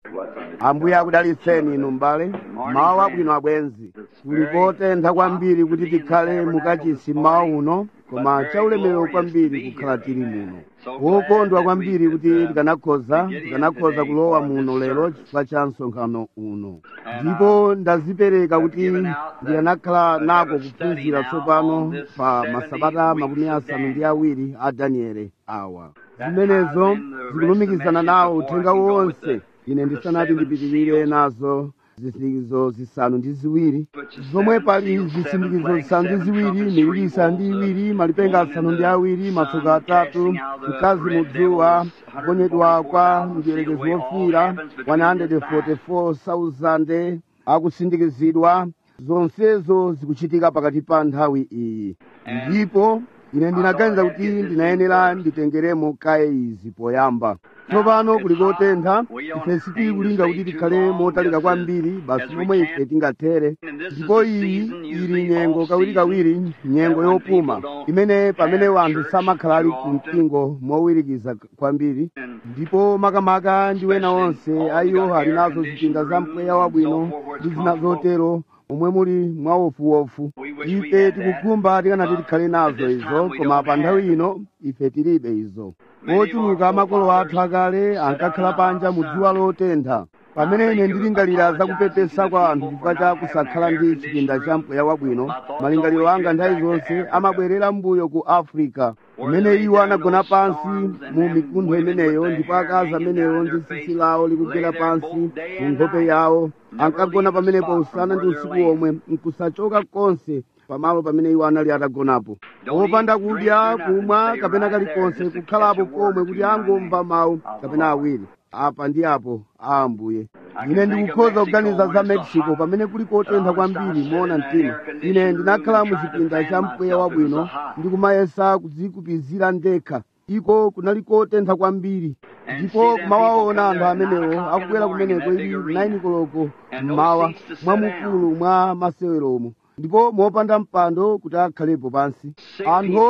Ambuye akudalitseni inu m'bale. Mawu abwino abwenzi. Kuli kotentha kwambiri kuti tikhale mukachisi mawa uno, koma chaulemerero kwambiri kukhala tili muno. Wokondwa kwambiri kuti tikanakhoza kulowa muno lero chifukwa cha msonkhano uno. Ndipo ndazipereka kuti ndikanakhala nako kuphunzira tsopano pa masabata 70 a Danieli awa. Zimenezo zikulumikizana nawo uthenga wonse ine ndisanati ndipitirire nazo zisindikizo zisanu ndi ziwiri zomwe pali zisindikizo zisanu ndi ziwiri, miwiri isanu ndi iwiri, malipenga asanu ndi awiri, matsoka atatu, mkazi mudzuwa, kuponyedwa kwa mdierekezi wofiira 144,000 akusindikizidwa. Zonsezo zikuchitika pakati pa nthawi iyi, ndipo ine ndinaganiza kuti ndinayenera nditengeremo kaye izi poyamba. Tsopano kuli kotentha, ife sitili kulinga kuti tikhale motalika kwambiri basi momwe ife tingathere, ndipo iyi ili nyengo kawirikawiri, nyengo yopuma imene pamene wanthu samakhala ali ku mpingo mowirikiza kwambiri, ndipo makamaka ndi wena onse ayiwo ali nazo zipinda za mpweya wabwino ndi zina zotero omwe muli mwawofuwofu. Ife tikukhumba tikanati tikhale nazo izo, koma pa nthawi ino ife tilibe izo. Ochuluka makolo athu akale ankakhala panja mu dzuwa lotentha. Pamene ine ndilingalira zakupepesa kwa anthu chifukwa cha kusakhala ndi chipinda cha mpweya wabwino, malingaliro anga nthawi zonse amabwerera mbuyo ku Afrika, kumene iwo anagona pansi mu mikuntho imeneyo, ndipo akazi amenewo ndi tsitsi lawo likugwera pansi mu nkhope yawo ankagona pamenepo usana ndi usiku omwe, nkusachoka konse pamalo pamene iwo anali atagonapo, opanda kudya kumwa kapena kalikonse, kukhalapo pomwe kuti angomva mawu kapena awiri apa ndi apo a Ambuye. Ine ndikukhoza kuganiza za Mexico pamene kuli kotentha kwambiri moona mtima. Ine ndinakhala mu chipinda cha mpweya wabwino ndikumayesa kudzikupizira ndekha. Iko kunali kotentha kwambiri, ndipo kumawaona anthu amenewo akubwera kumeneko ili 9 koloko mmawa mwamukulu mwa maseweromo, ndipo mopanda mpando kuti akhalepo pansi. Anthu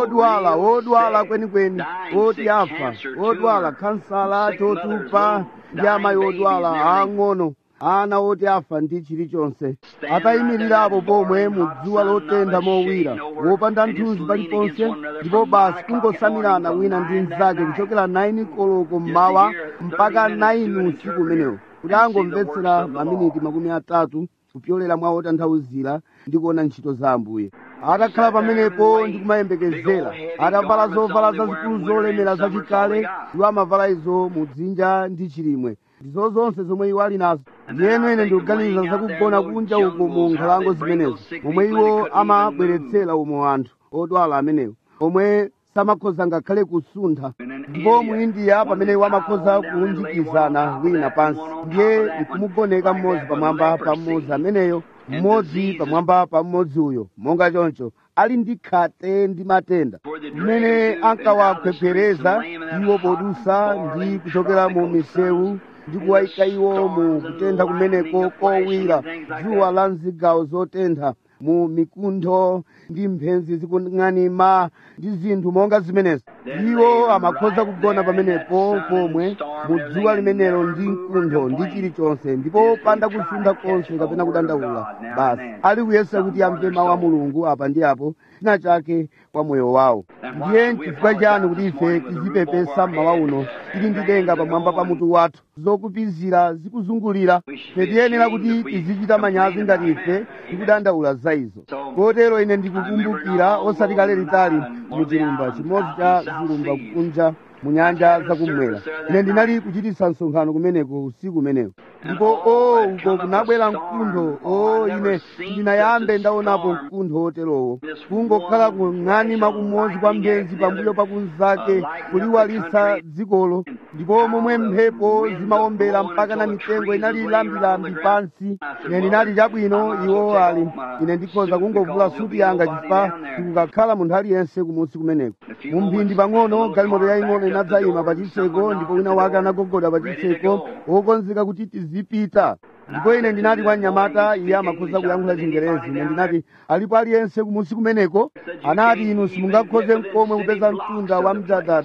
odwala kwenikweni, oti afa, odwala khansala, chotupa ndi amayi odwala ang'ono, ana oti afa ndi chilichonse, atayimirirapo pomwe mu dzuwa lotentha mowira, wopanda mthunzi paliponse, ndipo basi kungosamirana wina ndi mnzake kuchokera 9 koloko mmawa mpaka 9 usiku umenewo, kuti angomvetsera maminiti 30 kupyolera mwa otanthauzira ndi kuona ntchito za Ambuye. Atakhala pamenepo ndi kumayembekezera, atavala zovala zazikulu zolemera zachikale, iwo amavala izo mu dzinja ndi chilimwe, ndizo zonse zomwe iwo ali nazo. Ndiyeno ine ndikuganiza zakugona kunja uko mu nkhalango zimenezo, momwe iwo amabweretsera umo anthu odwala amenewo, omwe samakhoza ngakhale kusuntha. Ndipo mu India pamene iwo amakhoza kuunjikizana wina pansi, ndiye nkumugoneka mmodzi pamwamba pa mmodzi ameneyo, mmodzi pamwamba pa mmodzi uyo, monga choncho ali ndi khate ndi matenda, mmene ankawakhwephereza iwo podusa ndi kuchokera mu misewu ndi kuwayika iwo mu kutentha kumeneko kowira, dzuwa la mzigawo zotentha, mu mikuntho ndi mphenzi zikung'anima ndi zinthu monga zimenezo. Iwo amakhoza kugona pamenepo pomwe mu dzuwa limenelo ndi mkuntho ndi chilichonse, ndipo panda kusuntha konse kapena kudandaula, basi ali kuyesa kuti amve mawu a Mulungu apa ndi apo china chake kwa moyo wawo. Ndiye n'chifukwa chani kuti ife tizipepesa mmawa uno tili ndi denga pamwamba pa mutu wathu, zokupizira zikuzungulira? Ife tiyenera kuti tizichita manyazi ngati ife tikudandaula za izo. Kotero ine ndikukumbukira osati kale litali mu chilumba chimodzi cha zilumba kunja mu nyanja zakumwera, ine ndinali kuchititsa msonkhano kumeneko usiku umenewo, ndipo uko kunabwera mkuntho. Ine ndinayambe ndaonapo mkuntho oterowo, kungokhala kung'anima kumodzi kwa mphenzi pambuyo pakunzake kuliwalisa dzikolo, ndipo momwe mphepo zimawombera mpaka na mitengo inali lambilambi pansi. Ine ndinati chabwino, iwo ali, ine ndikhoza kungovula suti yanga chifukwa tikukakhala munthu aliyense kumusi kumeneko. Mu mphindi pang'ono galimoto yaying'ono inadzayima pa chitseko, ndipo wina wake anagogoda pa chitseko wokonzeka kuti tizipita. Ndipo ine ndinati kwa mnyamata, iye amakhoza kuyankhula Chingerezi, ine ndinati, alipo aliyense kumusi kumeneko? Anati, inu simungakhoze n'komwe kupeza mtunda wa mdzadada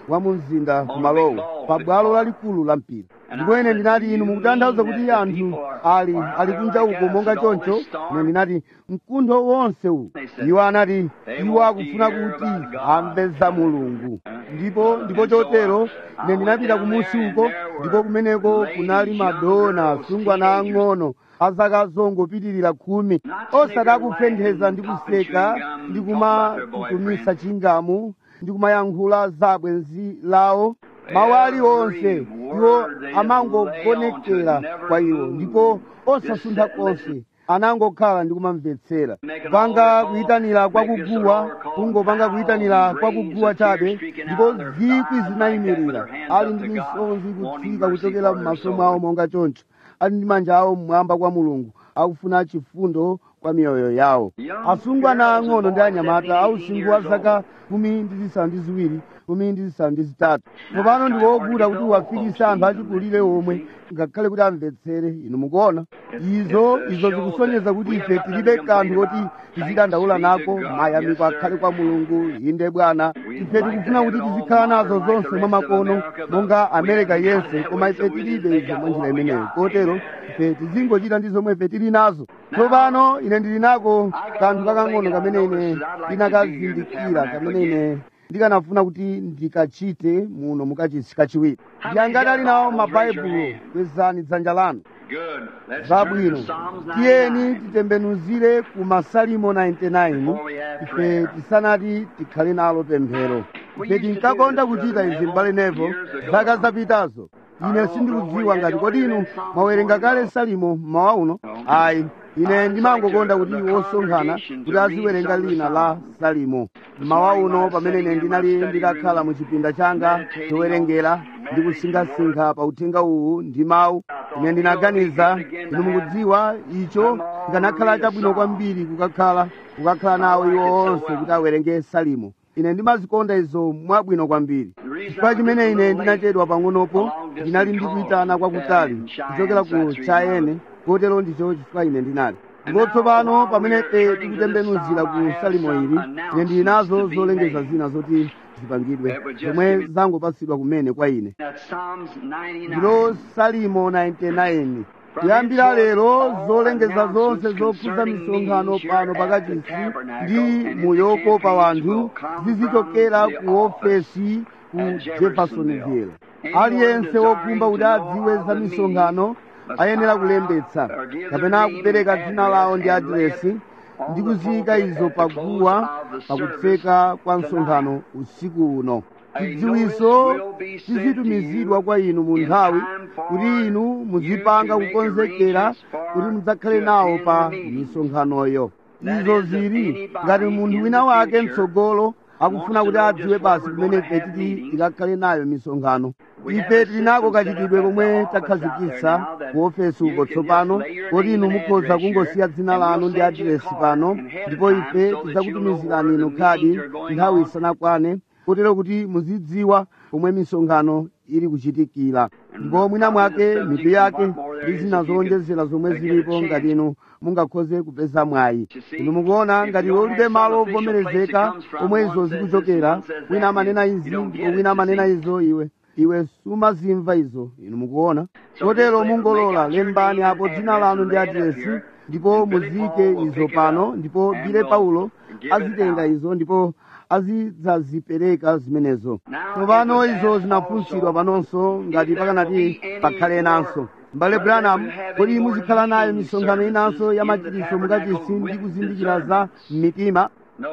wa mu mzinda kumalowo pa bwalo lalikulu la mpira. Ndipo ine ndinati, inu mukutanthauza kuti anthu ali kunja uko monga choncho? Ine ndinati, mkuntho wonse uwu. Iwo anati, iwo akufuna kuti amve za Mulungu. Ndipo chotero ine ndinapita kumusi uko, ndipo kumeneko kunali madona asungwana ang'ono azaka zongopitirira 10, osati akufentheza ndi kuseka ndi kumatutumisa chingamu ndi kumayankhula za bwenzi lawo. Mawu aliwonse iwo amangogonekera kwa iwo, ndipo osasuntha konse anangokhala ndi kumamvetsera. Kupanga kuyitanira kwakuguwa, kungopanga kuyitanira kwakuguwa chabe, ndipo zikwi zinayimirira ali ndi misonzi kutsika kuchokera m'maso mwawo monga choncho, ali ndi manja awo mmwamba kwa Mulungu, akufuna chifundo kwa miyoyo yawo. Asungwana ang'ono ndi anyamata ausinkhu wa zaka 12, 13. Tsopano ndi wovuta kuti uwafikise anthu achikulire omwe ngakhale kuti amvetsere. Inu mukuona, izo zikusonyeza kuti ife tilibe kanthu koti tizidandaula nako. Mayamiko akhale kwa Mulungu. Inde Bwana, ife tikufuna kuti tizikhala nazo zonse mwa makono monga Amerika yense, koma ife tilibe izo mwa njira imeneyo. Kotero ife tizingochita ndi zomwe ife tili nazo. Tsopano ine ndili nako kanthu kakang'ono kamene ine ndinakazindikira, kamene ine ndikanafuna kuti ndikachite muno mukachisi kachiwiri. Ndiyangati ali nawo mabaibulo, kwezani dzanja lanu. Zabwino, tiyeni titembenuzire ku Masalimo 99 ife tisanati tikhale nalo pemphero. Ife tinkakonda kuchita izi m'bale Neville zaka zapitazo. Ine sindikudziwa ngati kodi inu mwawerenga kale Salimo mmawa uno. Ayi, ine ndimangokonda kuti wosonkhana kuti aziwerenga lina la Salimo mmawa uno pamene ine ndinali ndikakhala mu chipinda changa chowerengera ndi kusinkhasinkha pa uthenga uwu ndi mawu. Ine ndinaganiza, inu mukudziwa, icho chikanakhala chabwino kwambiri kukakhala nawo iwo onse kuti awerenge Salimo. Ine ndimazikonda izo mwabwino kwambiri. Chifukwa chimene ine ndinachedwa pang'onopo, ndinali ndikuyitana kwakutali kuchokera ku Chayenne, kotero ndicho chifukwa ine ndinali. Ndipo tsopano pamene tikutembenuzira ku Salimo ili, ine ndili nazo zolengeza zina zoti zipangidwe zomwe zangopatsidwa kumene kwa ine. Ndilo Salimo 99. Kuyambira lero zolengeza zonse zokhuza misonkhano pano pakachisi ndi muyokopa wanthu zizichokera ku ofesi ku Jeffersonville. Aliyense wokhumba kuti adziwe za misonkhano ayenera kulembetsa kapena kupereka dzina lawo ndi adiresi ndi kuziyika izo paguwa pakutseka kwa msonkhano usiku uno. Chidziwiso chizitumizidwa kwa inu mu nthawi kuti inu muzipanga kukonzekera kuti mudzakhale nawo pa misonkhanoyo. Izo zili ngati munthu wina wake mtsogolo akufuna kuti adziwe basi kumene ife tikakhale nayo misonkhano. Ife tili nako kachitidwe komwe takhazikitsa ku ofesi uko tsopano, kodi inu mukhoza kungosiya dzina lanu ndi adiresi pano, ndipo ife tidzakutumizirani inu khadi nthawi isanakwane, kotero kuti muzidziwa pomwe misonkhano ili kuchitikira. Ndipo mwina mwake mitu yake ndi zina zowonjezera zomwe zilipo ngati inu mungakhoze kupeza mwayi. Inu mukuona, ngati ulibe malo ovomerezeka omwe izo zikuchokera, wina amanena izi ndipo wina amanena izo, iwe sumazimva izo. Inu mukuona, kotero mungolola, lembani apo dzina lanu ndi adiresi ndipo muzike izo pano, ndipo Bile Paulo azitenga izo ndipo azidzazipereka zimenezo. Tsopano izo zinafunsidwa panonso ngati pakanati pakhale nanso. M'bale Branham, kodi muzikhala nayo misonkhano inanso ya machiritso mukachisi ndi kuzindikira za m'mitima?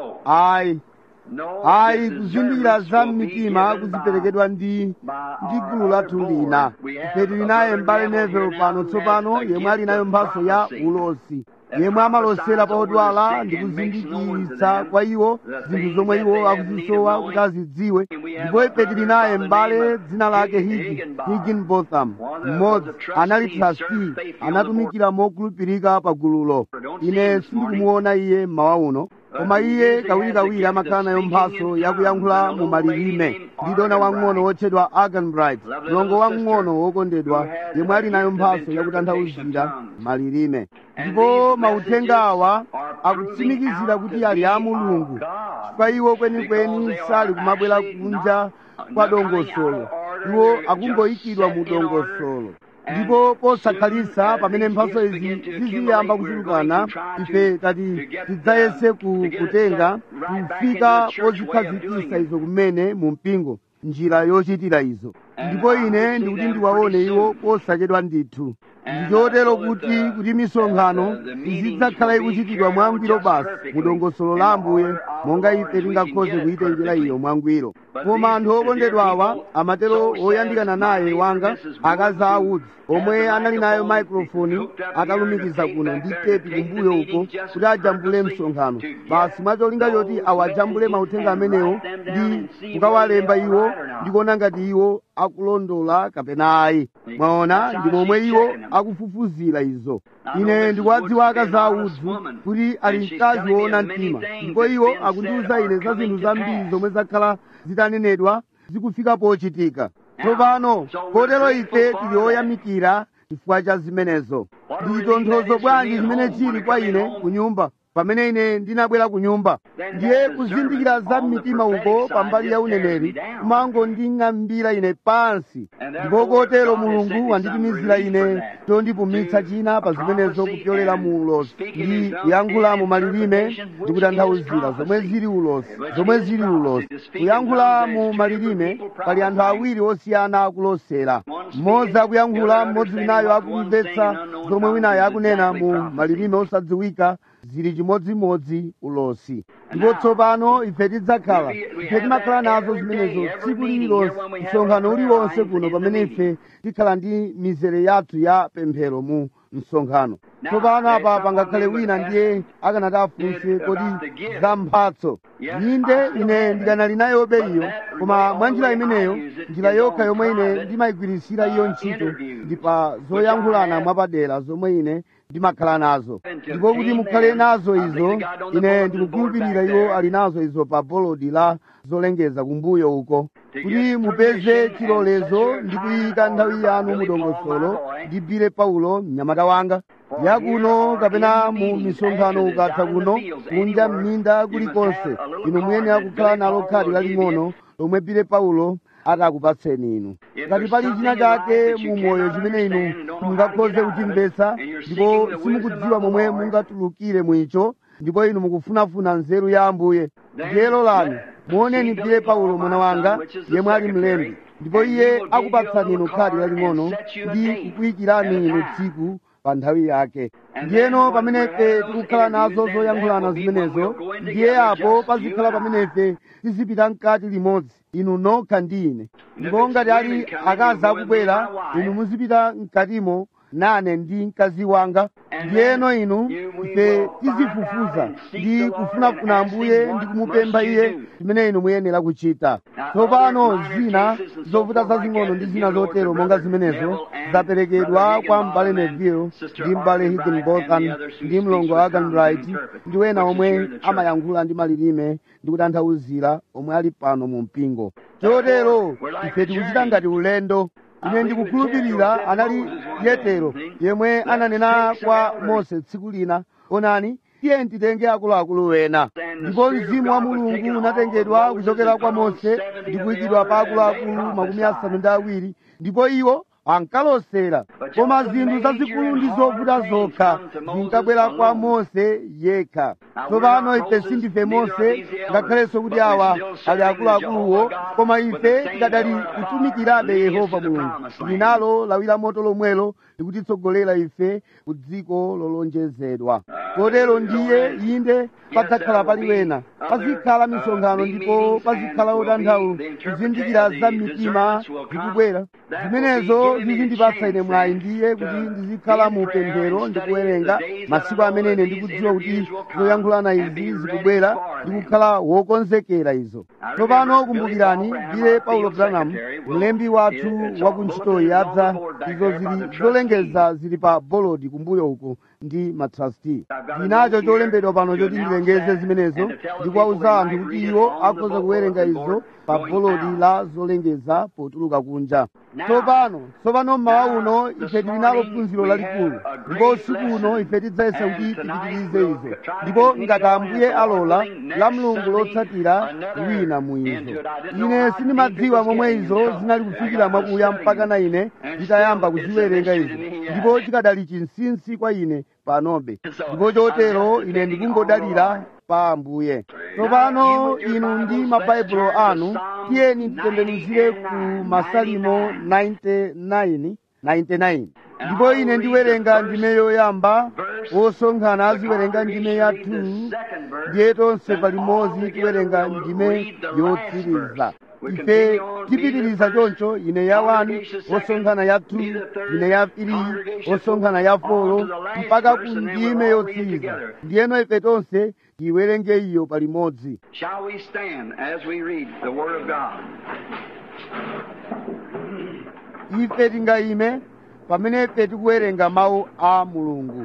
Ayi, kuzindikira za m'mitima kuziperekedwa ndi gulu lathu lina. Ife tili naye m'bale Neville pano tsopano, yemwe ali nayo mphatso ya ulosi, yemwe amalosera pa odwala ndi kuzindikiritsa kwa iwo zinthu zomwe iwo akuzisowa kuti azidziwe. Ndipo ife tili naye m'bale dzina lake Higginbotham, mmodzi anali trustee, anatumikira mokhulupirika pa gululo. Ine sindikumuona iye mmawa uno, koma iye kawirikawiri amakhala nayo mphatso yakuyankhula mu malilime. Ndi dona wang'ono wotchedwa Arganbright, mlongo wang'ono wokondedwa yemwe ali nayo mphatso yakutanthauzira malilime. Ndipo mauthenga awa akutsimikizira kuti ali a Mulungu, chifukwa iwo kwenikweni sali kumabwera kunja kwa dongosolo, iwo akungoyikidwa mu dongosolo. Ndipo posakhalisa pamene mphatso izi ziziyamba kuchulukana, ife tati tidzayese kutenga kufika pozikhazikitsa izo kumene mu mpingo njira yochitira izo. Ndipo ine ndikuti ndiwaone iwo posachedwa ndithu. Ndichotero kuti misonkhano izidzakhala ikuchitidwa mwangwiro basi mu dongosolo la Ambuye, monga ife tingakhoze kuyitengera iyo mwangwiro. Koma anthu okondedwawa amatero oyandikana naye wanga, akazi audzi omwe anali nayo maikrofoni atalumikiza kuno ndi tepi kumbuyo uko kuti ajambule msonkhano, basi mwacholinga choti awajambule mauthenga amenewo ndi kukawalemba iwo ndikuona ngati iwo akulondola kapena ayi. Mwaona, ndi momwe iwo akufufuzira izo. Ine ndikuwadziwa akazi audzi kuti ali mkazi woona mtima, ndipo iwo akundiwuza ine za zinthu zambiri zomwe zakhala zitanenedwa zikufika pochitika tsopano. Kotero ife tili oyamikira chifukwa cha zimenezo. Ndi chitonthozo bwanji chimene chili kwa ine ku nyumba pamene ine ndinabwera ku nyumba, ndiye kuzindikira za mmitima uko pambali ya uneneri kumangonding'ambira ine pansi. Ndipo kotero Mulungu wanditumizira ine chondipumitsa china pa zimenezo kupyolera mu ulosi ndi kuyankhula mu malilime ndi kutanthauzira zomwe zili ulosi. Kuyankhula mu malilime pali anthu awiri osiyana akulosera, mmodzi akuyankhula, mmodzi winayo akumvetsa zomwe winayo akunena mu malilime osadziwika, zili chimodzimodzi ulosi. Ndipo tsopano ife timakhala nazo zimenezo tsiku lililonse, msonkhano uliwonse kuno pamene ife tikhala ndi mizere yathu ya pemphero mu msonkhano. Tsopano apa pangakhale wina ndiye akanati afunse kodi za mphatso. Inde ine ndikanali nayobe iyo, koma mwa njira imeneyo, njira yokha yomwe ine ndimayigwirisira iyo ntchito ndi pa zoyankhulana mwapadera zomwe ine ndimakhala nazo. Ndipo kuti mukhale nazo izo, ine ndikukhulupirira iwo ali nazo izo pa bolodi la zolengeza kumbuyo uko, kuti mupeze chilolezo ndi kuyika nthawi yanu mu dongosolo. Ndibire Paulo mnyamata wanga yakuno kapena mu misonkhano ukatha kuno kunja m'minda kulikonse, inu muyenera kukhala nalo khadi laling'ono lomwe Bile Paulo atakupatseni inu. Ngati pali china chake mu moyo chimene inu mungakhoze kuchimvetsa ndipo simukudziwa momwe mungatulukire mwicho, ndipo inu mukufunafuna nzeru ya Ambuye, ndiye lolani muoneni Bile Paulo mwana wanga yemwe ali mlembi, ndipo iye akupatsani inu khadi laling'ono ndi kukuyikirani inu tsiku pa nthawi yake. Ndiyeno pamene ife tikukhala nazo zoyankhulana zimenezo, ndiye apo pazikhala pamene ife tizipita mkati limodzi, inu nokha ndi ine. Ndipo ngati ali akazi akubwera, inu muzipita mkatimo nane ndi mkazi wanga. Ndiyeno inu ife tizifufuza ndi kufunafuna Ambuye ndi kumupempha iye chimene inu muyenera kuchita. Tsopano zina zovuta zazing'ono ndi zina zotero monga zimenezo zaperekedwa kwa m'bale Neville ndi m'bale Higginbotham ndi mlongo Aganbright ndi wena omwe amayankhula ndi malilime ndi kutanthauzira omwe ali pano mu mpingo. Chotero ife tikuchita ngati ulendo. Ine ndikukhulupirira anali Yetero yemwe ananena kwa Mose tsiku lina, onani tiye titenge akuluakulu wena. Ndipo mzimu wa Mulungu unatengedwa kuchokera kwa Mose ndi kuyikidwa pa akuluakulu 70, ndipo iwo ankalosera. Koma zinthu zazikulu ndi zovuta zokha zinkabwera kwa Mose yekha. Tsopano ife sindife Mose, ngakhalenso kuti awa ali akuluakuluwo, koma ife tikadali kutumikirabe Yehova Mulungu. Linalo lawira moto lomwelo likutitsogolera ife ku dziko lolonjezedwa. Kotero ndiye inde padzakhala pali wena, pazikhala misonkhano ndipo pazikhala otanthawu kuzindikira za mitima zikubwera. Zimenezo zizindipatsa ine mwayi ndiye kuti ndizikhala mu pemphero ndi kuwerenga masiku amene ine ndikudziwa kuti zoyankhulana izi zikubwera ndi kukhala wokonzekera izo. Tsopano kumbukirani, Bile Paulo Branham mlembi wathu wa ku ntchitoyi yadza, izo zili zolengeza zili pa bolodi kumbuyo uko ndi matrasti. Ndinacho cholembedwa pano choti ndilengeze zimenezo ndi kuwauza anthu kuti iwo akhoza kuwerenga izo pa bolodi la zolengeza potuluka kunja. Tsopano mmawa uno ife tili nalo phunziro lalikulu, ndipo usiku uno ife tidzayesa kuti tipitirize izo, ndipo ngati Ambuye alola la Mulungu lotsatira wina mu izo. Ine sindimadziwa momwe izo zinali kufikira mwakuya mpaka na ine nditayamba kuziwerenga izo, ndipo chikadali chinsinsi kwa ine panobe, ndipo chotero ine ndikungodalira pa Ambuye. Tsopano inu ndi mabaibulo anu tiyeni titembenuzire ku Masalimo 99 ndipo ine ndiwerenga ndime yoyamba, osonkhana aziwerenga ndime ya 2, ndiye tonse palimodzi tiwerenga ndime yotsiriza. Ife tipitiriza choncho, ine ya 1, osonkhana ya 2, ine ya 3, osonkhana ya 4, mpaka ku ndime yotsiriza. Ndiyeno ife tonse tiwerenge iyo palimodzi. Shall we stand as we read the Word of God? Ife tingayime pamene ife tikuwerenga mawu a Mulungu.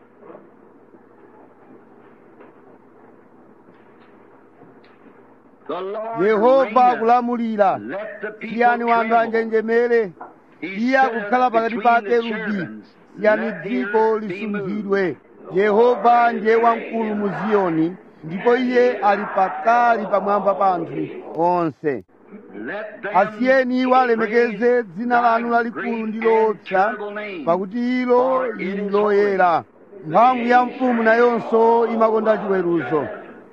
The Lord Yehova reigneth. akulamulira, Let the people siyani wanthu tremble. anjenjemere. He Iye sitteth akukhala pakati between pa the kerubi, cherubims. siyani Let the dziko earth be lisunthidwe. Yehova ndiye wamkulu mu Ziyoni, ndipo iye ali patali pamwamba pa anthu onse. Let them Asiyeni iwo alemekeze praise dzina lanu thy lalikulu great ndi and loopsa, terrible name. pakuti ilo For it lili is loyera. Mphamvu ya mfumu nayonso imakonda chiweruzo.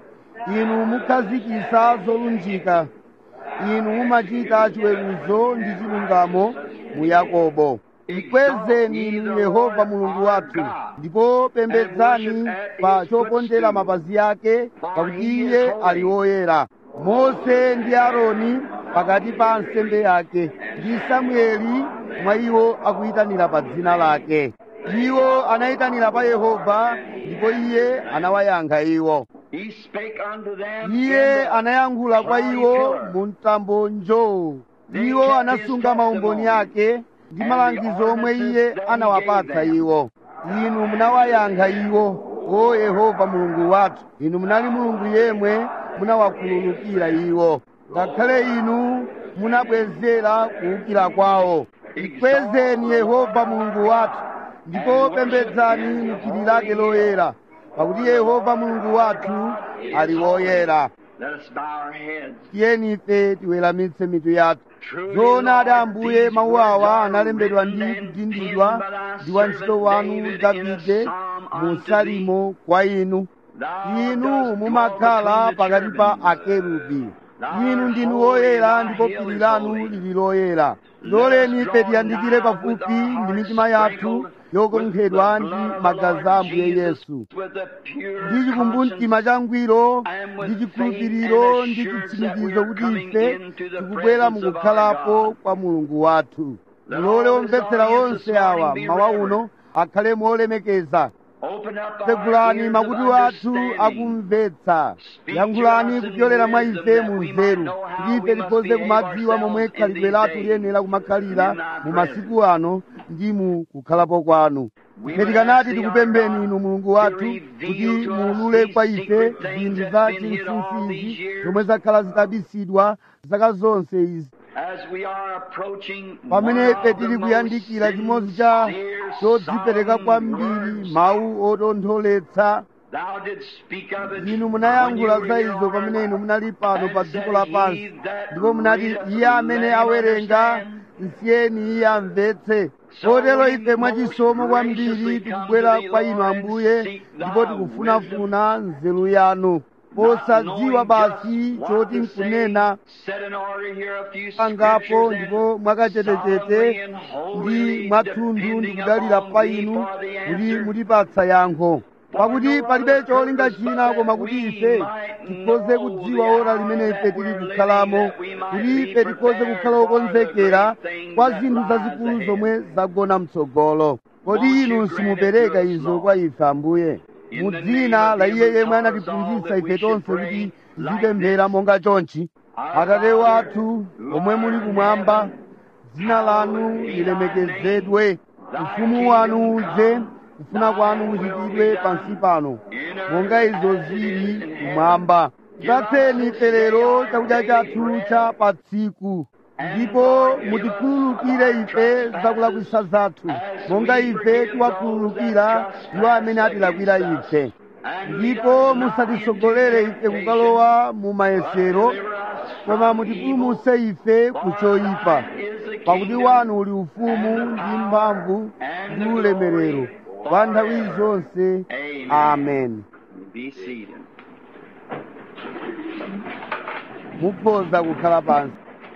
Inu mukhazikitsa zolunjika, inu mumachita chiweruzo ndi chilungamo mu Yakobo. Mkwezeni inu Yehova Mulungu wathu, ndipo pembedzani pa chopondera mapazi ake, pakuti iye ali woyera. Mose ndi Aaroni pakati pa ansembe yake, ndi Samueli mwa iwo akuyitanira pa dzina lake. Iwo anayitanira pa Yehova, ndipo iye anawayankha iwo. He spake unto them Iye in the anayankhula kwa iwo mu mtambo njoo. Iwo anasunga maumboni ake ndi malangizo omwe iye anawapatsa iwo. Inu munawayankha iwo, o Yehova Mulungu wathu. Inu munali Mulungu yemwe munawakhululukira iwo, ngakhale inu munabwezera kuwukira kwawo. Mkwezeni Yehova Mulungu wathu, ndipo pembedzani mu phiri lake loyera, pakuti Yehova Mulungu wathu ali woyera. Let us bow our heads. Tiyeni ife tiweramitse mitu yathu. Zoonadi Ambuye, mawu awa analembedwa ndi kudindidwa ndi wantchito wanu Davide mu Salimo kwa inu. Inu mumakhala pakati pa akerubi. Inu ndinu woyera, ndipo phiri lanu lili loyera. Loleni ife tiyandikire pafupi ndi mitima yathu yokonkhedwa ndi magazi a Ambuye Yesu, ndi chikumbumtima changwiro ndi chikhulupiriro ndi chitsimikizo kuti ife tikubwera mukukhalapo kwa Mulungu wathu. Mulole omvetsera onse awa mawa uno akhale molemekeza. Tsegulani makutu athu akumvetsa, yankhulani kupyolera mwa ife mu nzeru, kuti ife tikhoze kumadziwa momwe khalidwe lathu liyenera kumakhalira mu masiku ano ndi mu kukhalapo kwanu. Ife tikanati tikupempheni inu Mulungu wathu kuti muulule kwa ife zinthu za chinsinsi izi zomwe zakhala zitabisidwa zaka zonse izi. Pamene ife tili kuyandikira chimodzi cha chodzipereka kwambiri, mawu otontholetsa, inu munayankhula za izo pamene inu munali pano pa dziko lapansi, ndipo munati iye amene awerenga nsiyeni iye amvetse. Kotero ife mwachisomo kwambiri tikubwera kwa inu Ambuye, ndipo tikufunafuna nzeru yanu, posadziwa basi choti nkunena angapo, ndipo mwakachetechete ndi mwathunthu ndikudalira pa inu kuti mutipatsa yankho, pakuti palibe cholinga china koma kuti ife tikhoze kudziwa ora limene ife tili kukhalamo, kuti ife tikhoze kukhala okonzekera kwa zinthu zazikulu zomwe zagona mtsogolo. Kodi inu simupereka izo kwa ife Ambuye, mu dzina la iye yemwe anatiphunzitsa ife tonse kuti tizipemphera monga chonchi? Atate wathu omwe muli kumwamba, dzina lanu lilemekezedwe, ufumu wanu udze, kufuna kwanu kuchitidwe pansi pano monga izo zili kumwamba. tipatseni ife lero chakudya chathu cha pa tsiku, ndipo mutikhululukire ife zakulakwisa zathu monga ife tiwakhululukira iwo amene atilakwira ife, ndipo musatisogolere ife kukalowa mu mayesero, koma mutipulumutse ife ku choyipa, pakuti wanu uli ufumu ndi mphamvu ndi ulemerero kwa nthawi zonse. Amen. Be seated. Mukhoza kukhala pansi.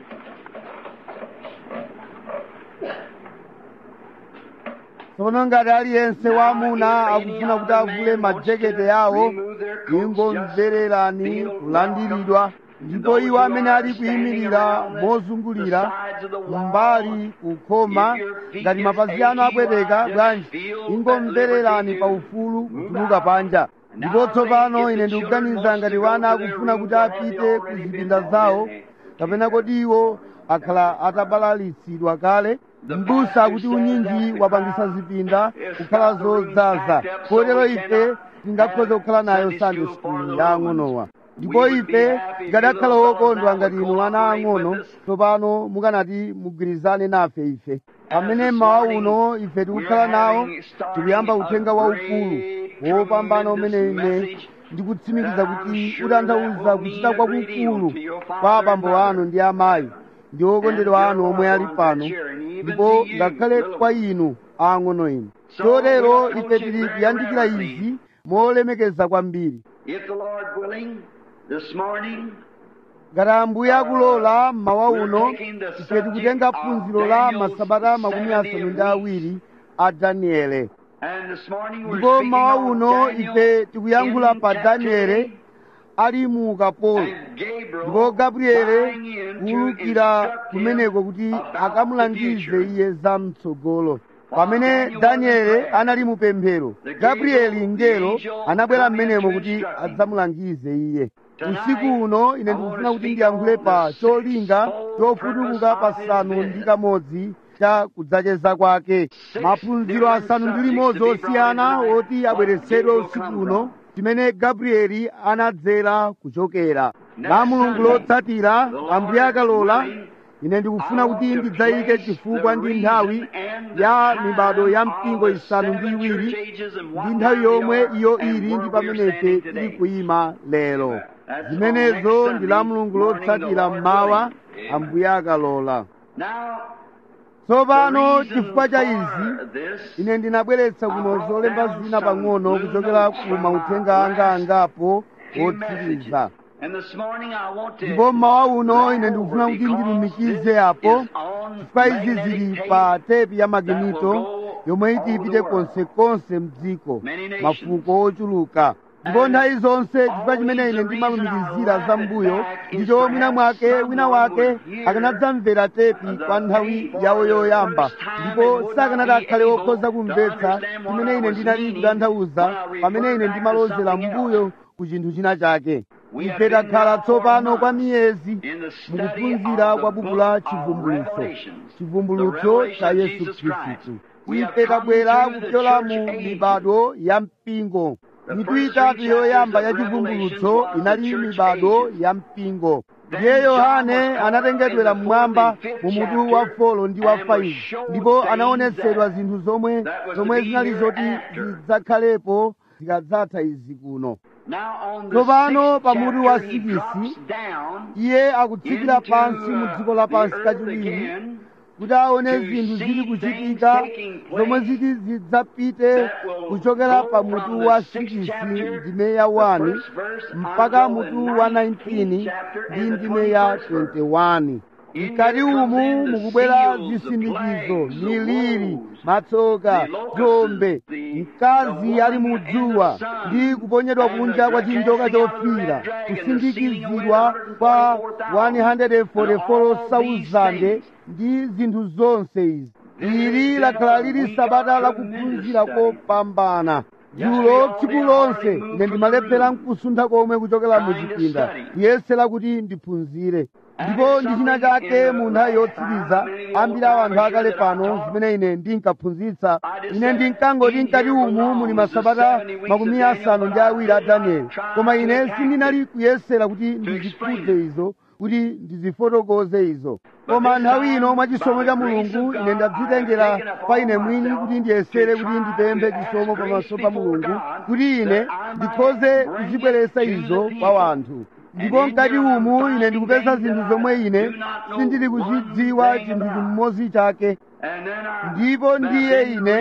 Tsono ngati aliyense wamuna akufuna kuti avule majekete yawo, ingomvererani kulandiridwa, ndipo iwo amene ali kuyimirira mozungulira mbali kukhoma, ngati mapazi anu apweteka bwanji, ingomvererani pa ufulu kutuluka panja. Ndipo tsopano ine ndikuganiza ngati wana akufuna kuti apite ku zipinda zawo, kapena kodi iwo akhala atabalalitsidwa kale, m'busa akuti unyinji wapangisa zipinda kukhala zodzaza, kotero ife tingakhoze kukhala nayo Sunday school ya ang'onowa. Ndipo ife tikadakhala wokondwa ngati inu ana ang'ono tsopano mukanati mugwirizane nafe ife amene mmawa uno ife tikukhala nawo, tikuyamba uthenga waukulu wopambana umene ine ndikutsimikiza kuti utanthauza kuchita kwakukulu kwa abambo anu ndi amayi ndi okondedwa anu omwe ali pano, ndipo ngakhale kwa inu ang'ono inu. Chotero ife tili kuyandikira izi molemekeza kwambiri. If the Lord willing, this morning, ngati Ambuye akulola mmawa uno ife tikutenga phunziro la masabata makumi asanu ndi awiri a Daniele. and this morning we're Ndipo speaking mmawa on uno Daniel ife tikuyankhula in pa chapter Daniele 8, ali mu ukapolo, and Gabriel ndipo Gabriele flying in to kuwulukira instruct him kumeneko kuti about the akamulangize future. iye za mtsogolo. Pamene Daniele anali mu pemphero, Gabrieli mngelo anabwera mmenemo kuti adzamulangize iye. Usiku uno ine ndikufuna kuti ndiyankhule pa cholinga chofutukuka pasanu ndi kamodzi cha kudzacheza kwake. Maphunziro asanu ndi limodzi osiyana oti abweretsedwe usiku uno chimene Gabrieli anadzera kuchokera. La Mulungu lotsatira, Ambuye akalola, ine ndikufuna kuti ndidzayike chifukwa ndi nthawi ya mibado ya mpingo isanu ndi iwiri ndi nthawi yomwe iyo ili ndi pamene ife tili kuyima lero. Zimenezo ndi la Mulungu lotsatira mmawa, Ambuye akalola. Now, Tsopano chifukwa cha izi ine ndinabweretsa kuno zolemba zina pang'ono kuchokera ku mauthenga anga angapo otsiriza. and this morning I want to Ndipo mmawa uno ine ndikufuna kuti ndilumikize apo chifukwa izi zili pa tepi ya maginito yomwe iti ipite konsekonse mdziko, mafuko ochuluka. Ndipo nthawi zonse chifukwa chimene ine ndimalumikizira za mbuyo ndicho mwina mwake wina wake akanadzamvera tepi kwa nthawi yawo yoyamba, ndipo sakanati akhale okhoza kumvetsa chimene ine ndinali kutanthauza pamene ine ndimalozera mbuyo ku chinthu china chake. Ife takhala tsopano kwa miyezi mukuphunzira kwa buku la chivumbulutso cha Yesu Khristu. Ife tabwera kupyola mu mibado ya mpingo. Mitu itatu yoyamba ya chivumbulutso inali mibado ya mpingo. Ndiye Yohane anatengedwera mmwamba mu mutu wa 4 ndi wa 5, ndipo anaonetsedwa zinthu zomwe zinali zoti zidzakhalepo zikadzatha izi kuno. Tsopano pa mutu wa 6 iye akutsikira pansi mu dziko lapansi kachiwiri kuti aone zinthu zili kuchitika zomwe ziti zidzapite kuchokera pa mutu wa 6 ndime ya 1 mpaka mutu wa 19 ndi ndime ya 21. Mkati umu mukubwera zisindikizo, miliri, matsoka, dzombe, mkazi ali mudzuwa ndi kuponyedwa kunja kwa chinjoka chofira, kusindikizidwa kwa 144,000 ndi zinthu zonse izi. Ili lakhala lili sabata lakuphunzira kopambana. Dzulo tsiku lonse ine ndimalephera nkusuntha komwe kuchokera mu chipinda kuyesera kuti ndiphunzire. ndipo ndi china chake mu nthawi yotsiriza ambiri a anthu akale pano zimene ine ndinkaphunzitsa ine ndinkangoti mkati umu muli masabata 70 a Danieli, koma ine sindinali kuyesera kuti ndizikhudze izo kuti ndizifotokoze izo. Koma nthawi ino mwa chisomo cha Mulungu ine ndadzitengera pa ine mwini kuti ndiyesere kuti ndipemphe chisomo pamaso pa Mulungu kuti ine ndikhoze kuzibweretsa izo kwa wanthu. Ndipo mkati umu ine ndikupeza zinthu zomwe ine sindili kuzidziwa chinthu chimodzi chake. Ndipo ndiye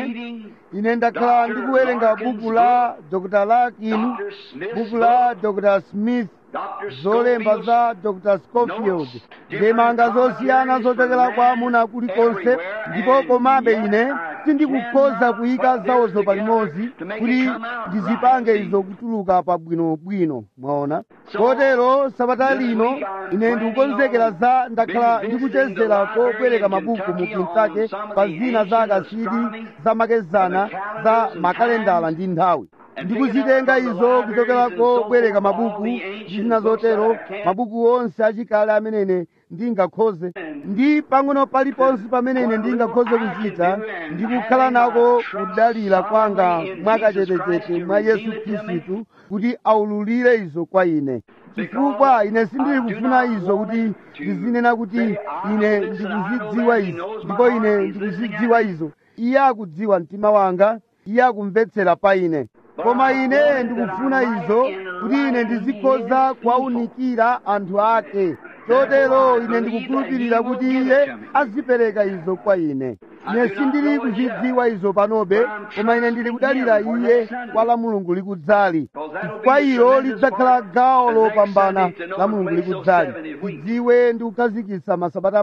ine ndakhala ndikuwerenga buku la Dr. Larkin, buku la Dr. Smith, zolemba za Dr. Scofield, ndemanga zosiyana zochokera kwa amuna kulikonse, ndipo komabe ine sindikukhoza kuyika zawozo palimodzi kuti ndizipange izo kutuluka pabwinobwino, mwaona. Kotero sabata lino ine ndikukonzekera za ndakhala ndikuchezera kopereka mabuku mu Kentucky pa zina za akasidi zamakezana za makalendala ndi nthawi. Ndikuzitenga izo kuchokera kopereka mabuku zina zotero, mabuku onse achikale amene ine ndingakhoze, ndi pang'ono paliponse pamene ine ndingakhoze kuchita ndikukhala nako kudalira kwanga mwakachetechete mwa Yesu Khristu kuti aululire izo kwa ine, chifukwa ine sindili kufuna izo kuti ndizinena kuti ine ndikuzidziwa izo ndipo ine ndikuzidziwa izo. Iye akudziwa mtima wanga, iye akumvetsera pa ine, koma ine ndikufuna izo kuti ine ndizikhoza kuwaunikira anthu ake. Chotero ine ndikukhulupirira kuti iye azipereka izo kwa ine. Ine sindili kuzidziwa izo panobe, koma ine ndili kudalira iye kwa la Mulungu likudzali, chifukwa ilo lidzakhala gawo lopambana la Mulungu likudzali. Tidziwe ndi kukhazikitsa masabata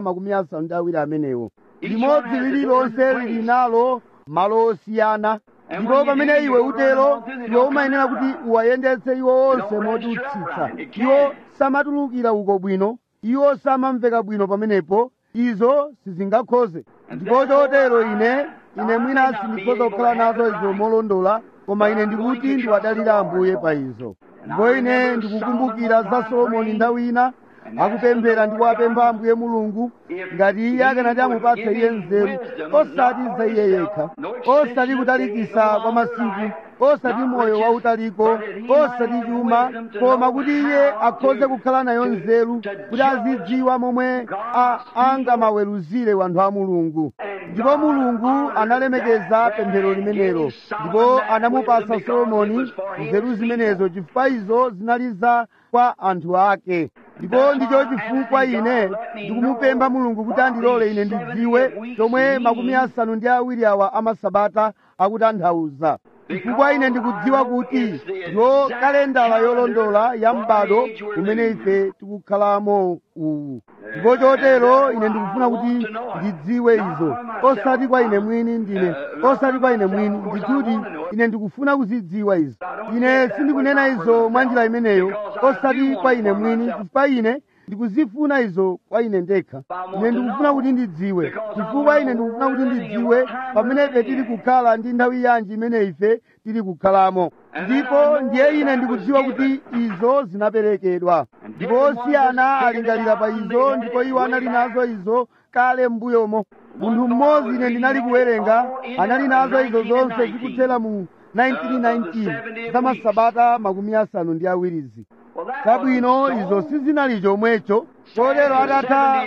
70 amenewo. Limodzi lililonse lili nalo malo osiyana, ndipo pamene iwe utero iwe umayenera kuti uwayendetse iwo onse modutsitsa. Iwo samatulukira uko bwino, iwo samamveka bwino pamenepo, izo sizingakhoze. Ndipo chotero ine mwina sindikhoza kukhala nazo izo molondola, koma ine ndikuti ndiwadalira Ambuye pa izo. Ndipo ine ndikukumbukira za Solomoni nthawi ina akupemphera ndi kuwapempha Ambuye Mulungu ngati iye akanati amupatse iye nzeru, osati za iye yekha, osati kutalikisa kwa masiku, osati moyo wautaliko, osati chuma, koma kuti iye akhoze kukhala nayo nzeru kuti azidziwa momwe angamaweruzire wanthu a Mulungu. Ndipo Mulungu analemekeza pemphero limenelo, ndipo anamupasa Solomoni nzeru zimenezo chifukwa izo zinali za kwa anthu ake. Ndipo ndicho chifukwa ine ndikumupempha Mulungu kuti andilole ine ndidziwe chomwe 70 awa amasabata akutanthauza, chifukwa ine ndikudziwa kuti ndiyo kalendala yolondola ya m'bado umene ife tikukhalamo uwu. Ndipo chotero ine ndikufuna kuti ndidziwe izo, osati kwa ine mwini osati kwa ine mwini ndikuti ine ndikufuna kuzidziwa izo. Ine sindikunena izo mwa njira imeneyo, osati kwa ine mwini, chifukwa ine ndikuzifuna izo kwa ine ndekha. Ine ndikufuna kuti ndidziwe, chifukwa ine ndikufuna kuti ndidziwe pamene ife tili kukhala ndi nthawi yanji imene ife tili kukhalamo. Ndipo ndiye ine ndikudziwa kuti izo zinaperekedwa, ndipo osiyana alingalira pa izo, ndipo iwo anali nazo izo kale m'mbuyomo. Munthu mmodzi ine ndinali kuwerenga anali nazo izo zonse zikuthera mu 1919 za masabata 70. Chabwino izo sizinali chomwecho. Kotero atatha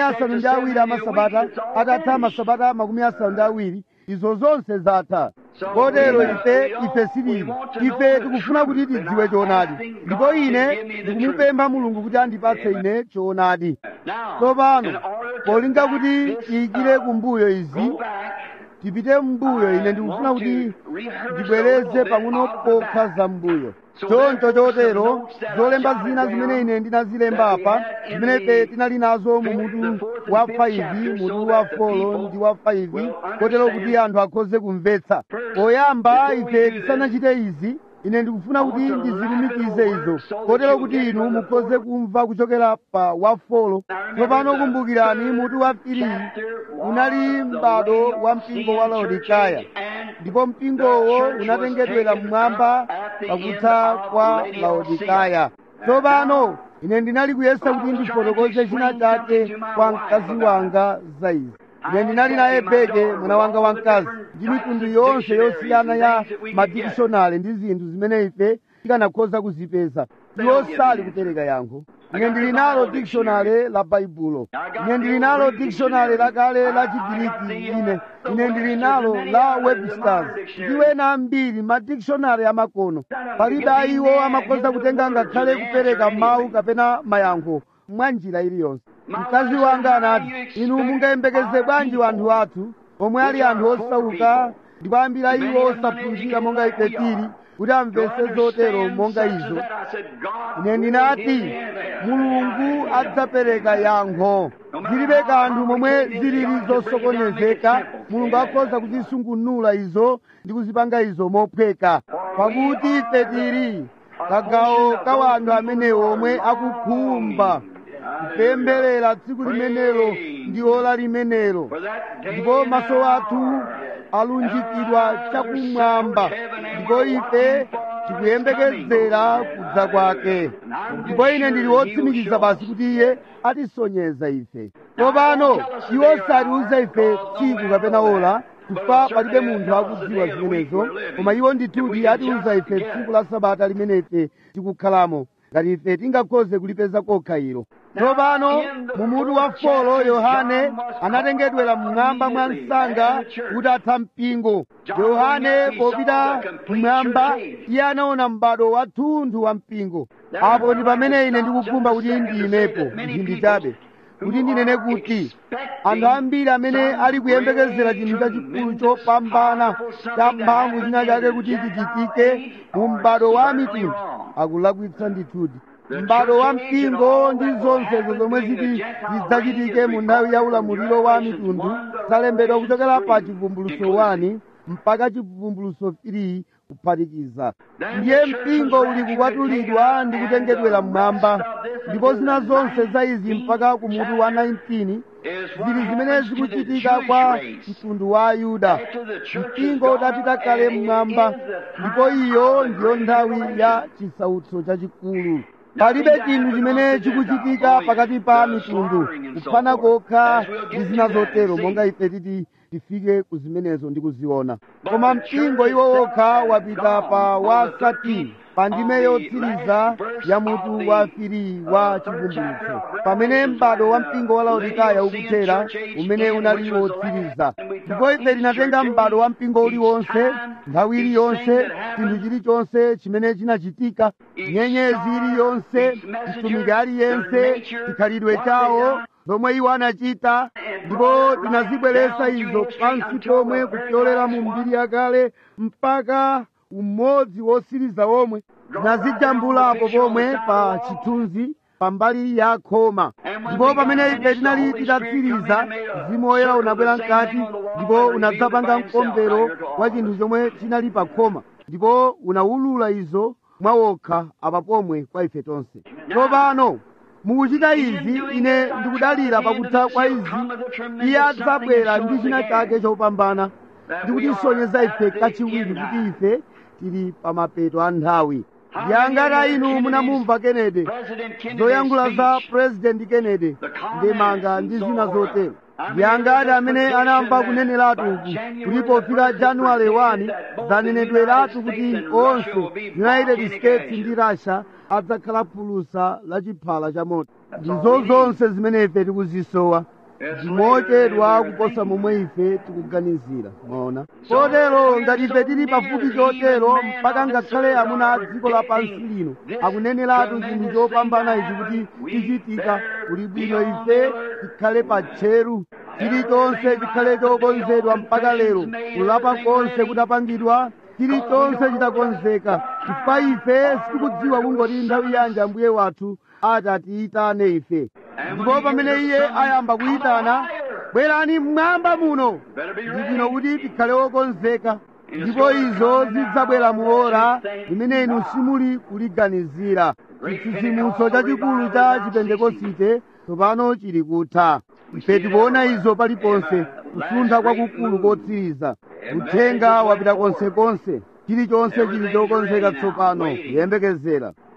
70 amasabata, atatha masabata 70, izo zonse zatha. Kotero ife sitili, ife tikufuna kuti tidziwe choonadi, ndipo ine ndikumupempha Mulungu kuti andipatse ine choonadi. Tsopano polinga kuti tiyikire kumbuyo izi, tipite m'mbuyo, ine ndikufuna kuti ndibwereze pang'ono pokha za m'mbuyo. Choncho chotero zolemba zina zimene ine ndinazilemba apa, zimene ife tinali nazo mu mutu wa 5, mutu wa 4 ndi wa 5, kotero kuti anthu akhoze kumvetsa. Poyamba ife tisanachite izi, ine ndikufuna kuti ndizilumikize izo, kotero kuti inu mukhoze kumva kuchokera pa wa 4. Tsopano kumbukirani, mutu wa 3 unali m'bado wa mpingo wa Laodikaya, ndipo mpingowo unatengedwera mmwamba pakutha kwa Laodikaya. Tsopano ine ndinali kuyesa kuti ndifotokoze china chake kwa mkazi wanga za izi. Ine ndinali naye Beke mwana wanga wamkazi ndi mitundu yonse yosiyana ya madikishonale ndi zinthu zimene ife tikanakhoza kuzipeza. Iwo sali kupereka yankho. Ine ndili nalo dictionary la Baibulo. Ine ndili nalo dictionary lakale la Chigiriki ine ndili nalo la Webster's. Ndiwo ena ambiri madictionary amakono. Palibe iwo amakhoza kutenga ngakhale kupereka mawu kapena mayankho mwa njira iliyonse. Mkazi wanga anati, inu mungayembekeze bwanji wanthu athu omwe ali anthu osauka ndipo ambiri iwo osaphunzira monga ife tili kuti amvetse zotero monga izo. Ine ndinati Mulungu adzapereka yankho. Zilibe kanthu momwe zilili zosokonezeka, Mulungu akhoza kuzisungunula izo ndi kuzipanga izo mophweka. Pakuti ife tili kagawo ka wanthu amenewo omwe akukhumba kupempherera tsiku limenelo ndi ola limenelo, ndipo maso athu alunjikidwa chakumwamba, ndipo ife tikuyembekezera kudza kwake. Ndipo ine ndili wotsimikiza basi kuti iye atisonyeza ife. Tsopano iwo satiuza ife tsiku kapena ola, chifukwa palibe munthu akudziwa zimenezo, koma iwo ndithudi atiuza ife tsiku la Sabata limene ife tikukhalamo, ngati ife tingakhoze kulipeza kokha ilo. Tsopano mu mutu wa 4 Yohane anatengedwera mmwamba mwa msanga kuti atha mpingo. Yohane popita mmwamba iye anaona m'bado wathunthu wa mpingo. Apo ndi pamene ine ndikukhumba kuti ndiyimepo mphindi chabe kuti ndinene kuti anthu ambiri amene ali kuyembekezera chinthu chachikulu chopambana cha mphamvu china chake kuti chichitike mu m'bado wa mitundu akulakwitsa ndithudi. M'bado wa mpingo ndi zonsezo zomwe ziti zidzachitike mu nthawi ya ulamuliro wa mitundu zalembedwa kuchokera pa Chivumbulutso 1 mpaka Chivumbulutso 3 kuphatikiza. Ndiye mpingo uli kukwatulidwa ndi kutengedwera mmwamba, ndipo zina zonse za izi mpaka ku mutu wa 19 zili zimene zikuchitika kwa mtundu wa Ayuda. Mpingo utapita kale mmwamba, ndipo iyo ndiyo nthawi ya chisautso chachikulu. Palibe chinthu chimene chikuchitika pakati pa mitundu kuphana kokha ndi zina zotero monga ife titi tifike ku zimenezo ndi kuziona. Koma mpingo iwo wokha wapita pa wa 13 pa ndime yotsiriza ya mutu wa 3 wa Chivumbulutso, pamene m'bado wa mpingo wa Laodikaya ukuthera umene unali wotsiriza. Ndipo ife tinatenga m'bado wa mpingo uliwonse, nthawi iliyonse, chinthu chilichonse chimene chinachitika, nyenyezi iliyonse, mtumiki aliyense, chikhalidwe chawo, zomwe iwo anachita, ndipo tinazibweretsa izo pansi pomwe kupyolera mu mbiri yakale mpaka umodzi wotsiriza womwe tinazijambulapo pomwe pa chithunzi pambali ya khoma. Ndipo pamene ife tinali titatsiriza, Mzimu Woyera unabwera mkati ndipo unadzapanga mkombero wa chinthu chomwe chinali pa khoma, ndipo unawulula izo mwawokha apa pomwe kwa ife tonse. Tsopano mukuchita izi, ine ndikudalira pakutha kwa izi iye adzabwera ndi china chake chopambana ndi kutisonyeza ife kachiwiri kuti ife tili pa mapeto a nthawi. Yangati inu munamumva Kennedy, zoyankhula za President Kennedy, ndemanga ndi zina zotero. Yangati amene anamva kuneneratu uku kuti pofika January 1 zanenedweratu kuti onse United States ndi Russia adzakhala phulusa la chiphala cha moto. Ndizo zonse zimene ife tikuzisowa, ndimochedwa kuposa momwe ife tikuganizira. Mwaona, kotero ngati ife tili pafupi chotero mpaka ngakhale amuna a dziko lapansi lino akuneneratu chinthu chopambana ichi kuti chichitika, kuli bwino ife tikhale pa tcheru, chilichonse chikhale chokonzedwa mpaka lero, kulapa konse kutapangidwa, chilichonse chitakonzeka, chifukwa ife sitikudziwa kungoti nthawi yanji Ambuye wathu atiyitane ife. Ndipo pamene iye ayamba kuyitana, bwerani mmwamba muno, ndi bwino kuti tikhale wokonzeka, ndipo izo zidzabwera mu ora limene inu simuli kuliganizira. Chitsitsimutso chachikulu cha Chipentekosite tsopano chili kutha. Ife tikuona izo paliponse, kusuntha kwakukulu kotsiriza. Uthenga wapita konsekonse, chilichonse chili chokonzeka tsopano kuyembekezera.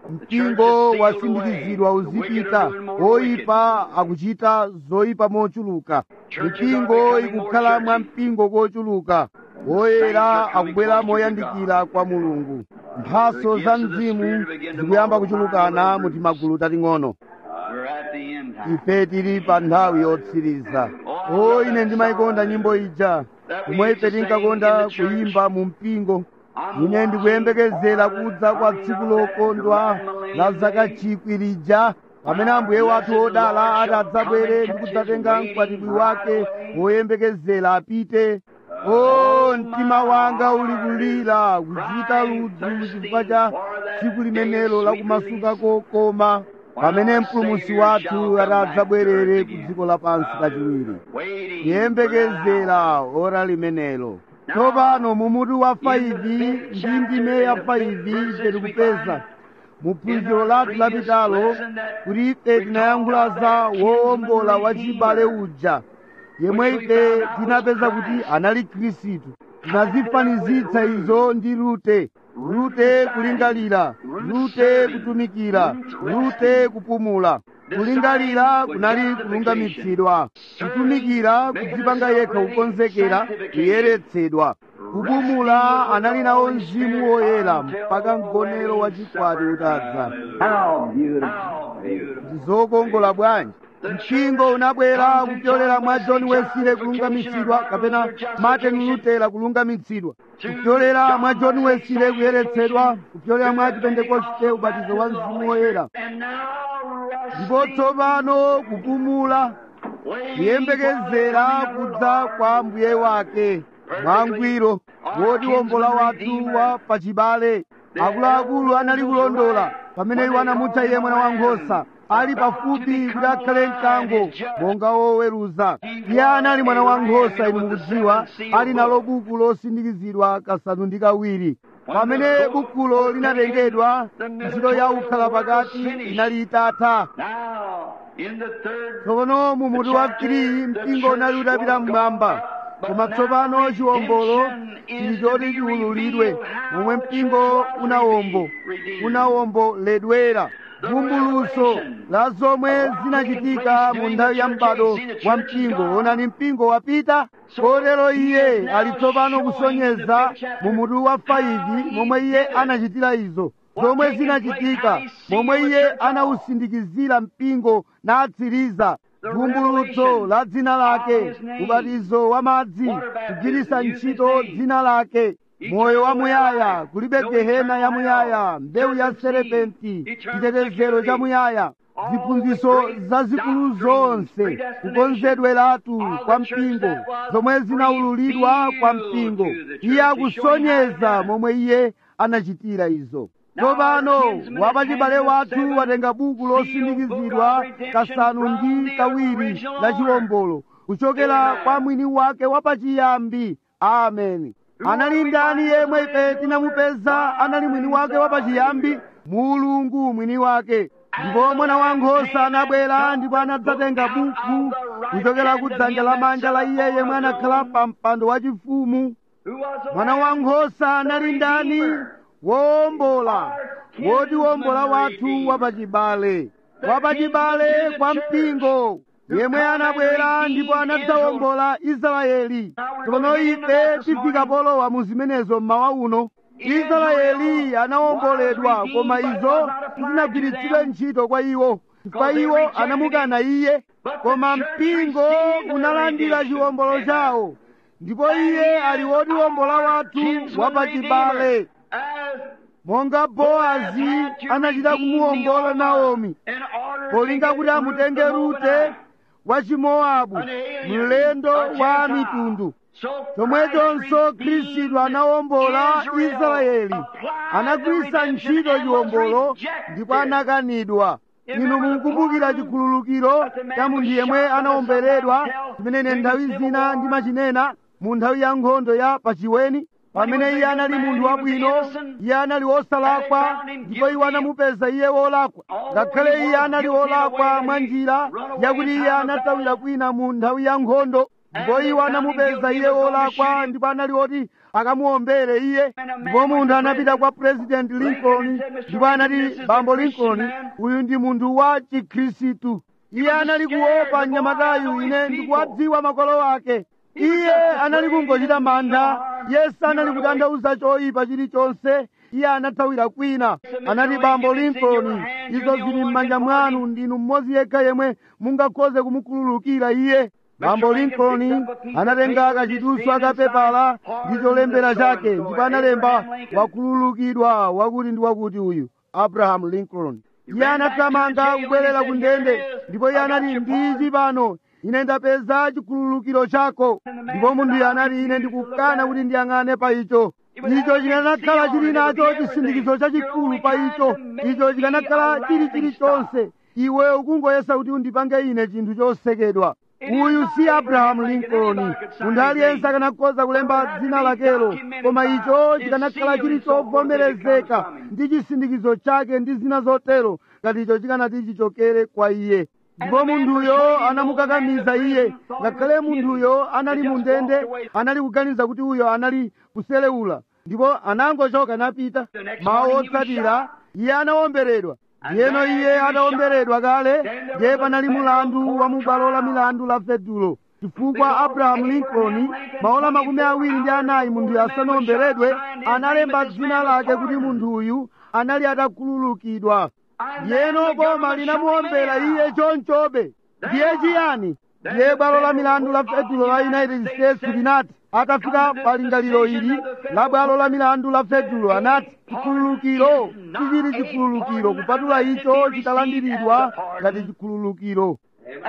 mpingo wasindikizidwa uzipita, oyipa akuchita zoyipa mochuluka, mipingo ikukhala mwa mpingo kochuluka, oyera akubwera moyandikira kwa Mulungu, mphaso za mzimu zikuyamba kuchulukana mu timagulu tating'ono. Ife tili pa nthawi yotsiriza. Ine ndimayikonda nyimbo ija omwe ife tinkakonda kuyimba mu mpingo. Ine ndikuyembekezera kudza kwa tsiku lokondwa la zaka chikwi lija, pamene Ambuye wathu odala adzabwere ndi kudzatenga mkwatibwi wake woyembekezera apite. Mtima wanga uli kulira kuchita ludzu chifukwa cha tsiku limenelo la kumasuka kokoma, pamene mpulumutsi wathu adzabwerere ku dziko lapansi kachiwiri. Kuyembekezera ora limenelo. Tsopano mu mutu wa 5 ndi ndime ya 5 ife tikupeza mu phunziro lathu lapitalo kuti ife tinayankhula za wowombola wachibale uja yemwe ife tinapeza kuti anali Khristu. Tinazifanizitsa izo ndi Rute kulingalira, Rute kutumikira, Rute kupumula. Kulingalira kunali kulungamitsidwa, kutumikira kudzipanga yekha kukonzekera kuyeretsedwa, kupumula anali nawo mzimu woyera mpaka mgonero wa chikwati utadza. Ndizokongola bwanji! Mpingo unabwera kupyolera mwa John Wesley kulungamitsidwa, kapena Martin Luther kulungamitsidwa, kupyolera mwa John Wesley kuyeretsedwa, kupyolera mwa Pentekoste ubatizo wa mzimu woyera. Ndipo tsopano kupumula, kuyembekezera kudza kwa Ambuye wake mwangwiro. Woti wombola wathu wa pachibale, akuluakulu anali kulondola pamene iwo anamutcha Iye Mwana Wankhosa, ali pafupi kuti akhale mkango monga woweruza. Iye anali Mwana Wankhosa, inu mukudziwa, ali nalo buku losindikizidwa kasanu ndi kawiri. Pamene bukulo linatengedwa, ntchito ya ukhala pakati inali itatha. Tsopano mu mutu wa 3 mpingo unali utapita mmwamba, koma tsopano chiwombolo chili choti chiwululidwe, momwe mpingo unawomboledwera. Vumbuluso la zomwe zinachitika mu nthawi ya m'bado wa mpingo. Onani mpingo wapita, kotero iye ali tsopano kusonyeza mu mutu wa 5 momwe iye anachitira izo, zomwe zinachitika, momwe iye anawusindikizira mpingo natsiriza. Vumbulutso la dzina lake, ubatizo wa madzi, kugwiritsa ntchito dzina lake, moyo wamuyaya, kulibe gehena yamuyaya, mbewu ya serepenti, chitetezero chamuyaya, ziphunzitso zazikulu zonse, kukonzedweratu kwa mpingo, zomwe zinawululidwa kwa mpingo. Iye akusonyeza momwe iye anachitira izo. Tsopano wapachibale wathu watenga buku losindikizidwa kasanu ndi kawiri la chiwombolo kuchokera kwa mwini wake wapachiyambi. Ameni. Anali ndani yemwe ife tinamupeza anali mwini wake wapachiyambi? Mulungu mwini wake. Ndipo Mwana Wankhosa anabwera ndipo anadzatenga buku kuchokera ku dzanja lamanja la iye yemwe anakhala pa mpando wachifumu. Mwana Wankhosa anali ndani? Wowombola, woti wombola wathu wapachibale kwa mpingo, yemwe anabwera ndipo anadzawombola Israeli. Tsopano ife tifika polowa mu zimenezo mmawa uno. Israeli anawomboledwa, koma izo sizinagwiritsidwe ntchito kwa iwo, chifukwa iwo anamukana iye. Koma mpingo unalandira chiwombolo chawo, ndipo iye ali woti wombola wathu wapachibale. Monga Boazi anachita kumuwombola Naomi polinga kuti amutenge Rute wa Chimoabu, mlendo wa mitundu, chomwechonso Khristu anawombola Israeli, anagwiritsa ntchito chiwombolo ndipo anakanidwa. Inu mukumbukira chikhululukiro cha munthu yemwe anawomboledwa, chimene nthawi zina ndimachinena mu nthawi ya nkhondo ya pachiweni. Pamene iye anali munthu wabwino, iye anali wosalakwa, ndipo iwo anamupeza iye wolakwa. Ngakhale iye anali wolakwa mwa njira yakuti iye anathawira kwina mu nthawi ya nkhondo, ndipo iwo anamupeza iye wolakwa ndipo anali oti akamuombere iye. Ndipo munthu anapita kwa President Lincoln ndipo anati, bambo Lincoln, uyu ndi munthu wa Chikhristu. Iye anali kuopa mnyamatayu, ine ndikuwadziwa makolo ake. Iye anali kungochita mantha. Yesu anali kutanthauza choyipa chilichonse. Iye anathawira kwina. Anati, bambo Lincoln, izo zili m'manja mwanu, ndinu mmodzi yekha yemwe mungakhoze kumukhululukira iye. Bambo Lincoln anatenga kachiduswa kapepala ndi cholembera chake ndipo analemba, wakhululukidwa wakuti ndi wakuti uyu Abraham Lincoln. Iye anathamanga kubwerera ku ndende ndipo iye anati, ndichi pano, ine ndapeza chikhululukiro chako. Ndipo munthuyo anati, ine ndikukana kuti ndiyang'ane pa icho. Icho chikanakhala chili nacho chisindikizo chachikulu pa icho. Icho chikanakhala chili chilichonse. Iwe ukungoyesa kuti undipange ine chinthu chosekedwa. Uyu si Abraham Lincoln. Munthu aliyense akanakhoza kulemba dzina lakelo, koma icho chikanakhala chili chovomerezeka ndi chisindikizo chake ndi zina zotero, ngati icho chikanati chichokere kwa iye. Ndipo munthuyo anamukakamiza iye. Ngakhale munthuyo anali mu ndende, anali kuganiza kuti uyo anali kuselewula, ndipo anangochoka napita. Mawu otsatira iye anawomberedwa. Ndiyeno iye atawomberedwa kale, ndiye panali mulandu wa mubwalo la milandu la Fetulo, chifukwa Abraham Lincoln maola 24 munthuyo asanawomberedwe analemba dzina lake kuti munthuyu anali atakhululukidwa. Ndiyeno boma linamuwombera iye chonchobe. Ndiye chiyani? Ndiye bwalo la milandu la Fetulo la United States linati, atafika pa lingaliro ili la bwalo la milandu la Fetulo, anati, chikhululukiro sichili chikhululukiro kupatula icho chitalandiridwa ngati chikhululukiro.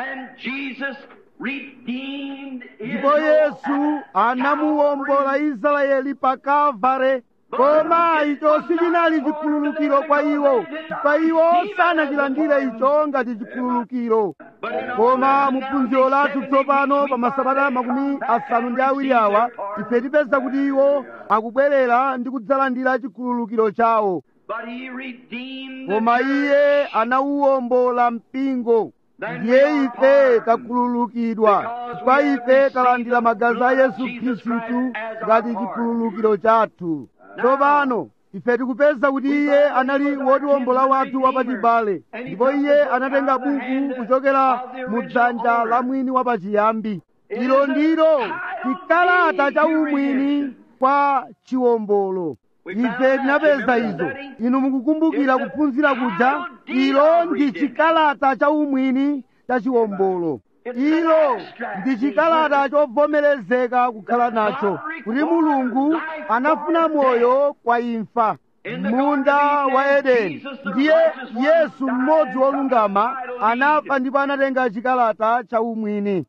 Ndipo Yesu anamuwombola Israeli pa Kalvare. Koma icho sichinali chikhululukiro kwa iwo, pa iwo sanachilandire icho ngati chikhululukiro. Koma muphunziro lathu tsopano pa masabata 70 awa, ife tipeza kuti iwo akubwerera ndi kudzalandira chikhululukiro chawo. Koma iye anawuwombola mpingo. Ndiye ife takhululukidwa, kwa ife talandira magazi a Yesu Khristu ngati chikhululukiro chathu. Tsopano ife tikupeza kuti iye anali wotiwombola wathu wapachibale, ndipo iye anatenga buku kuchokera mu dzanja la mwini wapachiyambi. Ilo ndilo chikalata cha umwini kwa chiwombolo. Ife tinapeza izo. Inu mukukumbukira kuphunzira kuja, ilo ndi chikalata cha umwini cha chiwombolo. Ilo ndi chikalata chovomerezeka kukhala nacho, kuti Mulungu anafuna moyo kwa imfa. Munda wa Edeni, ndiye Yesu mmodzi wolungama anafa ndipo anatenga chikalata cha umwini.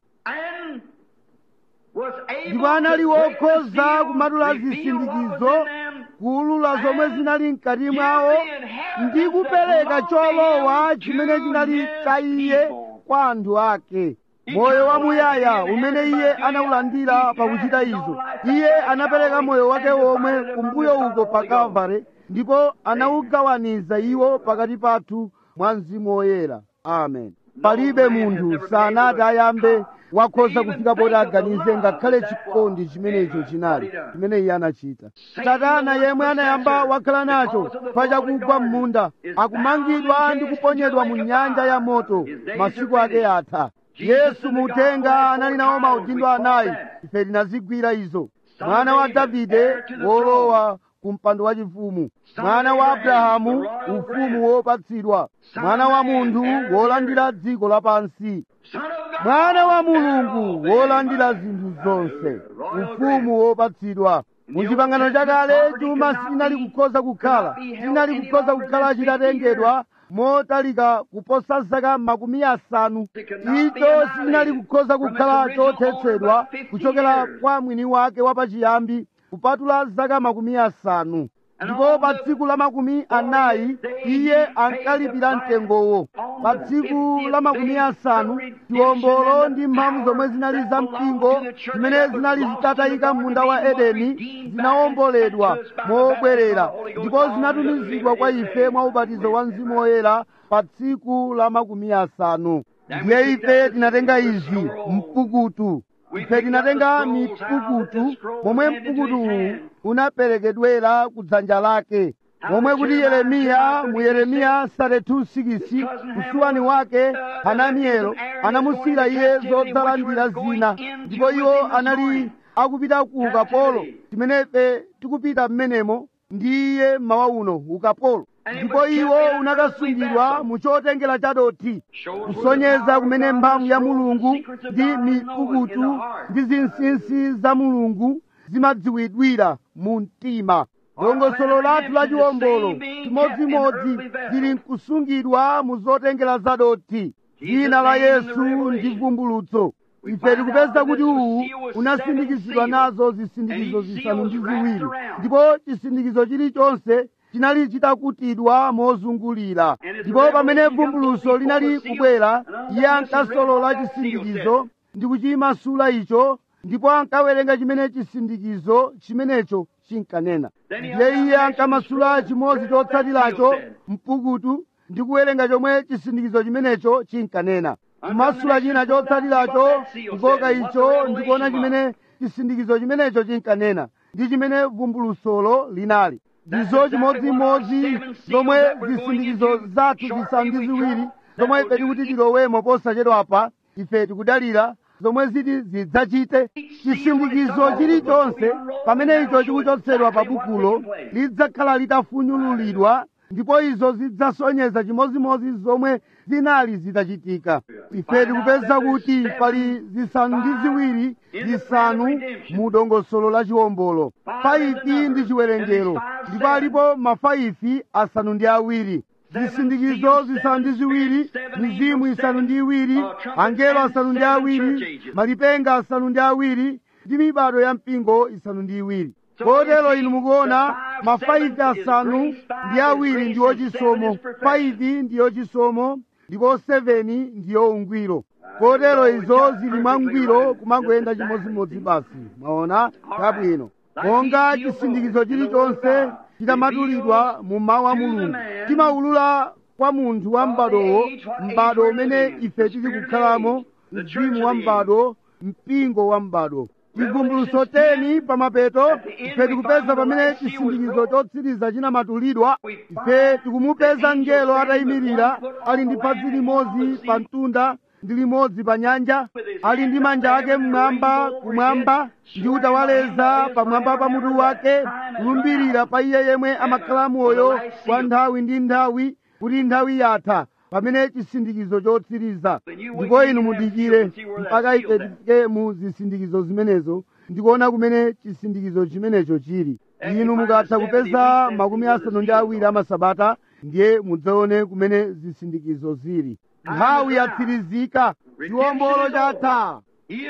Ndipo anali wokhoza kumatula zisindikizo, kuulula zomwe zinali mkati mwawo ndi kupereka cholowa chimene chinali cha iye kwa anthu ake. Moyo wamuyaya umene iye anawulandira pakuchita izo. Iye anapereka moyo wake womwe kumbuyo uko pa Kalvare, ndipo anawugawaniza iwo pakati pathu mwa Mzimu Woyera. Amen. Palibe munthu sanati ayambe wakhoza kufika poti aganize ngakhale chikondi chimenecho chinali chimene iye anachita. Satana yemwe anayamba wakhala nacho pachakugwa m'munda, akumangidwa ndi kuponyedwa mu nyanja ya moto, masiku ake atha. Yesu mutenga anali nawo maudindo 4, ife tinazigwira izo. Mwana wa Davide wolowa ku mpando wachifumu, mwana wa Abrahamu ufumu wopatsidwa, mwana wa munthu wolandira dziko lapansi, mwana wa Mulungu wolandira zinthu zonse, ufumu wopatsidwa. Muchipangano chakale chuma sinali kukhoza kukhala chitatengedwa motalika kuposa zaka 50. Icho sinali kukhoza kukhala chothetsedwa kuchokera kwa mwini wake wapachiyambi kupatula zaka 50. Ndipo pa tsiku la 40 iye ankalipira mtengowo. Pa tsiku la 50 chiwombolo ndi mphamvu zomwe zinali za mpingo zimene zinali zitatayika m'munda wa Edeni zinawomboledwa mobwerera, ndipo zinatumizidwa kwa ife mwa ubatizo wa Mzimu Woyera pa tsiku la 50. Ndiye ife tinatenga izi mpukutu. ife tinatenga mipukutu momwe mpukutu uwu unaperekedwera ku dzanja lake, momwe kuti Yeremiya mu Yeremiya 32:6 msuwani wake Hananielo anamusiyira iye zodzalandira zina, ndipo iwo anali akupita ku ukapolo, timene ife tikupita mmenemo ndi iye mawa uno ukapolo, ndipo iwo unakasungidwa mu chotengera chadothi, kusonyeza kumene mphamvu ya Mulungu ndi mipukutu ndi zinsinsi za Mulungu zimadziwidwira mu mtima. Dongosolo lathu la chiwombolo chimodzimodzi zili nkusungidwa mu zotengera zadothi. Dzina la Yesu ndi vumbulutso. Ife tikupeza kuti uwu unasindikizidwa nazo zisindikizo zisanu ndi ziwiri, ndipo chisindikizo chilichonse chinali chitakutidwa mozungulira. Ndipo pamene vumbulutso linali kubwera, iye ankasolola chisindikizo ndi kuchimasula icho, ndipo ankawerenga chimene chisindikizo chimenecho chinkanena. Ndiye iye ankamasula chimodzi chotsatiracho mpukutu ndi kuwerenga chomwe chisindikizo chimenecho chinkanena, kumasula china chotsatiracho kukoka icho ndi kuona chimene chisindikizo chimenecho chinkanena ndi chimene vumbulutsolo linali. Ndizo chimodzimodzi zomwe zisindikizo zathu zisanu ndi ziwiri zomwe ife tikuti tilowemo posachedwapa, ife tikudalira zomwe ziti zidzachite. Chisindikizo chilichonse pamene icho chikuchotsedwa pa bukulo lidzakhala litafunyululidwa, ndipo izo zidzasonyeza chimodzimodzi zomwe zinali zitachitika. Ife tikupeza kuti pali zisanu ndi ziwiri zisanu mu dongosolo la chiwombolo. 5 ndi chiwerengero, ndipo alipo mafaifi asanu ndi awiri. Zisindikizo zisanu ndi ziwiri, mizimu isanu ndi iwiri, angelo asanu ndi awiri, malipenga asanu ndi awiri, ndi mibado ya mpingo isanu ndi iwiri. Kotero inu mukuona mafaifi asanu ndi awiri ndiyo chisomo, 5 ndiyo chisomo, ndipo 7 ndiyo ungwiro. Kotero izo zili mwangwiro kumangoyenda chimodzimodzi basi. Maona kabwino, monga chisindikizo chilichonse chitamatulidwa mu mawu a Mulungu chimaulula kwa munthu wa m'badowo, m'bado umene ife tili kukhalamo, mzimu wa m'bado, mpingo wa m'bado. Chivumbulutso 10 pamapeto ife tikupeza pamene chisindikizo chotsiriza chinamatulidwa, ife tikumupeza mngelo atayimirira ali ndi phazi limodzi pa mtunda ndi limodzi pa nyanja, ali ndi manja ake mmwamba kumwamba ndi utawaleza pamwamba pa mutu wake, kulumbirira pa iye yemwe amakhala moyo kwa nthawi ndi nthawi, kuti nthawi yatha pamene chisindikizo chotsiriza. Ndipo inu mudikire mpaka ife tifike mu zisindikizo zimenezo ndikuona kumene chisindikizo chimenecho chili. Inu mukatha kupeza makumi asanu ndi awiri amasabata, ndiye mudzaone kumene zisindikizo zili. Nthawi yatsirizika, chiwombolo chatha.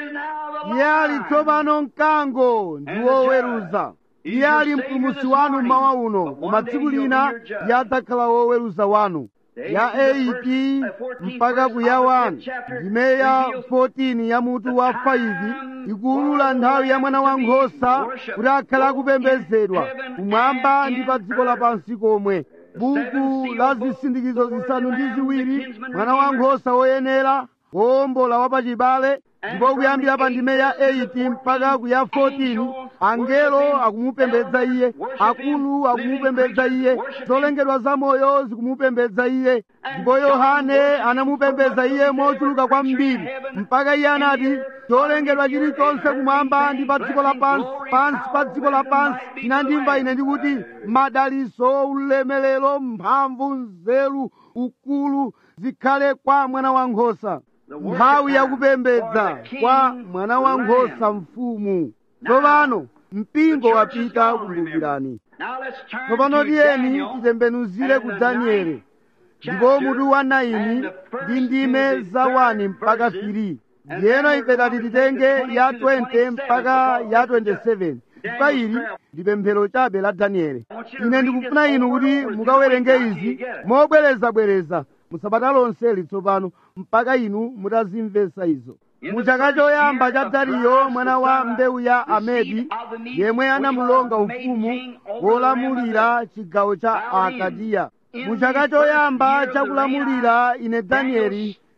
Iye ali tsopano mkango ndi woweruza. Iye ali mpulumutsi wanu mmawa uno, koma tsiku lina iye adzakhala woweruza wanu. Ya 8 mpaka ku ya 1 ndime ya 14 ya mutu wa 5 ikuulula nthawi ya mwana wankhosa kuti akhale akupembedzedwa kumwamba ndi pa dziko lapansi komwe. Buku la zisindikizo zisanu ndi ziwiri, mwana wankhosa woyenera, wowombola wapachibale. Ndipo kuyambira pa ndime ya 8 mpaka ku ya 14 angelo akumupembedza iye, akulu akumupembedza iye, zolengedwa zamoyo zikumupembedza iye. Ndipo Yohane anamupembedza iye mochuluka kwambiri mpaka iye anati, cholengedwa chilichonse kumwamba ndi pa dziko lapansi, pansi pa dziko lapansi chinandimva ine ndikuti, madalitso, ulemerero, mphamvu, nzeru, ukulu zikhale kwa mwana wankhosa. Nthawi yakupembedza kwa mwana wankhosa mfumu. Tsopano mpingo wapita, kumbukirani. Tsopano tiyeni titembenuzire ku Danieli, ndipo mutu wa 9 ndi ndime za 1 mpaka 3. Ndiyeno ife tati titenge ya 20 mpaka ya 27. Chifukwa ili ndi pemphero chabe la Danieli. Ine ndikufuna inu kuti mukawerenge izi mobwerezabwereza musabata lonse litsopano mpaka inu mutazimvetsa izo. Mu chaka choyamba cha Dariyo mwana wa mbewu ya Amedi, yemwe anamulonga ufumu wolamulira chigawo cha Akadiya. Mu chaka choyamba chakulamulira ine Danieli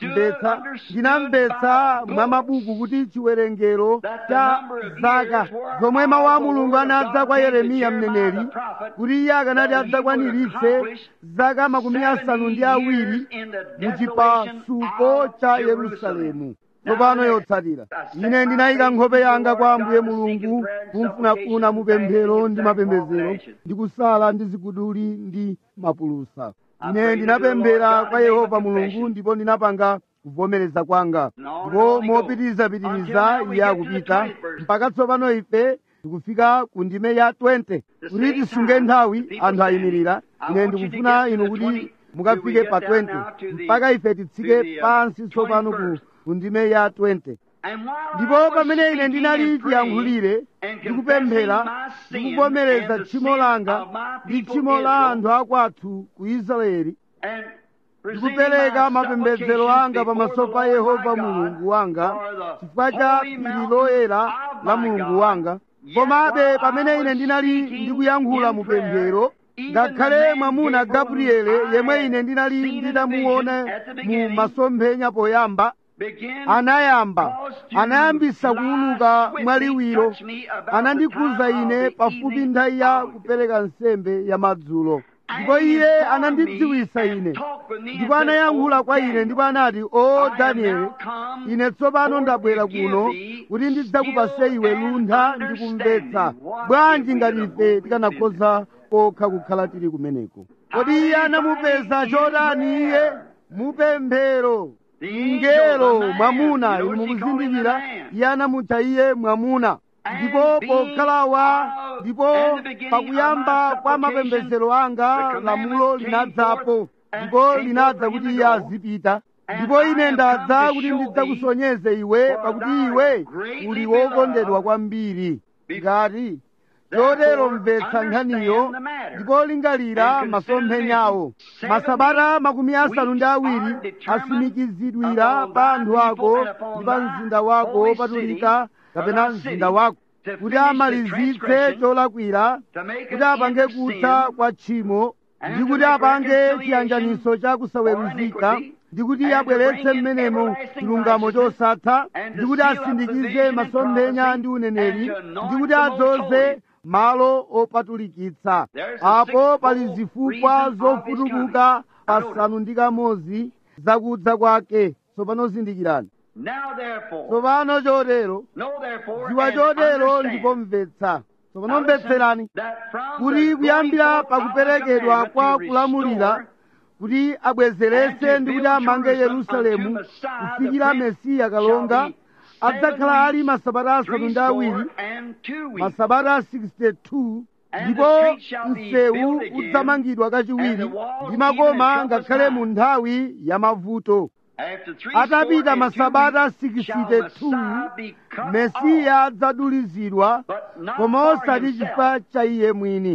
ndinamvetsa mwa mabuku kuti chiwerengero cha zaka zomwe mawu a Mulungu anadza kwa Yeremiya mneneri kuti iye akanati adzakwaniritse zaka 70 mu chipasuko cha Yerusalemu. Tsopano yotsatira ine ndinayika nkhope yanga kwa Ambuye Mulungu kumfunafuna mupemphero ndi mapembedzero ndi kusala ndi ziguduli ndi mapulusa. Ine ndinapemphera kwa Yehova Mulungu ndipo ndinapanga kuvomereza kwanga, ndipo mopitiriza iye akupita mpaka tsopano ife tikufika ku ndime ya 20 kuti tisunge nthawi. Anthu ayimirira. Ine ndikufuna inu kuti mukafike pa 20 mpaka ife titsike pansi tsopano ku ndime ya 20. Ndipo pamene ine ndinali chiyankhulire ndikupemphera ndikuvomereza tchimo langa ndi tchimo la anthu akwathu ku Israeli, ndikupereka mapembedzero anga pamaso pa Yehova Mulungu wanga chifukwa cha phiri loyera la Mulungu wanga. Komabe pamene ine ndinali ndikuyankhula mupemphero, ngakhale mwamuna Gabriele yemwe ine ndinali nditamuona mu masomphenya poyamba anayambisa kuuluka mwaliwiro, anandikhuza ine pafupi nthawi ya kupereka nsembe ya madzulo. Ndipo iye anandidziwisa ine ndipo anayankhula kwa ine ndipo anati, o Danieli, ine tsopano ndabwera kuno kuti ndidzakupase iwe luntha ndi kumvetsa. Bwanji ngati ife tikanakhoza kokha kukhala tili kumeneko. Kodi iye anamupeza chotani iye? Mupemphero. Mngelo mwamuna, inu mukuzindikira, iye anamutcha iye mwamuna. Ndipo pokhalawa, ndipo pakuyamba kwa mapembedzero anga lamulo linadzapo, ndipo linadza kuti iye azipita. Ndipo ine ndadza kuti ndidzakusonyeze iwe, pakuti iwe uli wokondedwa kwambiri. Ngati chotero mvetsa nkhaniyo ndipo lingalira masomphenyawo. Masabata 70 asimikizidwira pa anthu ako ndi pa mzinda wako wopatulika kapena mzinda wako, kuti amalizitse cholakwira, kuti apange kutha kwa tchimo, ndi kuti apange chiyanjaniso cha kusaweruzika, ndi kuti abweretse mmenemo chilungamo chosatha, ndi kuti asindikize masomphenya ndi uneneri, ndi kuti adzoze malo opatulikitsa. Apo pali zifukwa zofutukuka 6 zakudza kwake. Tsopano zindikirani. Tsopano chotero dziwa chotero ndipo mvetsa. Tsopano mvetserani kuti kuyambira pakuperekedwa kwa kulamulira kuti abwezeretse ndi kuti amange Yerusalemu kufikira Mesiya kalonga, adzakhala ali masabata 72, masabata 62, ndipo msewu udzamangidwa kachiwiri ndi makoma ngakhale mu nthawi ya mavuto. Atapita masabata 62, Mesiya adzadulizidwa, koma osati chifukwa cha iye mwini.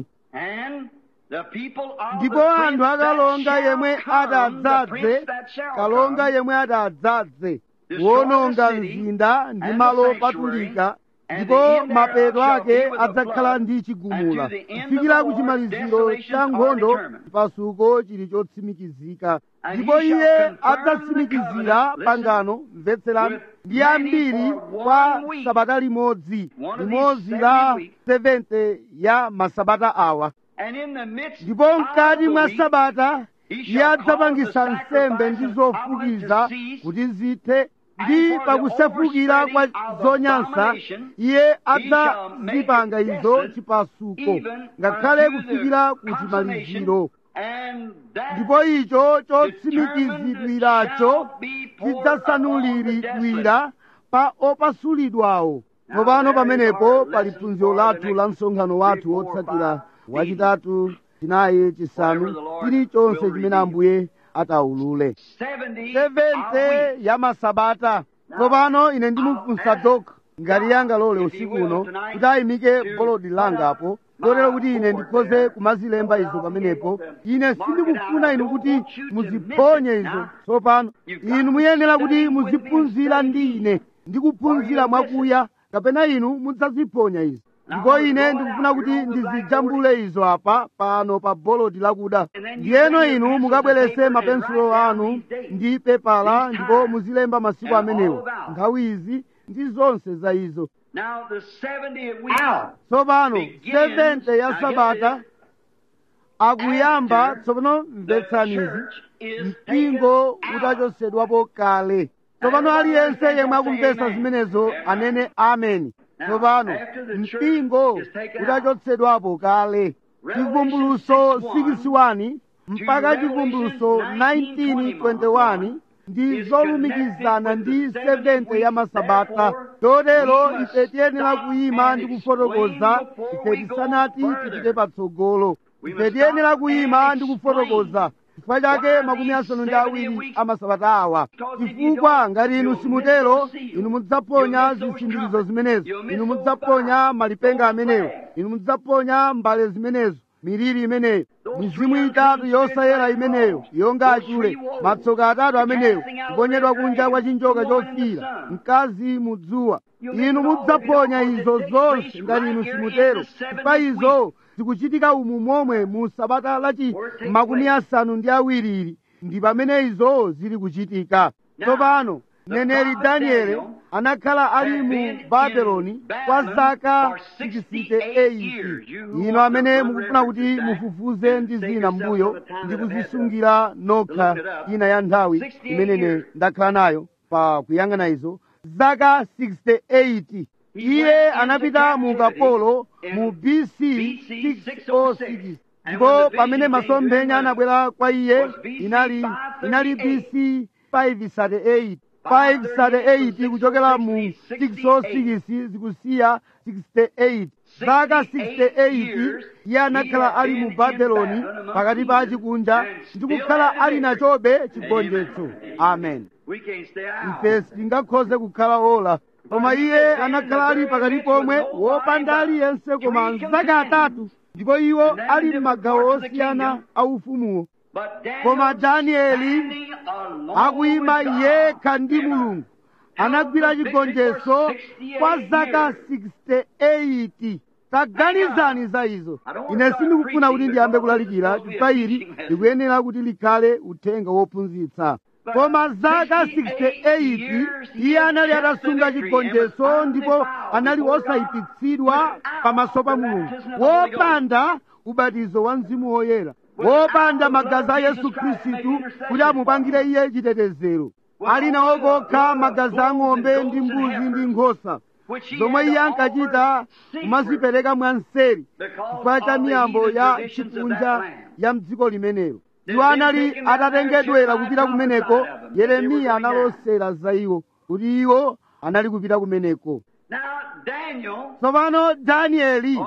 Ndipo anthu akalonga yemwe adadzadze, kalonga yemwe adadzadze kuwononga mzinda ndi malo opatulika, ndipo mapeto ake adzakhala ndi chigumula kufikira ku chimaliziro cha nkhondo. Chipasuko chili chotsimikizika, ndipo iye adzatsimikizira pangano, mvetserani, ndi ambiri kwa sabata limodzi la 70 ya masabata awa. Ndipo mkati mwa sabata iye adzapangisa nsembe ndi zofukiza kuti zithe, ndi pakusefukira kwa zonyansa iye adzazipanga izo chipasuko ngakhale kufikira ku chimaliziro. Ndipo icho chotsimikizidwiracho chidzasanuliridwira pa opasulidwawo. Tsopano pamenepo pali phunziro lathu la msonkhano wathu wotsatira wachitatu, chinayi, chisanu, chilichonse chimene Ambuye ataulule. 70 ya masabata. Tsopano ine ndimufunsa Doc ngati yangalole usiku uno kuti ayimike bolodi langapo, kotero kuti ine ndikhoze kumazilemba izo pamenepo. Ine sindikufuna inu kuti muziphonye izo. Tsopano inu muyenera kuti muziphunzira ndi ine ndikuphunzira mwakuya, kapena inu mudzaziphonya izo. ndipo ine ndikufuna kuti ndizijambule izo apa pano pa bolodi lakuda. ndiyeno inu mukabwerese mapensulo anu ndi pepala ndipo muzilemba masiku amenewo, nthawi izi ndi zonse za izo. Now the 70th week tsopano 70 ya sabata akuyamba tsopano. mvetsanizi, mpingo utachotsedwapo kale. tsopano aliyense yemwe akumvetsa zimenezo anene ameni. tsopano mpingo utachotsedwapo kale. chivumbuluso 61 mpaka chivumbuluso 1921 ndi zolumikizana ndi 70 ya masabata. chotero ife tiyenera kuyima ndi kufotokoza, ife tisanati tipite patsogolo. ife tiyenera kuyima ndi kufotokoza chifukwa chake makumi asanu ndi awiri amasabata awa. chifukwa ngati inu simutero, inu mudzaponya zisindikizo zimenezo, inu mudzaponya malipenga amenewo, inu mudzaponya mbale zimenezo, miliri imeneyo, mizimu itatu yosayera imeneyo yonga achule, matsoka atatu ameneyo kuponyedwa kunja kwa chinjoka chofira, mkazi mudzuwa. inu mudzaponya izo zonse ngati inu simutero. chifukwa izo zikuchitika umu momwe mu sabata lachi makumi asanu ndi awiri ndi pamene izo zili kuchitika. tsopano mneneri Danieli anakhala ali mu Babeloni kwa zaka 68. ino amene mukufuna kuti mufufuze ndi zina mbuyo ndi kuzisungira nokha ina ya nthawi imene ndakhala nayo pa kuyang'ana izo, zaka 68. iye anapita mu ukapolo mu BC 606, ndipo pamene masomphenya anabwera kwa iye inali BC 538. 538 kuchokera mu 606 zikusiya 68. zaka 68 iye anakhala ali mu Babeloni pakati pa chikunja ndi kukhala ali nachobe chigonjetso. amen. ife sitingakhoze kukhala ola, koma iye anakhala ali pakati pomwe wopanda aliyense koma zaka atatu, ndipo iwo ali m'magawo osiyana a ufumuwo. koma Danieli akuyima yekha ndi Mulungu anagwira chigonjetso kwa zaka 68. taganizani za izo. ine sindikufuna kuti ndiyambe kulalikira chifukwa ili likuyenera kuti likhale uthenga wophunzitsa. koma zaka 68 iye anali atasunga chigonjetso ndipo anali osayipitsidwa pamaso pa Mulungu, wopanda ubatizo wa Mzimu Woyera, wopanda magazi a Yesu Khristu kuti amupangire iye chitetezero. ali nawo kokha magazi a ng'ombe ndi mbuzi ndi nkhosa, zomwe iye ankachita kumazipereka mwanseri chifukwa cha miyambo ya chikunja ya mdziko limenelo. iwo anali atatengedwera kupita kumeneko. Yeremiya analosera za iwo kuti iwo anali kupita kumeneko. tsopano Danieli,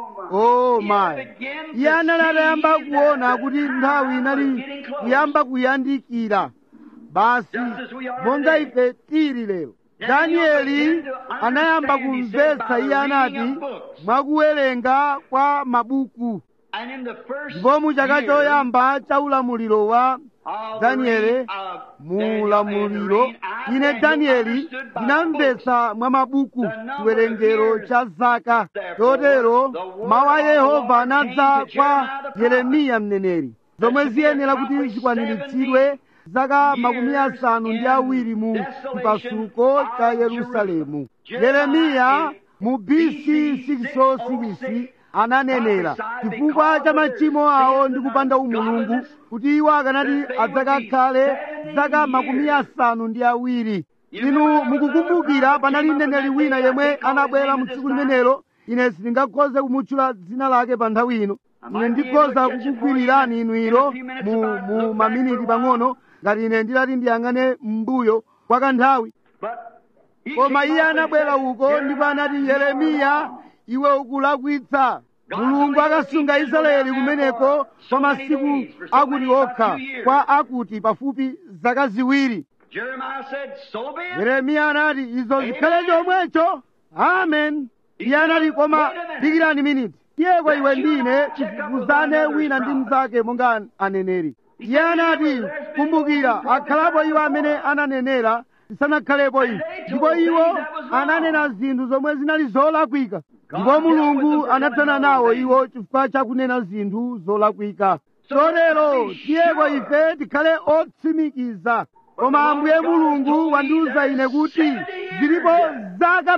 iye anali atayamba kuona kuti nthawi inali kuyamba kuyandikira, basi monga ife tili lero. Danieli anayamba kumvetsa. iye anati mwakuwerenga kwa mabuku. ndipo mu chaka choyamba cha ulamuliro wa Danieli, mu ulamuliro ine Danieli ndinamvetsa mwa mabuku chiwerengero cha zaka. chotero mawu a Yehova anadza kwa Yeremiya mneneri, zomwe ziyenera kuti zikwaniritsidwe zaka makumi asanu ndi awiri mu chipasuko cha Yerusalemu. Yeremiya mu BC 606 ananenera chifukwa cha machimo awo ndi kupanda umulungu kuti iwo akanati adzakakhale zaka makumi asanu ndi awiri. inu mukukumbukira panali mneneri wina yemwe anabwera mu tsiku limenelo. ine sindingakhoze kumutchula dzina lake pa nthawi ino. ine ndikhoza kukugwirirani inu ilo mu maminiti pang'ono ngati ine ndilati ndiyang'ane m'mbuyo kwa kanthawi. koma iye anabwera uko ndipo anati, Yeremiya, iwe ukulakwitsa. Mulungu akasunga Israeli kumeneko kwa masiku akuti okha, kwa akuti pafupi zaka ziwiri. Yeremiya anati, izo zikhale chomwecho. amen. iye anati, koma dikirani miniti, tiyeko iwe ndine tifufuzane wina ndi mnzake monga aneneri. iye anati, kumbukira, akhalapo iwo amene ananenera tisanakhalepo ife, ndipo iwo ananena zinthu zomwe zinali zolakwika, ndipo Mulungu anathana nawo iwo chifukwa chakunena zinthu zolakwika. Chotero tiyeko ife tikhale otsimikiza. Koma Ambuye Mulungu wandiwuza ine kuti zilipo zaka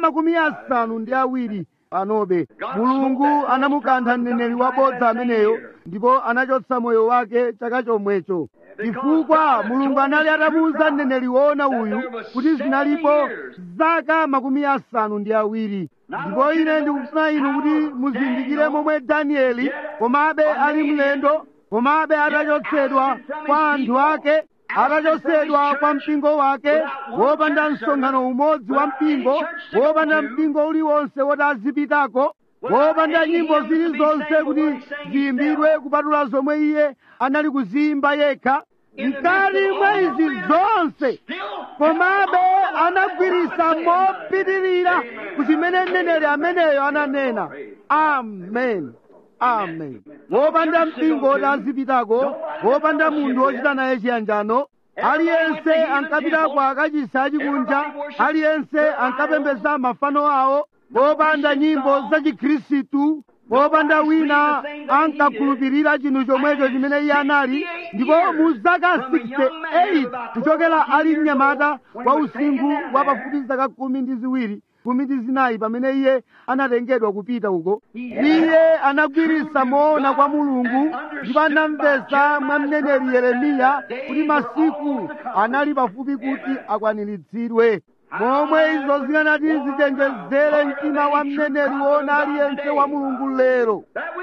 70 panobe Mulungu anamukantha mneneri wabodza ameneyo ndipo anachotsa moyo wake chaka chomwecho, chifukwa Mulungu anali atamuwuza mneneri woona uyu kuti zinalipo zaka 70. Ndipo ine ndikufuna inu kuti muzindikire momwe Danieli, komabe ali mlendo, komabe atachotsedwa kwa anthu ake, atachotsedwa kwa mpingo wake, wopanda msonkhano umodzi wa mpingo, wopanda mpingo uliwonse woti azipitako, wopanda nyimbo zilizonse kuti ziyimbidwe kupatula zomwe iye anali kuziyimba yekha. Mkati mwa izi zonse komabe anagwirisa mopitirira kuchimene mneneri ameneyo ananena. Amen. Amen. Wopanda mpingo woti azipitako, wopanda munthu wochita naye chiyanjano, aliyense ankapita kwa akachisi achikunja, aliyense ankapembedza mafano awo, wopanda nyimbo za Chikhristu, wopanda wina ankakhulupirira chinthu chomwecho chimene iye anali. Ndipo mu zaka 68 kuchokera ali mnyamata wa usinkhu wa pafupi zaka 12 pamene iye anatengedwa kupita uko, iye anagwirisa moona kwa Mulungu ndipo anamvetsa mwa mneneri Yeremiya kuti masiku anali pafupi kuti akwaniritsidwe. Momwe izo zikanati zichenjezere mtima wa mneneri woona aliyense wa Mulungu lero,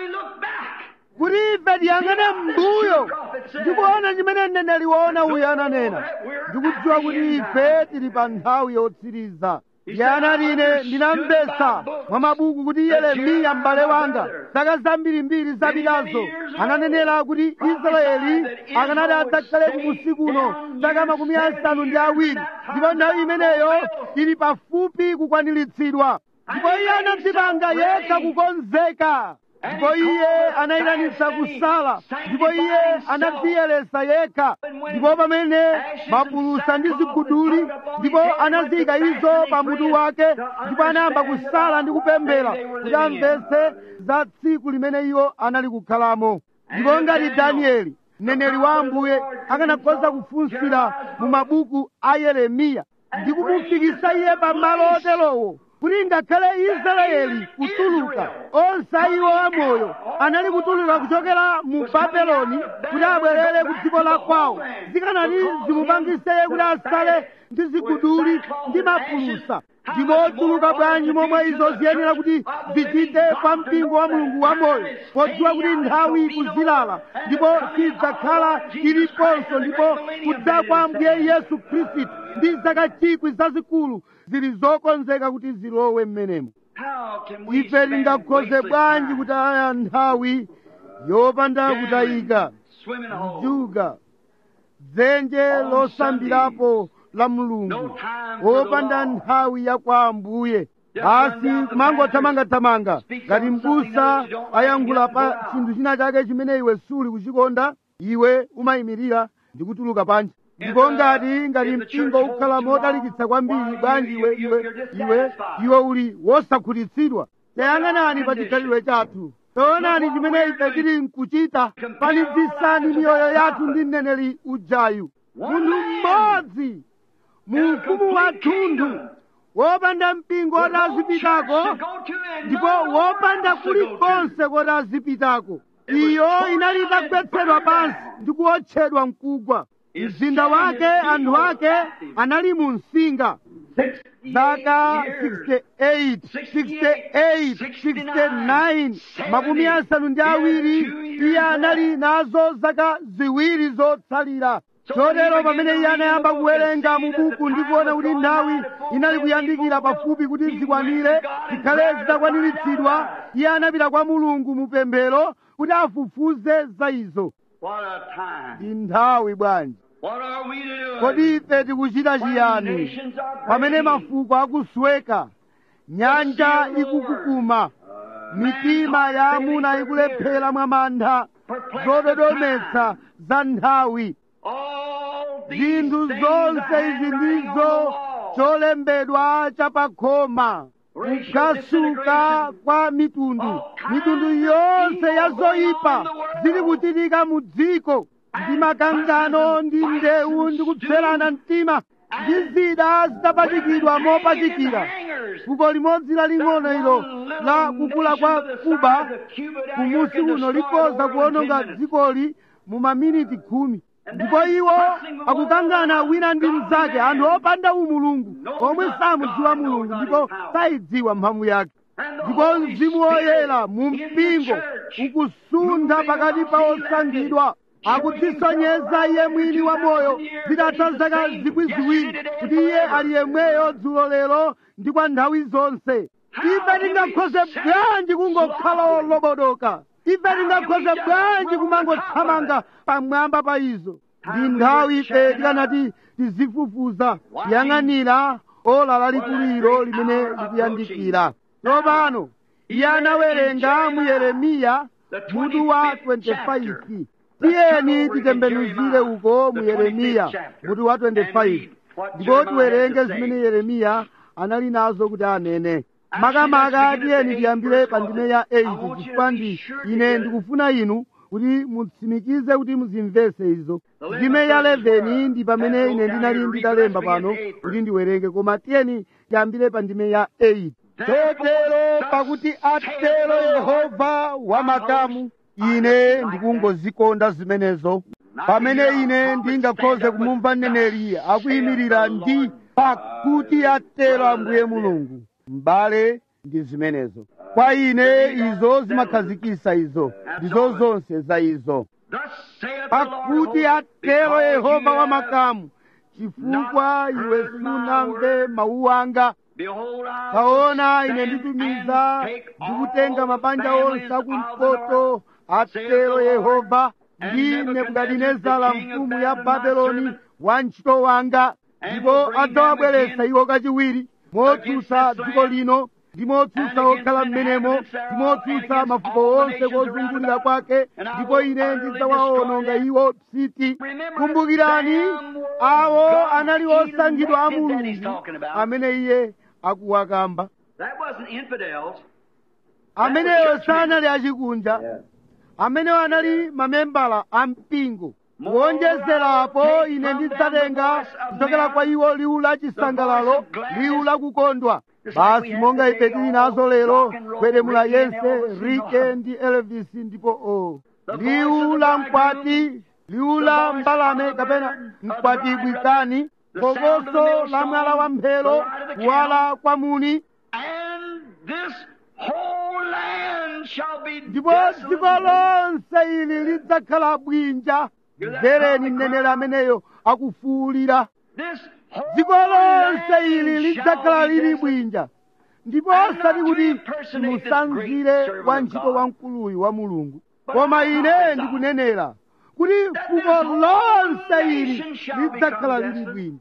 kuti ife tiyang'ane m'mbuyo ndikuona chimene mneneri woona uyu ananena, ndikudziwa kuti ife tili pa nthawi yotsiriza. Iye anati, ine ndinamvetsa mwa mabuku kuti Yeremiya m'bale wanga zaka zambirimbiri zapitazo ananenera kuti Israeli akanati adzakhale kumusi kuno zaka 70, ndipo nthawi imeneyo ili pafupi kukwaniritsidwa. Ndipo iye anadzipanga yekha kukonzeka, ndipo iye anayitanitsa kusala, ndipo iye anadziyeresa yekha, ndipo pamene mapulusa ndi ziguduli, ndipo anazika izo pamutu wake, ndipo anayamba kusala ndi kupemphera kuti amvetse za tsiku limene iwo anali kukhalamo. Ndipo ngati Danieli mneneri wa Ambuye akanakhoza kufunsira mu mabuku a Yeremiya ndi kumufikisa iye pamalo oterowo, kuti ngakhale Israeli kutuluka, onse iwo amoyo anali kutuluka kuchokera mu Babeloni kuti abwerere ku dziko la kwawo, zikanati zimupangise kuti asale ndi ziguduli ndi mapulusa. Ndimotuluka bwanji momwe izo ziyenera kuti zichite kwa mpingo wa Mulungu wamoyo, podziwa kuti nthawi ikuzilala ndipo sidzakhala iliponso, ndipo kudza kwa Ambuye Yesu Khristu ndi zaka 1000 zazikulu zili zokonzeka kuti zilowe m'menemo. Ife tingakhoze bwanji kutaya nthawi yopanda kutayika, njuga, dzenje losambirapo la Mulungu, wopanda nthawi ya kwa Ambuye, basi kumangothamangathamanga ngati m'busa ayankhula pa chinthu china chake chimene iwe suli kuchikonda, iwe umayimirira ndi kutuluka panja. Ndipo ngati mpingo ukhala motalikitsa kwambiri, bwanji iwe uli wosakhutitsidwa. Tayang'anani pa chikhalidwe chathu, taonani chimene ife tili nkuchita. Fanizitsani miyoyo yathu ndi mneneri ujayu, munthu mmodzi mu ufumu wa thunthu, wopanda mpingo woti azipitako ndipo wopanda kulikonse koti azipitako. Iyo inali itagwetsedwa pansi ndi kuotchedwa mkugwa. Mzinda wake, anthu ake anali mu msinga. Zaka 68, 69, 70, iye anali nazo zaka ziwiri zotsalira. Chotero pamene iye anayamba kuwerenga mu buku ndi kuona kuti nthawi inali kuyandikira pafupi kuti zikwanire zikhale zitakwaniritsidwa, iye anapita kwa Mulungu mu pemphero kuti afufuze za izo. Ndi nthawi bwanji! Kodi ife tikuchita chiyani pamene mafuko akusweka, nyanja ikukukuma, mitima ya amuna ikulephera mwa mantha, zododometsa za nthawi? zinthu zonse izi ndizo cholembedwa chapakhoma, kukasuka kwa mitundu yonse ya zoyipa zili kuchitika mu dziko, ndi makangano ndi ndewu ndi kupserana mtima ndi zida zitapachikidwa mopachikira. Fuko limodzi laling'ono ilo la kukula kwa Kuba kumusi uno likhoza kuwononga dzikoli mu maminiti 10. Ndipo iwo akukangana wina ndi mnzake, anthu opanda umulungu omwe samudziwa Mulungu ndipo sayidziwa mphamvu yake. Ndipo Mzimu Woyera mu mpingo ukusuntha pakati pa osankhidwa, akudzisonyeza iye mwini wa moyo zitatha zaka 2,000 kuti iye ali yemweyo dzulo lero ndi kwa nthawi zonse. Ife tingakhoze bwanji kungokhala olobodoka? Ife tingakhoze bwanji kumangothamanga pamwamba pa izo? Ndi nthawi ife tikanati tizifufuza kuyang'anira ola lalikuliro limene likuyandikira. Tsopano iye anawerenga mu Yeremiya mutu wa 25. Tiyeni titembenuzire uko mu Yeremiya mutu wa 25 ndipo tiwerenge zimene Yeremiya anali nazo kuti anene. Makamaka tiyeni tiyambire pa ndime ya 8 chifukwa ine ndikufuna inu kuti mutsimikize kuti muzimvese izo. Ndime ya 11 ndi pamene ine ndinali nditalemba pano kuti ndiwerenge, koma tiyeni tiyambire pa ndime ya 8. Chotero pakuti atero Yehova wamakamu, ine ndikungozikonda zimenezo. Pamene ine ndingakhoze kumumva mneneri akuyimirira ndi pakuti atero Ambuye Mulungu, m'bale ndi zimenezo. Kwa ine izo zimakhazikisa izo, ndizo zonse za izo. Pakuti atero Yehova wamakamu, chifukwa iwe sunamve mawu anga. Taona ine nditumiza ndikutenga mabanja onse akumpoto, atero Yehova, ndi Nebukadinezara mfumu ya Babeloni wantchito wanga, ndipo adzawabweretsa iwo kachiwiri motsutsa dziko lino ndi motsutsa okhala m'menemo ndi motsutsa mafuko onse kozungulira kwake, ndipo ine ndidzawawononga iwo psiti. Kumbukirani, awo anali osankhidwa a Mulungu amene iye akuwakamba. Ameneyo sanali achikunja, ameneyo anali mamembala a mpingo. Kuonjezerapo ine ndidzatenga kuchokera kwa iwo liwu la chisangalalo, liwu la kukondwa. Basi monga ife tili nazo lero, kwedemula yense Rike ndi Elvis, ndipo liwu la mkwati, liwu la mbalame kapena mkwati bwikani, bokoso la mwala wa mphero, kuwala kwa muni. Ndipo dziko lonse ili lidzakhala bwinja. Mvereni mneneri ameneyo akufuwulira. Dziko lonse ili lidzakhala lili bwinja, ndipo osati kuti timusanzire wantchito wamkuluyu wa Mulungu, koma ine ndikunenera kuti fuko lonse ili lidzakhala lili bwinja.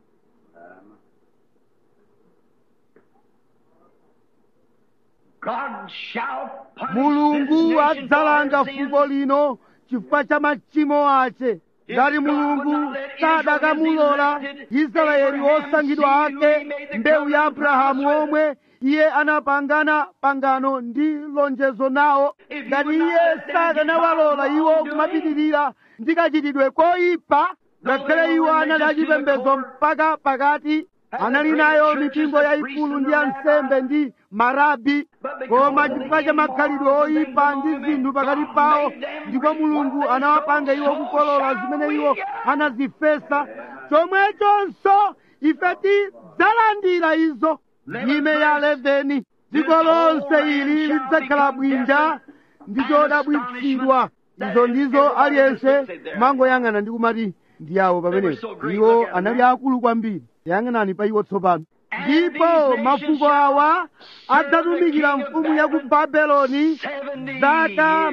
Mulungu adzalanga fuko lino chifukwa cha machimo ace. Ngati Mulungu sadakamulola Israeli osankhidwa ake, mbewu ya Abrahamu omwe iye anapangana pangano ndi lonjezo nawo, ngati iye sakanawalola iwo kumapitirira ndi kachitidwe koyipa, ngakhale iwo anali achipembedzo mpaka pakati, anali nayo mipingo yayikulu ndi ansembe ndi marabi, koma chifukwa cha makhalidwe oyipa ndi zinthu pakati pawo, ndipo Mulungu anawapanga iwo kukolola zimene iwo anazifesa. Chomwechonso ife tidzalandira izo. Ndime ya 11, dziko lonse ili lidzakhala bwinja ndi chodabwitsidwa. Izo ndizo aliyense mangoyang'ana ndi kumati ndi awo pamenepo. Iwo anali akulu kwambiri. Yang'anani pa iwo tsopano. Ndipo mafuko awa adzatumikira mfumu ya ku Babeloni zaka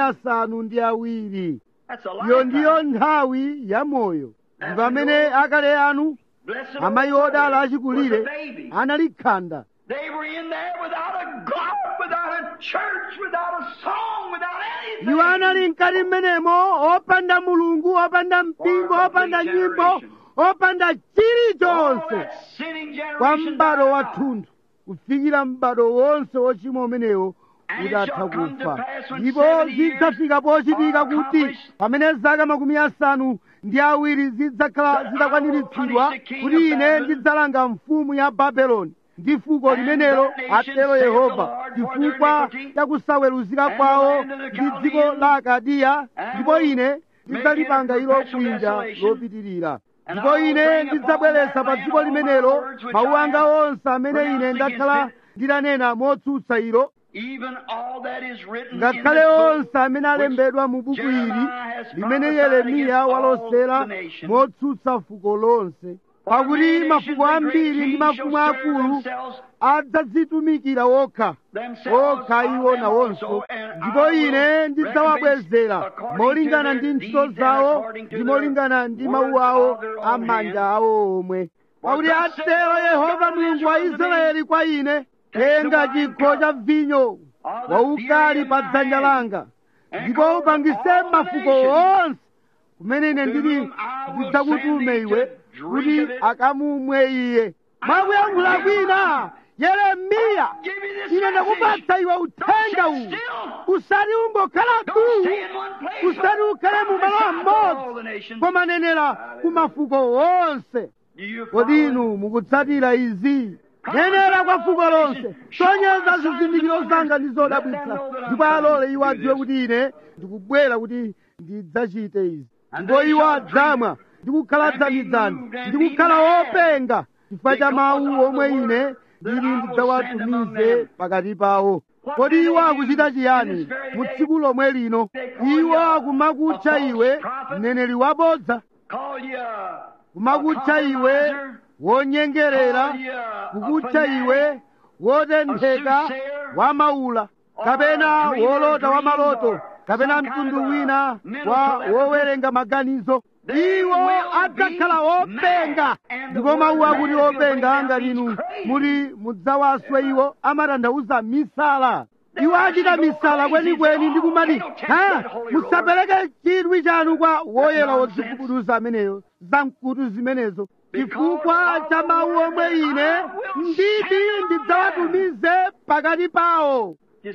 70. Iyo ndiyo nthawi ya moyo. Ndi pamene akale anu, amayi odala achikulire, anali khanda They were in there without a God, without a church, without a song, without anything. iwo anali mkati mmenemo opanda mulungu, opanda mpingo, opanda nyimbo, opanda chilichonse. That sinning Kwa generation m'bado died wa out. thunthu kufikira m'bado wonse wochimwa umenewo udatha kufa. Ndipo zidzafika pochitika kuti pamene zaka 70 zidzakhala zitakwaniritsidwa, kuti ine ndidzalanga mfumu ya Babeloni ndi fuko limenelo, atero Yehova, chifukwa cha kusaweruzika kwawo ndi dziko la Akadiya, ndipo ine ndidzalipanga ilo bwinja lopitirira. Ndipo ine ndidzabweretsa pa dziko limenelo mawu anga onse amene ine ndakhala ndidanena motsutsa ilo, Even all that is written in ngakhale this book, onse amene alembedwa mu buku ili limene Yeremiya walosera motsutsa fuko lonse. Pakuti mafuko ambiri ndi mafumu akulu adzadzitumikira okha iwo nawonso, ndipo ine ndidzawabwezera molingana ndi ntchito zawo ndi molingana ndi mawu awo a manja awo omwe. Pakuti atero Yehova Mulungu wa Israeli kwa ine, tenga chikho cha vinyo waukali pa dzanja langa, ndipo upangise mafuko onse kumene ine ndili ndidzakutume iwe kuti akamumwe iye. Mwakuyankhula kwina, Yeremiya, ine ndakupatsa iwe uthenga uwu. Usati ungokhala tu, usati ukhale mu malo amodzi, koma nenera ku mafuko onse. Kodi inu mukutsatira izi? Nenera kwa fuko lonse, sonyeza zizindikiro zanga ndi zodabwitsa, ndipo alole iwo adziwe kuti ine ndikubwera kuti ndidzachite izi. Ndipo iwo adzamwa ndi kukhala dzanidzani, ndi kukhala openga chifukwa cha mawu omwe ine ndili ndidzawatumize pakati pawo. Kodi iwo akuchita chiyani mu tsiku lomwe lino? Iwo akumakutcha iwe mneneri wabodza, kumakutcha iwe wonyengerera, kukutcha iwe wotentheka wa maula, kapena wolota wa maloto, kapena mtundu wina wa wowerenga maganizo. Iwo adzakhala openga, ndipo mawu akuti openga ngati inu muli mudzawaswe iwo amatanthauza misala. Iwo achita misala kwenikweni ndi kumati, musapereke chidwi chanu kwa woyera wodzigubuduza ameneyo zamkutu zimenezo, chifukwa cha mawu omwe ine nditi ndidzawatumize pakati pawo.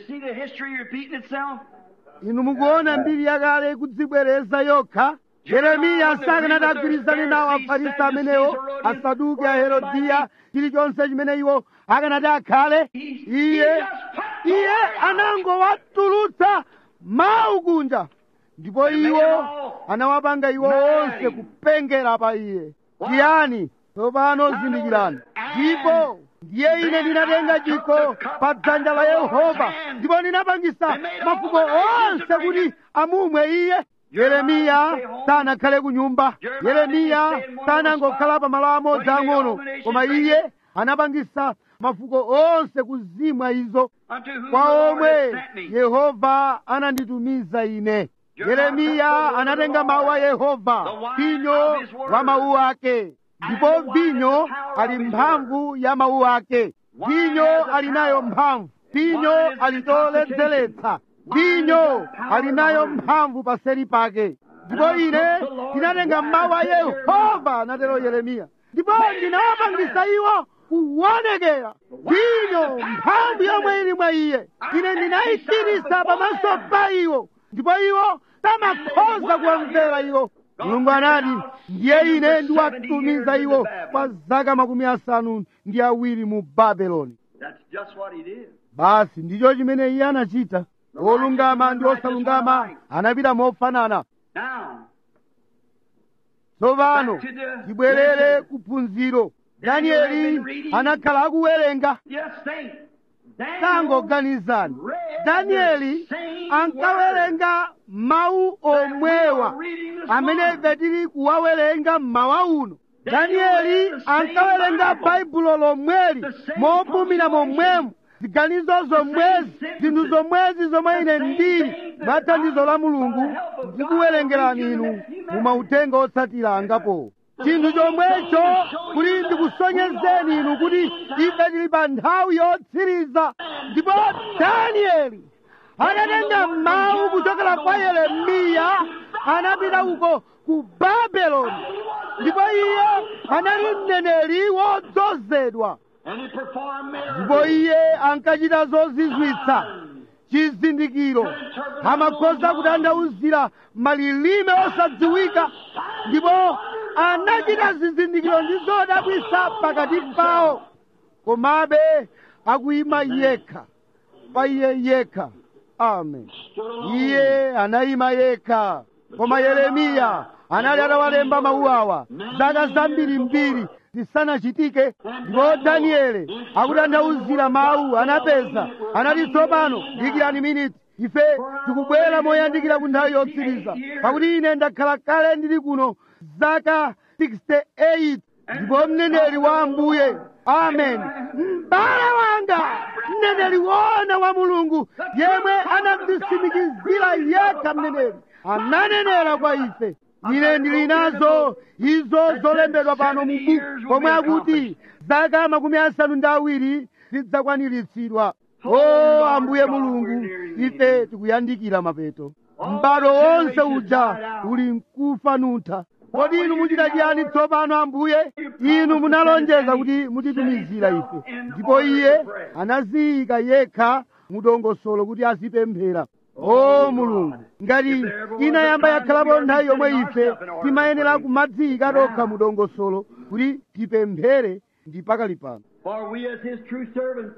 Inu mukuona mbiri yakale kudzibwereza yokha. Yeremiya sakanati agwirizane nawo Afarisi amenewo, Asaduki, Aherodiya, chilichonse chimene iwo akanati akhale. Iye anangowatulutsa mawu kunja, ndipo iwo anawapanga iwo onse kupengera pa iye. Chiyani? Tsopano zindikirani. Ndipo ndiye ine ndinatenga chikho pa dzanja la Yehova, ndipo ndinapangisa mafuko onse kuti amumwe iye. Yeremiya sanakhale ku nyumba. Yeremiya sanangokhala pa malo amodzi ang'ono, koma iye anapangisa mafuko onse kuzimwa izo, kwa omwe Yehova ananditumiza ine. Yeremiya anatenga mawu a Yehova, vinyo wa mawu ake, ndipo vinyo ali mphamvu ya mawu ake. Vinyo ali nayo mphamvu, vinyo alitoledzeretsa, vinyo ali nayo mphamvu paseri pake. Ndipo ine ndinatenga mawu a Yehova, anatero Yeremiya, ndipo ndinawapangisa iwo kuwonekera. Vinyo mphamvu yomwe ili mwa iye ine ndinayitirisa pamaso pa iwo, ndipo iwo samakhoza kuwamvera iwo. Mulungu anati, ndiye ine ndiwatumiza iwo kwa zaka 70 mu Babeloni. Basi ndicho chimene iye anachita. Olungama ndi osalungama anapita mofanana. Tsopano tibwerere ku phunziro. Danieli anakhala akuwerenga. Tangoganizani, Danieli ankawerenga mawu omwewa amene ife tili kuwawerenga mmawa uno. Danieli ankawerenga baibulo lomweli mopumira momwemo, ziganizo zomwezi, zinthu zomwezi zomwe ine ndili mwa thandizo la Mulungu ndikuwerengerani inu mu mautenga otsatira angapo. chinthu chomwecho kuti ndikusonyezeni inu kuti ife tili pa nthawi yotsiriza. Ndipo Danieli anatenga mawu kuchokera kwa Yeremiya anapita uko ku Babeloni, ndipo iye anali mneneri wodzozedwa, ndipo iye ankachita zozizwitsa, chizindikiro, amakhoza kutanthauzira malilime osadziwika, ndipo anachita zizindikiro ndi zodabwitsa pakati pawo, komabe akuyima yekha pa iye yekha. Amen. Iye anayima yekha. Koma Yeremiya anali atawalemba mawu awa zaka zambirimbiri zisanachitike, ndipo Danieli akutanthauzira mawu anapeza, anati tsopano dikirani miniti, ife tikubwera moyandikira ku nthawi yotsiriza, pakuti ine ndakhala kale ndili kuno zaka 68, ndipo mneneri wa Ambuye, amen, m'bale wanga, mneneri wona wa Mulungu, yemwe anatitsimikizira yekha mneneri, ananenera kwa ife. Ine ndili nazo izo zolembedwa pano mu buku, pomwe akuti zaka 70 zidzakwaniritsidwa. O Ambuye Mulungu, ife tikuyandikira mapeto. M'bado wonse uja uli nkufa nuntha. Kodi inu muchita chiyani tsopano Ambuye? Inu munalonjeza kuti mutitumizira ife, ndipo iye anaziyika yekha mudongosolo kuti azipemphera. O Mulungu, ngati inayamba yakhalapo nthawi yomwe ife timayenera kumadziyika tokha mudongosolo kuti tipemphere ndi pakali pano. For we as his true servants,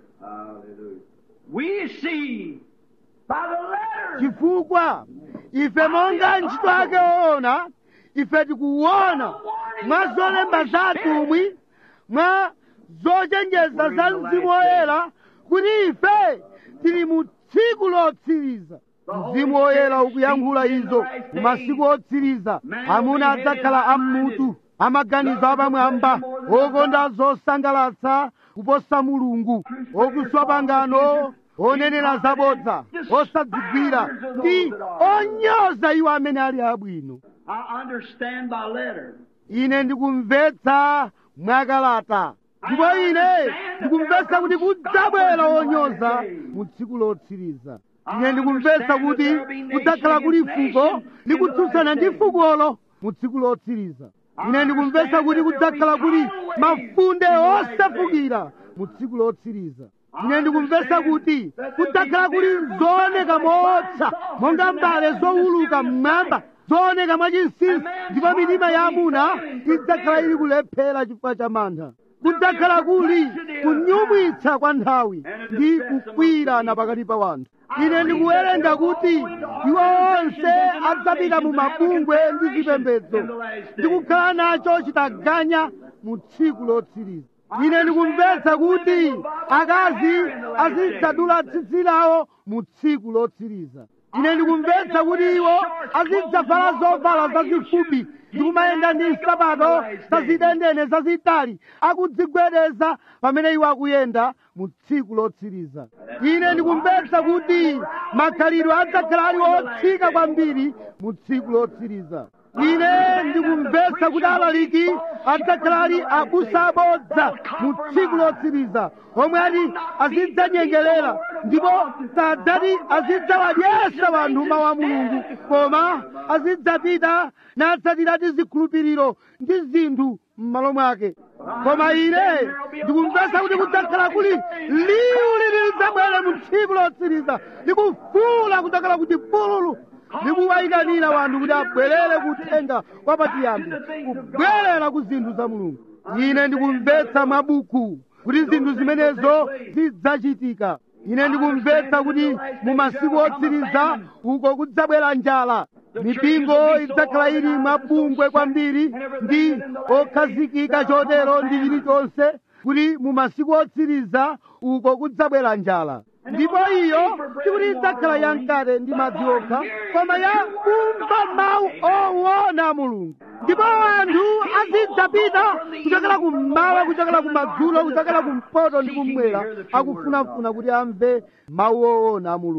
we see by the letter. Chifukwa ife monga ntchito ake oona, ife tikuona mwa zolemba za atumwi, mwa zochenjeza za Mzimu Woyera, kuti ife tili mu tsiku lotsiriza. Mzimu Woyera ukuyankhula izo. Mu masiku otsiriza amuna adzakhala ammutu, amaganizo apamwamba, okonda zosangalatsa kuposa Mulungu, okuswa pangano, onenera zabodza, osadzigwira ndi onyoza iwo amene ali abwino. I understand by letter. Ine ndikumvetsa mwakalata, ndipo ine ndikumvetsa kuti kudzabwera onyoza mu tsiku lotsiriza. Ine ndikumvetsa kuti kudzakhala kuli fuko likutsutsana ndi fukolo mu tsiku lotsiriza. Ine ndikumvetsa kuti kudzakhala kuli mafunde osefukira mu tsiku lotsiriza. Ine ndikumvetsa kuti kudzakhala kuli zooneka moopsa monga mbale zowuluka mmwamba, zooneka mwachinsinsi, ndipo mitima ya amuna idzakhala ili kulephera chifukwa cha mantha. Kudzakhala kuli kunyumwitsa kwa nthawi ndi kukwirana pakati pa wanthu. Ine ndikuwerenga kuti iwo onse adzapita mu mabungwe ndi zipembedzo ndi kukhala nacho chitaganya mu tsiku lotsiriza. Ine ndikumvetsa kuti akazi azidzadula tsitsi lawo mu tsiku lotsiriza. Ine ndikumvetsa kuti iwo azidzavala zovala zazifupi ndi kumayenda ndi nsapato zazidendene zazitali, akudzigwedeza pamene iwo akuyenda mu tsiku lotsiriza. Ine ndikumvetsa kuti makhalidwe adzakhala ali otsika kwambiri mu tsiku lotsiriza. Ine ndikumvetsa kuti alaliki adzakhala ali abusa abodza mu tsiku lotsiriza, omwe ati azidzanyengerera, ndipo sadzati azidzawadyesa wanthu mawu a Mulungu, koma azidzapita natsatira zikhulupiriro ndi zinthu m'malo mwake. Koma ine ndikumvetsa kuti kudzakhala kuli liwu lidzabwera mu tsiku lotsiriza, likufuula kudzakhala kuti pululu, likuwayitanira wanthu kuti abwerere kuthenga kwa pachiyambi, kubwerera ku zinthu za Mulungu. Ine ndikumvetsa mwabuku kuti zinthu zimenezo zidzachitika. Ine ndikumvetsa kuti mu masiku otsiriza uko kudzabwera njala, mipingo idzakhala ili mwabungwe kwambiri ndi okhazikika chotero ndi chilichonse, kuti mu masiku otsiriza uko kudzabwera njala. Ndipo iyo sikuti idzakhala yamkate ndi madzi okha, koma ya kumva mawu owona Mulungu. Ndipo anthu azidzapita kuchokera kummawa, kuchokera kumadzulo, kuchokera kumpoto ndi kummwera, akufunafuna kuti amve mawu owona Mulungu.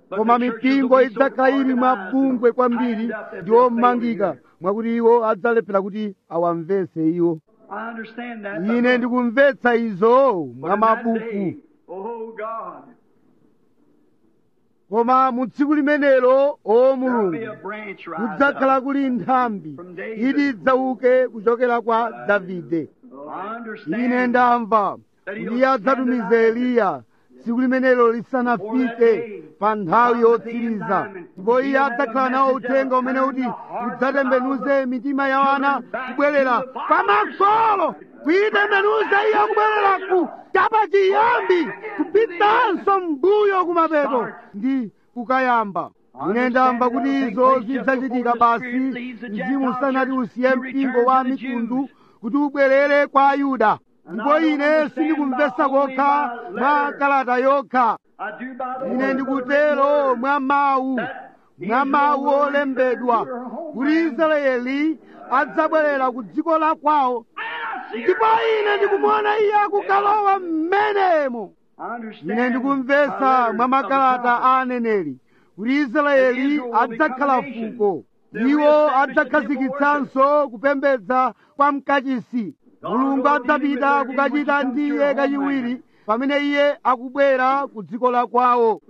koma mipingo idzakhala ili mwabungwe kwambiri ndi omangika mwakuti iwo adzalephera kuti awamvetse iwo. I understand that. Ine ndikumvetsa izo mwa mabuku. Oh God. Koma mu tsiku limenelo o There'll be Mulungu a branch rise kudzakhala up. kuli nthambi iti idzauke kuchokera kwa Davide. I understand. Ine ndamva kuti adzatumiza Eliya tsiku limenelo lisanafike pa nthawi yotsiriza, ndipo iye adzakhala nawo uthenga umene kuti udzatembenuze mitima ya ana kubwerera pa magolo, kuyitembenuza iyo kubwerera ku chapachiyambi, kupitanso mbuyo kumapeto ndi kukayamba. Ine ndamva kuti izo zidzachitika basi mzimu usanati usiye mpingo wa mitundu kuti ubwerere kwa Ayuda. Ndipo ine sindikumvetsa kokha mwa kalata yokha, I do by the ine word. ndikutero mwa mawu olembedwa kuti Israeli adzabwerera ku dziko la kwawo, ndipo ine ndikumuona iye akukalowa m'menemo. I understand. Ine ndikumvetsa mwa makalata a aneneri kuti Israeli adzakhala fuko, iwo adzakhazikitsanso kupembedza kwa mkachisi. Mulungu adzapita kukachita ndi iye kachiwiri pamene iye akubwera ku dziko la kwawo.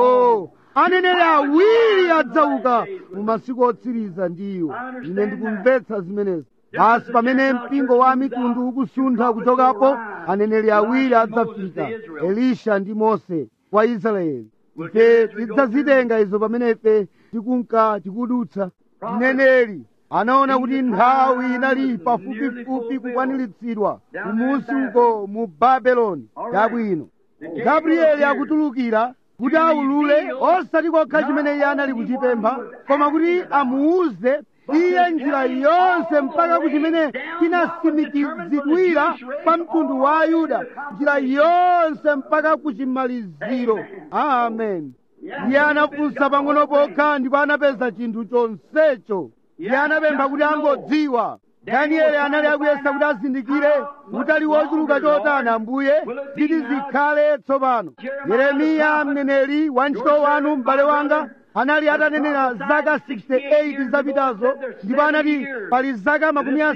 Aneneri awiri adzauka mu masiku otsiriza ndi iwo. Ine ndikumvetsa zimenezi. Basi pamene mpingo wa mitundu ukusuntha kuchokapo, aneneri awiri adzafika, Elisha ndi Mose kwa Israeli. Ife tidzazitenga izo pamene ife tikunka tikudutsa. Mneneri anaona kuti nthawi inali pafupifupi kukwaniritsidwa kumunsi uko mu Babeloni. Chabwino, Gabrieli akutulukira kuti aulule osati kokha chimene iye anali kuchipempha, koma kuti amuuze iye njira yonse mpaka ku chimene chinatsimikizidwira pa mtundu wa Ayuda, njira yonse mpaka ku chimaliziro. Amen. Iye anafunsa pang'ono pokha ndipo anapeza chinthu chonsecho. Iye anapempha kuti angodziwa. Danieli anali akuyesa kuti azindikire utali wochuluka chotani Ambuye ziti zikhale tsopano. Yeremiya mneneri wantchito wanu m'bale wanga anali atanenera zaka 68 zapitazo, ndipo anati pali zaka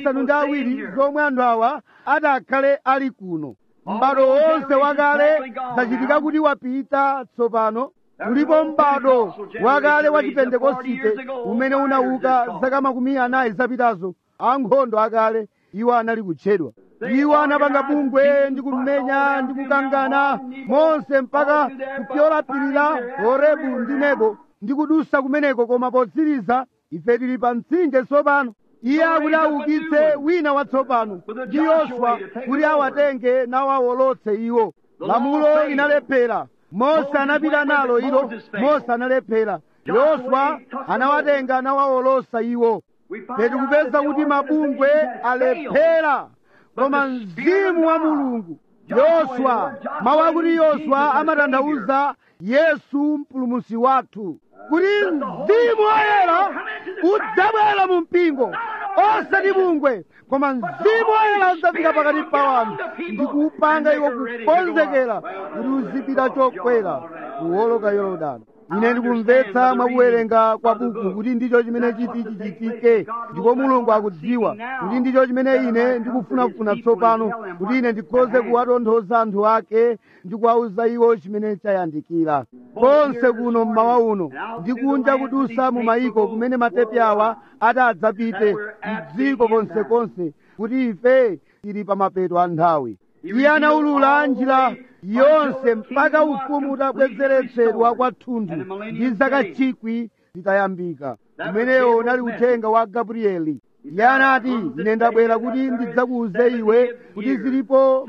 70 zomwe anthu awa adakhale ali kuno. M'bado wonse wakale zachitika kuti wapita tsopano. Ulipo m'bado wakale wa Chipentekosite umene unauka zaka 40 zapitazo. Ankhondo akale iwo anali kutchedwa. Iwo anapanga bungwe ndi kumenya ndi kukangana monse mpaka kupyola phiri la Horebu ndi Nebo ndi kudusa kumeneko, koma potsiriza ife tili pa mtsinje tsopano. Iye akuti aukitse wina watsopano ndi Yoswa kuti awatenge nawawolotse iwo. Lamulo linalephera, Mose anapita nalo ilo, Mose analephera, Yoswa anawatenga nawawolosa iwo. Tikupeza kuti mabungwe alephera, koma mzimu wa Mulungu. Yoswa, mawu akuti Yoswa amatanthauza Yesu mpulumutsi wathu, kuti mzimu woyera udzabwera mu mpingo, osati bungwe, koma mzimu woyera udzafika pakati pa wanthu ndi kuupanga iwo kukonzekera kuti uzipita chokwera kuwoloka Yorodani. Ine ndikumvetsa mwakuwerenga kwa buku kuti ndicho chimene chiti chichitike, ndipo Mulungu akudziwa kuti ndicho chimene ine ndikufunafuna tsopano, kuti ine ndikhoze kuwatonthoza anthu ake ndi kuwauza iwo chimene chayandikira. Konse kuno mmawa uno ndi kunja kudusa mu mayiko kumene matepi awa adzapite, m'dziko konsekonse, kuti ife tili pa mapeto a nthawi. Iye anaulula njira yonse mpaka ufumu utabwezeretsedwa kwathunthu ndi zaka 1000 zitayambika. Umenewo unali uthenga wa Gabrieli. Iye anati, ine ndabwera kuti ndidzakuuze iwe kuti zilipo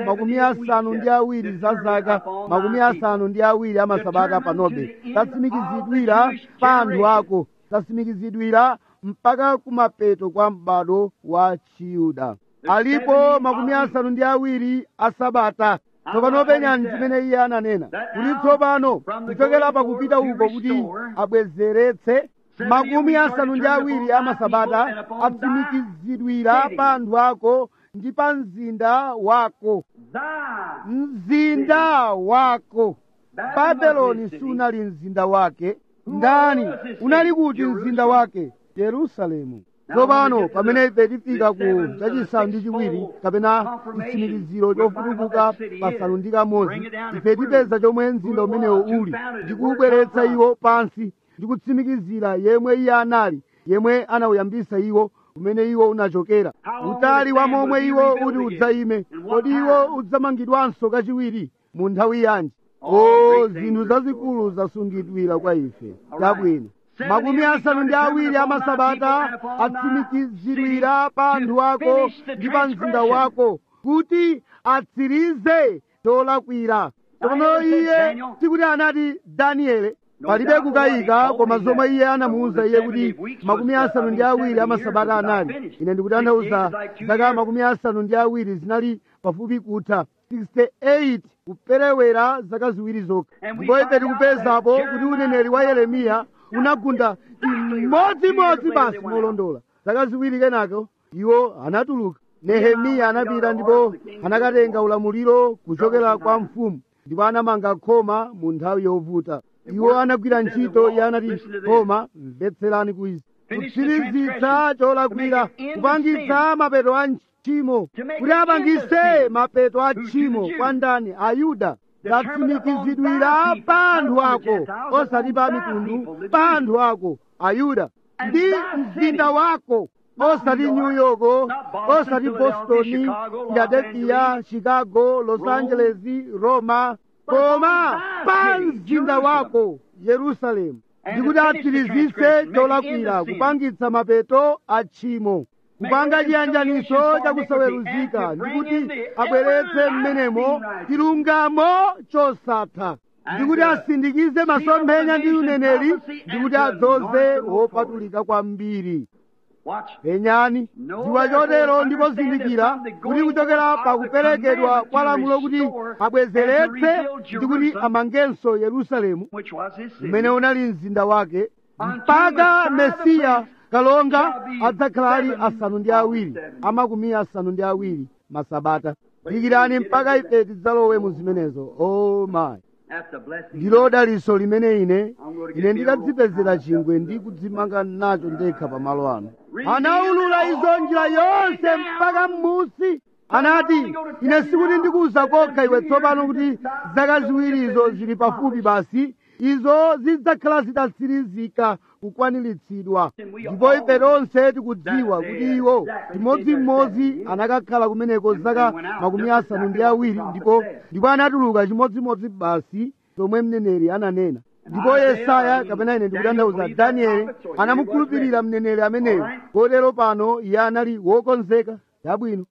70 za zaka 70 amasabata panobe tatsimikizidwira pa anthu ako, tatsimikizidwira mpaka kumapeto kwa m'bado wa Chiyuda. Alipo 70 asabata. Tsopano penyani chimene iye ananena kuti tsopano kuchokera pakupita uko kuti abwezeretse 70 amasabata atsimikizidwira pa anthu ako ndi pa mzinda wako. Mzinda wako Babeloni sunali mzinda wake. ndani unali kuti mzinda wake? Yerusalemu. Tsopano pamene ife tifika ku chachisanu ndi chiwiri kapena chitsimikiziro chofutukuka pasanu ndi kamodzi, ife tipeza chomwe mzinda umenewo uli ndi kuubweretsa iwo pansi ndi kutsimikizira yemwe iye anali, yemwe anawuyambisa iwo, kumene iwo unachokera, utali wa momwe iwo uti udzayime, kodi iwo udzamangidwanso kachiwiri mu nthawi yanji? Zinthu zazikulu zasungidwira kwa ife. Chabwino, makumi asanu ndi awiri amasabata atsimikizidwira pa anthu ako ndi pa mzinda wako kuti atsirize cholakwira. Tsono iye sikuti anati Daniele, palibe kukayika, koma zomwe iye anamuwuza iye kuti makumi asanu ndi awiri amasabata anali. Ine ndikutanthauza zaka makumi asanu ndi awiri zinali pafupi kutha 68 kuperewera zaka ziwiri zokha. Ndipo ife tikupezapo kuti uneneri wa Yeremiya unagunda chimodzimodzi basi molondola. Zaka ziwiri kenako iwo anatuluka. Nehemiya anapita ndipo anakatenga ulamuliro kuchokera kwa mfumu, ndipo anamanga khoma mu nthawi yovuta. Iwo anagwira ntchito, iye anati, koma mvetserani kuizi, kutsirizitsa cholakwira, kupangitsa mapeto a tchimo, kuti apangise mapeto a tchimo kwa ndani? Ayuda. Zatsimikizidwira pa anthu ako, osati pa mitundu, pa anthu ako Ayuda, ndi mzinda wako, osati New York, osati Boston, Philadelphia, Chicago, Los Angeles, Roma, koma pa mzinda wako Yerusalemu, ndikuti atsirizise cholakwira, kupangitsa mapeto a tchimo, kupanga chiyanjaniso chakusaweruzika, ndikuti abweretse mmenemo chilungamo chosatha, ndikuti asindikize masomphenya ndi uneneri, ndikuti adzoze wopatulika kwambiri. Penyani, dziwa chotero ndipo zindikira kuti kuchokera pakuperekedwa kwa lamulo kuti abwezeretse ndi kuti amangenso Yerusalemu, umene unali mzinda wake, mpaka Mesiya kalonga adzakhala ali asanu ndi awiri, amakumi asanu ndi awiri masabata. Dikirani mpaka ife tidzalowe mu zimenezo. Oh my, ndilo daliso limene ine ndikadzipezera chingwe ndi kudzimanga nacho ndekha pamalo ano. Anaulula izo njira yonse mpaka m'musi. Anati, ine sikuti ndikuwuza kokha iwe tsopano kuti zaka ziwirizo zili pafupi basi, izo zidzakhala zitatsirizika kukwaniritsidwa. Ndipo ife tonse tikudziwa kuti iwo chimodzimodzi anakakhala kumeneko zaka makumi asanu ndi awiri, ndipo anatuluka chimodzimodzi basi chomwe mneneri ananena. Ndipo Yesaya, kapena ine ndikutanthauza Danieli, anamukhulupirira mneneri ameneyo, kotero pano iye anali wokonzeka. Chabwino,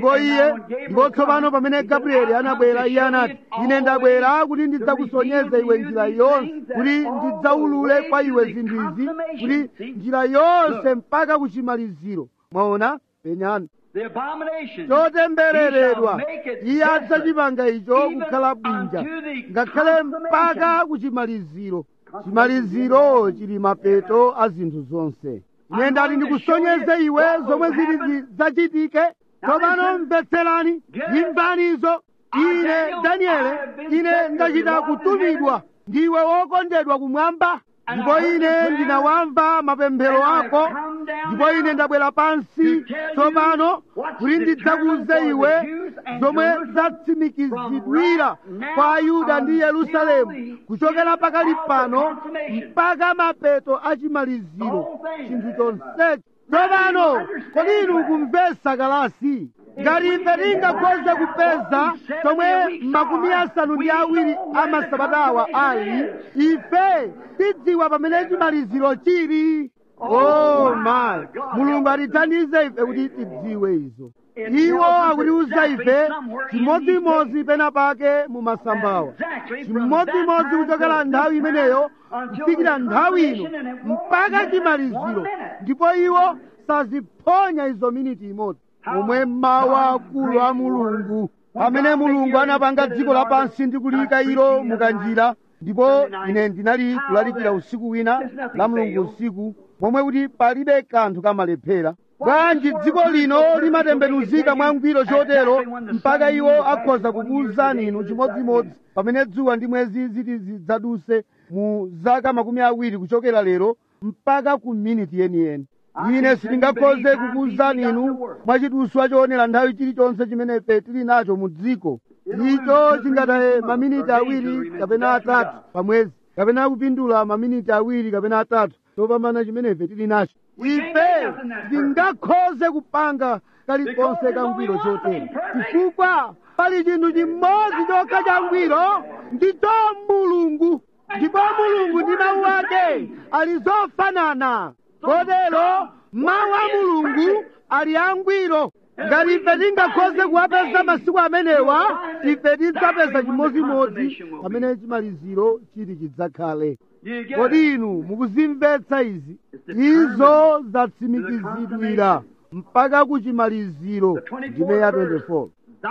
ndipo tsopano pamene Gabrieli anabwera, iye anati, ine ndabwera kuti ndidzakusonyeza iwe njira yonse, kuti ndidzaulule kwa iwe zinthu izi, kuti njira yonse mpaka kuchimaliziro. Mwaona? Penyani, chotembereredwa iye adzachipanga icho kukhala bwinja, ngakhale mpaka kuchimaliziro. Chimaliziro chili mapeto a zinthu zonse. Ine ndati ndikusonyeze iwe zomwe zili zachitike. Tsopano mvetserani, imvanizo. Ine Daniele, ine ndachita kutumidwa ndiwe wokondedwa kumwamba, ndipo ine ndinawamva mapemphero ako, ndipo ine ndabwera pansi tsopano kuti ndidzakuze iwe zomwe zatsimikizidwira kwa Ayuda ndi Yerusalemu kuchokera pakali pano mpaka mapeto achimaliziro, chinthu chonsechi. Tsopano kodi inu kumvesa kalasi? Ngati ife tingakhoze kupeza chomwe makumi asanu ndi awiri amasabatawa ali, ife tidziwa pamene chimaliziro chili. Oh my, Mulungu atithandize ife kuti tidziwe izo. Iwo akutiuza ife chimodzimodzi pena pake mu masambawa, chimodzimodzi kuchokera nthawi imeneyo kufikira nthawi ino mpaka chimaliziro, ndipo iwo saziphonya izo miniti imodzi. Omwe mawu akulu a Mulungu, pamene Mulungu anapanga dziko lapansi ndi kuliyika ilo mukanjira, ndipo ine ndinali kulalikira usiku wina la Mulungu usiku, pomwe kuti palibe kanthu kamalephera. Bwanji dziko lino limatembenuzika mwangwiro chotero mpaka iwo akhoza kukuwuzani inu chimodzimodzi pamene dzuwa ndi mwezi ziti zidzaduse mu zaka 20 kuchokera lero mpaka ku miniti yeniyeni. Ine sindingakhoze kukuwuzani inu mwachiduswa choonera nthawi chilichonse chimene ife tili nacho mu dziko. Icho chingataye maminiti 2 kapena 3 pamwezi, kapena kupindula maminiti 2 kapena 3 topambana chimene ife tili nacho. Ife sindingakhoze kupanga kalikonse kangwiro chotere, chifukwa pali chinthu chimodzi chokha changwiro, ndicho Mulungu. Ndipo Mulungu ndi mawu ake ali zofanana. Kotero mawu a Mulungu ali angwiro. Ngati ife tingakhoze kuwapeza masiku amenewa, ife tidzapeza chimodzimodzi pamene chimaliziro chiti chidzakhale. Kodi inu mukuzimvetsa izi? Izo zatsimikizidwira mpaka ku chimaliziro ndime ya 24.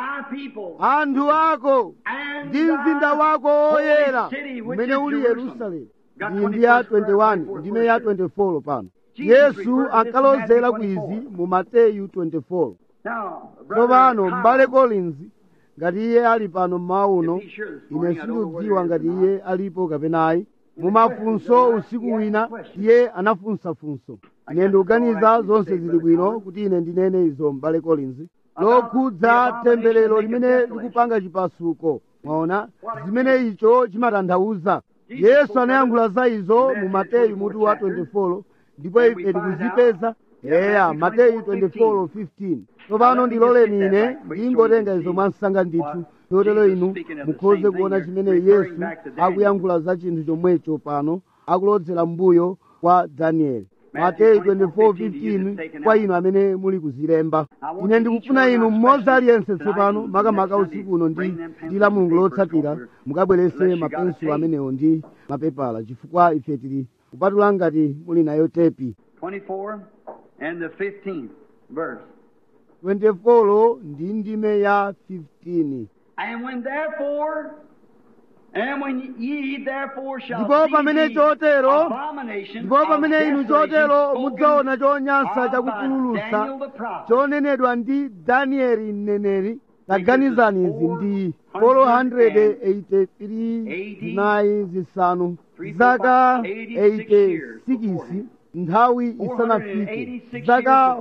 Anthu ako ndi mzinda wako woyera umene uli Yerusalemu. Iyi ndi ya 21 ndime ya 24 pano. Yesu ankalozera ku izi mu Mateyu 24. Tsopano m'bale Collins, ngati iye ali pano mmawa uno, ine sindikudziwa ngati iye alipo kapena ayi. Mu mafunso usiku wina iye anafunsa funso. Ine ndikuganiza zonse zili bwino kuti ine ndinene izo m'bale Collins. Lokhudza temberero limene likupanga chipasuko. Mwaona zimene icho chimatanthauza. Yesu anayankhula za izo mu Mateyu mutu wa 24, ndipo ife tikuzipeza Mateyu 24:15. Tsopano ndiloleni ine ndingotenga izo mwansanga ndithu, chotero inu mukhoze kuona chimene Yesu akuyankhula za chinthu chomwecho pano, akulodzera mbuyo kwa Danieli. Mateyu 24:15 kwa inu amene muli kuzilemba. Ine ndikufuna inu mmodzi aliyense tsopano makamaka usiku uno ndi la Mulungu lotsatira mukabwerese mapensulo amenewo ndi mapepala, chifukwa ife tili kupatula ngati muli nayo tepi. 24 and the 15th verse. 24 ndi ndime ya 15. And when ye therefore shall Ndipo pamene see chotero, abomination ndipo pamene inu of chotero desolation mudzaona chonyansa spoken of by chakupululutsa Daniel the prophet. chonenedwa ndi Danieli mneneri. Taganizani izi ndi 483 zinayi zisanu zaka 86 nthawi isanafike, zaka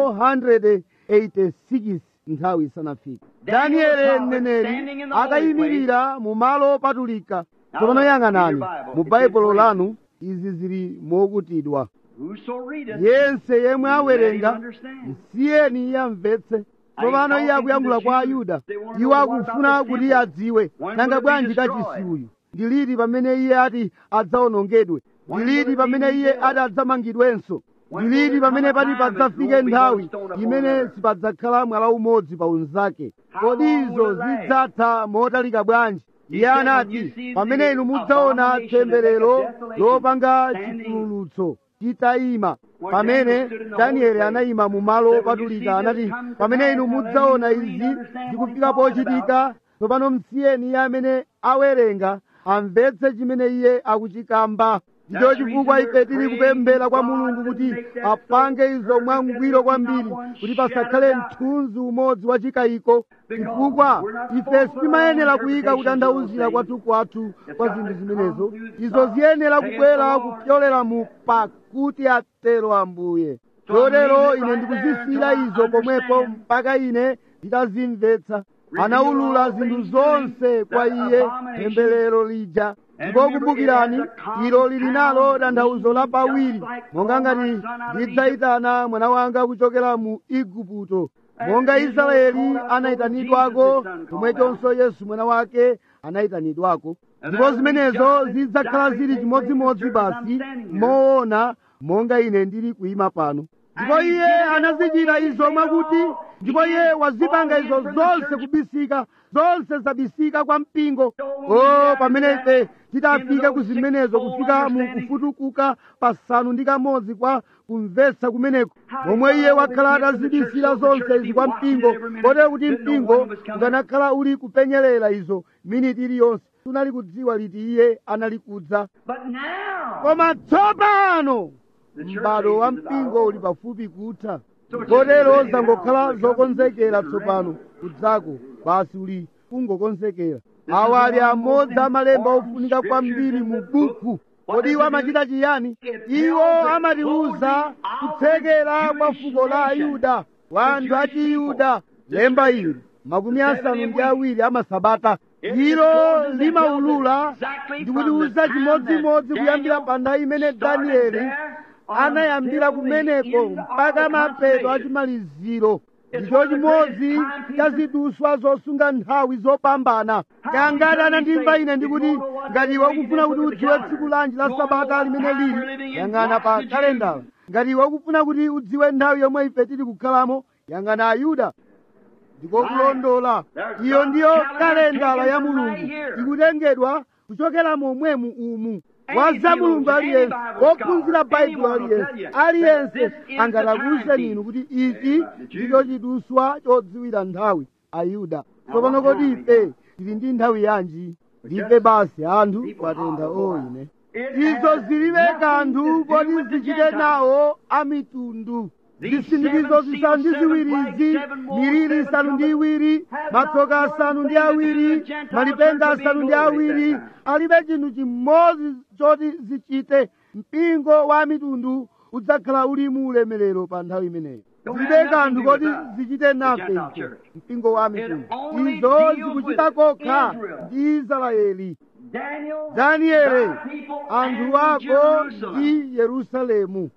486 nthawi isanafike. Danieli mneneri akayimirira mu malo opatulika. Tsopano yang'anani mu baibulo lanu, izi zili mokutidwa. Whoso readeth, Yense yemwe let him awerenga understand. msiyeni iye amvetse. Tsopano iye akuyankhula kwa Ayuda. Iwo akufuna kuti iye adziwe nanga bwanji kachisi uyu ndi liti pamene iye ati adzawonongedwe, ndi liti pamene iye ati adzamangidwenso, ndi liti pamene pati padzafike nthawi imene sipadzakhala mwala umodzi pa unzake. Kodi izo zidzatha motalika bwanji? Iye anati pamene inu mudzaona temberero lopanga chipululutso chitayima. Pamene Danieli anayima mu malo opatulika anati pamene inu mudzaona izi zikufika pochitika, tsopano msiyeni iye amene awerenga amvetse chimene iye akuchikamba. Ndicho chifukwa ife tili kupemphera kwa Mulungu kuti apange izo mwangwiro kwambiri, kuti pasakhale mthunzi umodzi wa chikayiko, chifukwa ife sitimayenera kuyika kutanthauzira kwathu kwa zinthu zimenezo. Izo ziyenera kubwera kupyolera mu pakuti atero Ambuye. Chotero ine ndikuzisira izo pomwepo mpaka ine nditazimvetsa. Anawulula zinthu zonse kwa iye temberero lija. Ndipo kumbukirani, ilo lili nalo tanthauzo lapawiri, monga ngati ndidzayitana mwana wanga kuchokera mu Igupto. Monga Israeli anayitanidwako, chomwechonso Yesu mwana wake anayitanidwako. Ndipo zimenezo zidzakhala zili chimodzimodzi basi moona monga ine ndili kuyima pano. Ndipo iye anazichita izo mwakuti, ndipo iye wazipanga izo zonse kubisika, zonse zabisika kwa mpingo. Pamene ife titafika ku zimenezo, kufika mu kufutukuka pasanu ndi kamodzi kwa kumvetsa kumeneko, momwe iye wakhala atazibisira zonse izi kwa mpingo, kotero kuti mpingo ukanakhala uli kupenyerera izo miniti iliyonse, tunali kudziwa liti iye anali kudza. Koma tsopano m'bado wa mpingo uli pafupi kutha, kotero zangokhala zokonzekera tsopano kudzako, basi uli kungokonzekera. awa ali amodzi amalemba ofunika kwambiri mu buku. Kodi iwo amachita chiyani? Iwo amatiwuza kutsekera kwa fuko la Ayuda, wa anthu a Chiyuda. Lemba ili makumi asanu ndi awiri amasabata. Ilo limaulula ndi kutiwuza chimodzimodzi kuyambira pa nthawi imene Danieli anayambira kumeneko mpaka mapeto achimaliziro. Ndicho chimodzi cha ziduswa zosunga nthawi zopambana. Ngati anandimva ine ndikuti ngati iwe ukufuna kuti udziwe tsiku lanji la sabata limene lili, yang'ana pa kalendala. Ngati iwe ukufuna kuti udziwe nthawi yomwe ife tili kukhalamo, yang'ana Ayuda. Ndiko kulondola. Iyo ndiyo kalendala ya Mulungu ikutengedwa kuchokera momwemu umu. Waza Mulungu aliyense, wophunzira Baibulo aliyense angatakuwuzeni inu kuti ichi ndicho chiduswa chodziwira nthawi, Ayuda. Tsopano kodi ife tili ndi nthawi yanji? Ndife basi anthu kwatentha ine. Izo zilibe kanthu kodi zichite nawo amitundu. Zisindikizo zisanu ndi ziwirizi, miliri isanu ndi iwiri, matsoka asanu ndi awiri, malipenga asanu ndi awiri, alibe chinthu chimodzi choti zichite. Mpingo wa mitundu udzakhala uli mu ulemerero pa nthawi imeneyo. Zilibe kanthu koti zichite nafe mpingo wa mitundu. Izo zikuchita kokha ndi Israeli. Danieli, anthu ako ndi Yerusalemu.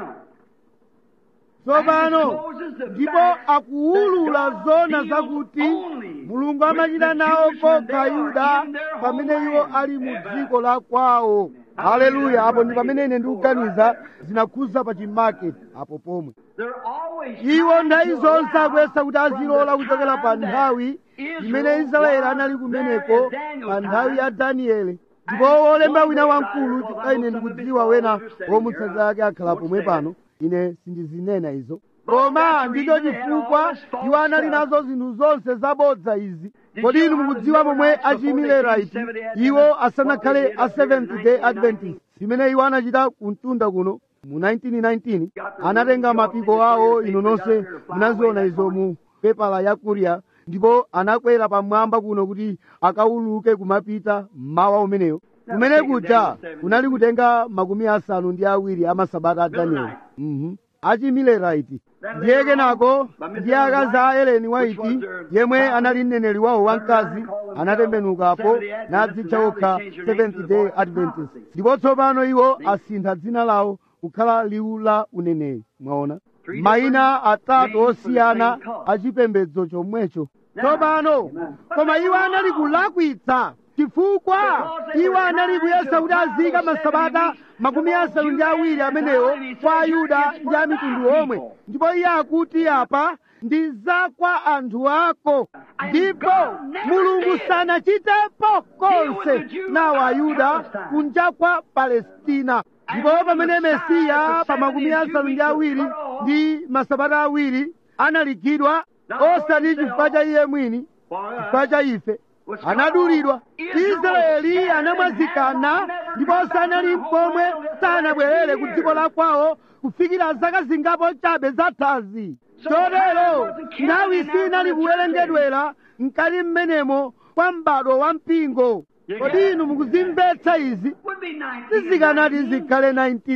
Tsopano ndipo akuwulula zona zakuti Mulungu amachita nawo kokha Ayuda pamene iwo ali mu dziko la kwawo. Haleluya! Apo ndi pamene ine ndikuganiza zinakhuza pa chimaketi apo pomwe. Iwo nthawi zonse akuyesa kuti azilola kuchokera pa nthawi imene Israeli anali kumeneko pa nthawi ya Danieli. Ndipo wolemba wina wamkulu chifukwa ine ndikudziwa wena womutsatira ake akhala pomwe pano, ine sindizinena izo, koma ndicho chifukwa iwo anali nazo zinthu zonse zabodza izi. Kodi inu mukudziwa momwe achiyimileraiti iwo asanakhale a Seventh Day Adventist, zimene iwo anachita kumtunda kuno mu 1919? Anatenga mapiko awo, inu nonse munaziona izo mu pepala ya Kuria, ndipo anakwera pamwamba kuno kuti akawuluke kumapita mmawa umeneyo. Kumene kuja kunali kutenga makumi asanu ndi awiri amasabata a Danieli. Achiyimileraiti ndiye kenako ndiye akazi a Ellen White, yemwe anali mneneri wawo wamkazi, anatembenukapo nadzitcha okha Seventh Day Adventist. Ndipo tsopano iwo asintha dzina lawo kukhala liwu la uneneri. Mwaona mayina atatu osiyana achipembedzo chomwecho. Tsopano koma iwo anali kulakwitsa, chifukwa iwo anali kuyesa kuti azika masabata makumi asanu ndi awiri amenewo kwa Ayuda ndi a mitundu omwe. Ndipo iye akuti apa ndi za kwa anthu ako. Ndipo Mulungu sanachitepo konse nawo Ayuda kunja kwa Palestina. Ndipo pamene Mesiya pa makumi asanu ndi awiri ndi masabata awiri analigidwa, osati chifukwa cha iye mwini, chifukwa cha ife, anadulidwa. Israeli anamwazikana ndipo sanali pomwe sanabwerere ku dziko la kwawo kufikira zaka zingapo chabe zathazi. Chotero nthawi sinali kuwerengedwera mkati mmenemo kwa m'bado wa mpingo. Kodi inu mukuzimvetsa izi? Sizikanati zikhale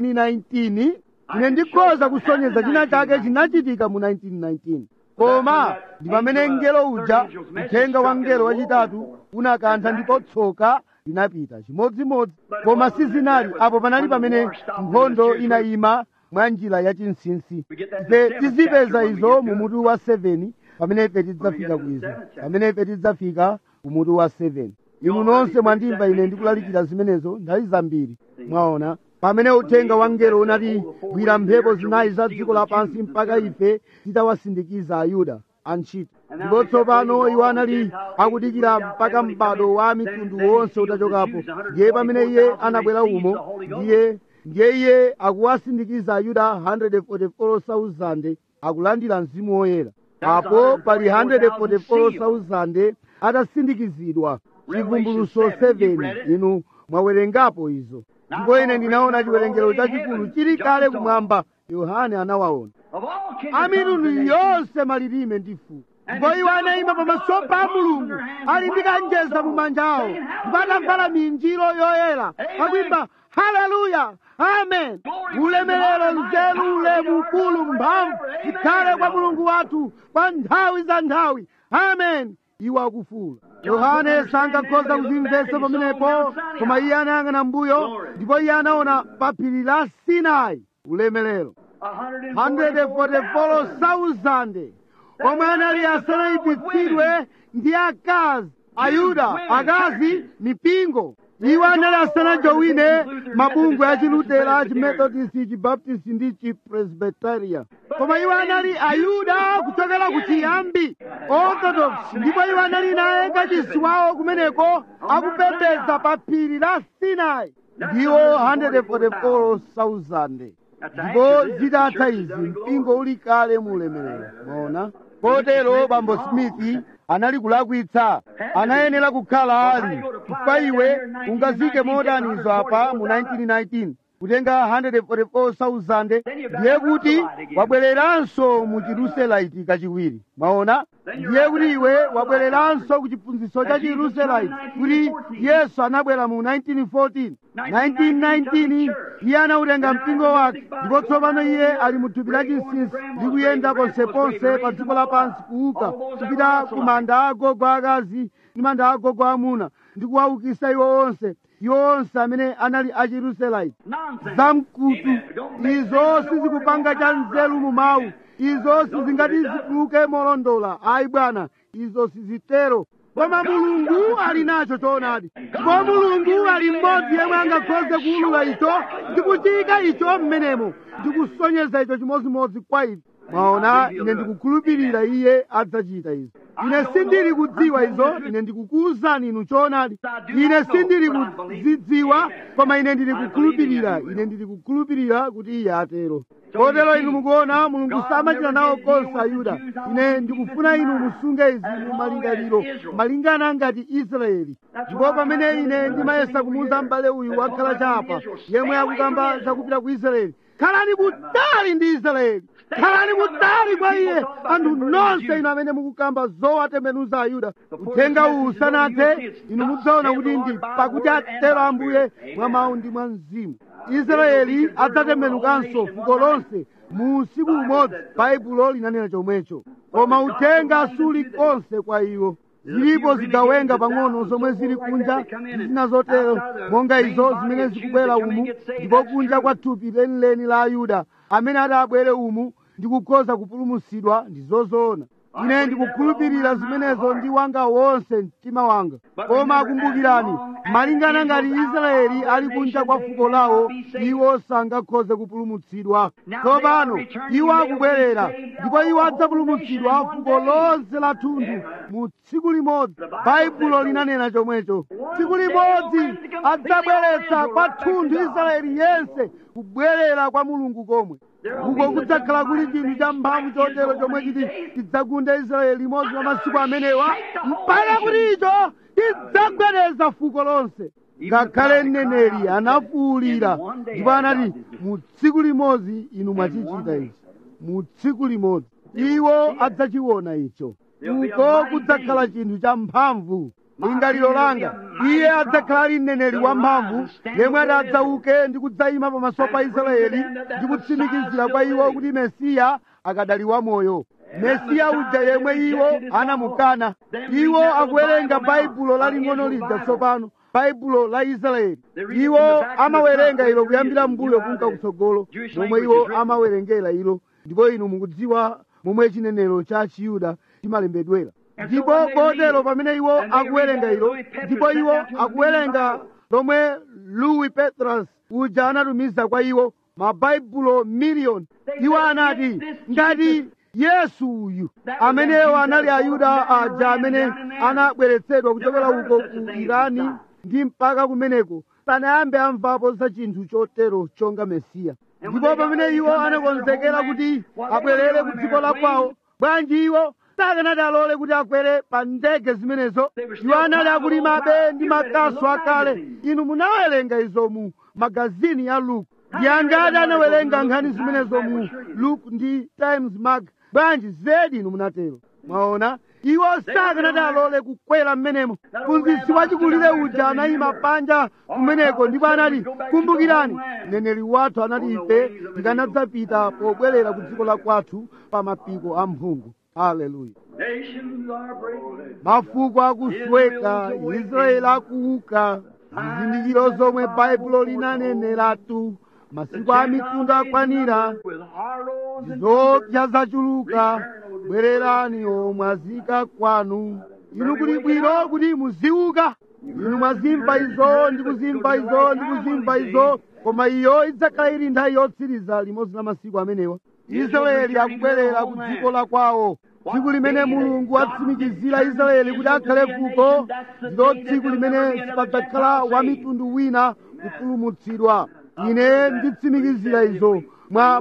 1919. Ine ndikhoza kusonyeza china chake chinachitika mu 1919. Koma ndi pamene mngelo uja, mthenga wa mngelo wachitatu, unakantha ndipo tsoka linapita chimodzimodzi. Koma sizinali apo, panali pamene nkhondo inayima mwa njira yachinsinsi. Ife tizipeza izo mu mutu wa 7 pamene ife tidzafika kuizo, pamene ife tidzafika ku mutu wa 7. Inu nonse mwandimva ine ndikulalikira zimenezo nthawi zambiri. Mwaona pamene uthenga wa mngelo unati gwira mphepo zinayi za dziko lapansi mpaka ife titawasindikiza Ayuda antchito. Ndipo tsopano iwo anali akudikira mpaka m'bado wa mitundu wonse utachokapo. Ndiye pamene iye anabwera umo, ndiye iye akuwasindikiza Ayuda 144,000 akulandira mzimu woyera. Apo pali 144,000 atasindikizidwa. Chivumbulutso 7 inu mwawerengapo izo. Ndipo ine ndinaona chiwerengero chachikulu chili kale kumwamba. Yohane anawaona. A mitundu yonse, malilime ndi fuko. ndipo iwo anayima pamaso pa Mulungu ali ndi kanjeza mu manja awo ndipo atavala minjiro yoyera akuimba haleluya amen. Ulemerero, nzeru, ulemu, ukulu, mphamvu zikhale kwa Mulungu wathu kwa nthawi za nthawi amen. Iwo akufuwula. Yohane sankakhoza kuzimvetsa pamenepo, koma iye anayang'ana mbuyo ndipo iye anaona pa phiri la Sinai ulemerero 144,000 omwe anali asanayipitsidwe ndi akazi Ayuda, akazi mipingo. Iwo anali asanajowine mabungwe a Chilutera, a Chimethodist, Chibaptist ndi Chipresbiteria, koma iwo anali Ayuda kuchokera ku chiyambi, Orthodox, ndipo iwo anali naye kachisi wawo kumeneko akupembedza pa phiri la Sinai. Ndiwo 144,000. Ndipo zitatha izi mpingo uli kale mu ulemerero. Mwaona? Kotero Bambo Smith anali kulakwitsa, anayenera kukhala ali chifukwa iwe ungazike modanizo apa mu 1919 kutenga 144,000 ndiye kuti wabwereranso mu Jerusalem kachiwiri. Mwaona? Ndiye kuti iwe wabwereranso ku chiphunzitso cha Jerusalem kuti Yesu anabwera mu 1914. 1919 iye anautenga mpingo wake ndipo tsopano iye ali mu thupi la chinsinsi ndi kuyenda ponseponse pa dziko lapansi kuuka kupita ku manda a agogo akazi ndi manda a agogo amuna ndi kuwaukitsa iwo onse amene anali a Jerusalem. Zamkutu izo sizikupanga cha nzeru mu mawu, izo sizingati zituluke molondola. Ayi bwana, izo sizitero. Koma Mulungu ali nacho choonadi, ndipo Mulungu ali mmodzi yemwe angakhoze kuulula icho ndi kuchika icho mmenemo ndi kusonyeza icho chimodzimodzi kwa ife. Mwaona, ine ndikukhulupirira iye adzachita izo. Ine sindili kudziwa izo, ine ndikukuwuzani inu choonadi. Ine sindili kuzidziwa, koma ine ndili kukhulupirira. Ine ndili kukhulupirira kuti iye atero. Kotero inu mukuona Mulungu samachita nawo konse Ayuda. Ine ndikufuna inu musunge izi mu malingaliro, malingana ngati Israeli. Ndipo pamene ine ndimayesa kumuwuza m'bale uyu wakhala chapa yemwe akukamba zakupita ku Israeli, khalani kutali ndi Israeli, khalani kutali kwa iye, anthu nonse inu amene mukukamba zowatembenuza Ayuda. Uthenga uwu usanathe, inu mudzaona kuti ndi pakuti atero Ambuye mwa mawu ndi mwa mzimu. Israeli adzatembenukanso fuko lonse mu usiku umodzi. Baibulo linanena chomwecho, koma uthenga suli konse kwa iwo. Zilipo zigawenga pang'ono zomwe zili kunja ndi zina zotero monga izo zimene zikubwera umu, ndipo kunja kwa thupi lenileni la Ayuda amene adabwere umu ndi kukhoza kupulumutsidwa ndi zozoona. Ine ndikukhulupirira zimenezo ndi wanga wonse mtima wanga. Koma akumbukirani, malingana ngati Israeli ali kunja kwa fuko lawo, iwo sangakhoze kupulumutsidwa. Tsopano iwo akubwerera, ndipo iwo adzapulumutsidwa fuko lonse la thunthu mu tsiku limodzi. Baibulo linanena chomwecho. Tsiku limodzi adzabweretsa kwa thunthu Israeli yense kubwerera kwa Mulungu komwe. Uko kudzakhala kuli chinthu cha mphamvu chotero chomwe chiti chidzagunda Israeli limodzi la masiku amenewa mpaka kuti icho chidzagwedeza fuko lonse. Ngakhale mneneri anafuwulira ndipo anati mu tsiku limodzi inu mwachichita ichi, mu tsiku limodzi iwo adzachiona icho. Uko kudzakhala chinthu cha mphamvu. Lingaliro langa, iye adzakhala ali mneneri wamphamvu yemwe adzauke ndi kudzayima pamaso pa Israeli ndi kutsimikizira kwa iwo kuti Mesiya akadali wamoyo. Mesiya uja yemwe iwo anamukana. Iwo akuwerenga Baibulo laling'ono lija tsopano, Baibulo la Israeli. Iwo amawerenga ilo kuyambira mbuyo kunka kutsogolo momwe iwo amawerengera ilo, ndipo inu mukudziwa momwe chinenero cha Chiyuda chimalembedwera. Ndipo kotero pamene iwo akuwerenga ilo, ndipo iwo akuwerenga lomwe Louis Petrus uja anatumiza kwa iwo mabaibulo miliyoni. Iwo anati ngati Yesu uyu amenewo anali Ayuda aja amene anabweretsedwa kuchokera uko ku Irani ndi mpaka kumeneko sanayambe amvapo za chinthu chotero chonga Mesiya. Ndipo pamene iwo anakonzekera kuti abwerere ku dziko la kwawo, bwanji iwo sakanati alole kuti akwere pa ndege zimenezo. Iwo anali akulimabe ndi makasu akale. Inu munawerenga izo mu magazini ya Luke. Ndi angati anawerenga nkhani zimenezo mu Luke ndi Times Mag? Bwanji zedi inu munatero. mwaona iwo sakanati alole kukwera mmenemo. mphunzitsi wachikulire uja anayima panja kumeneko ndipo anati, kumbukirani mneneri wathu anati ife tikanadzapita pobwerera ku dziko la kwathu pa mapiko a mphungu. haleluya. mafuko akusweka, Israeli akuuka, zizindikiro zomwe baibulo linaneneratu. masiku a mitundu akwanira, zopsa zachuluka, bwererani omwazika kwanu. inu kuli bwino kuti muziuka. inu mwazimva izo ndi kuzimva izo ndi kuzimva izo, koma iyo idzakhala ili nthawi yotsiriza limodzi la masiku amenewa. Israeli akubwerera ku dziko la kwawo. tsiku limene mulungu atsimikizira Israeli kuti akhale fuko, ndilo tsiku limene sipadzakhala wa mitundu wina kupulumutsidwa. ine nditsimikizira izo mwa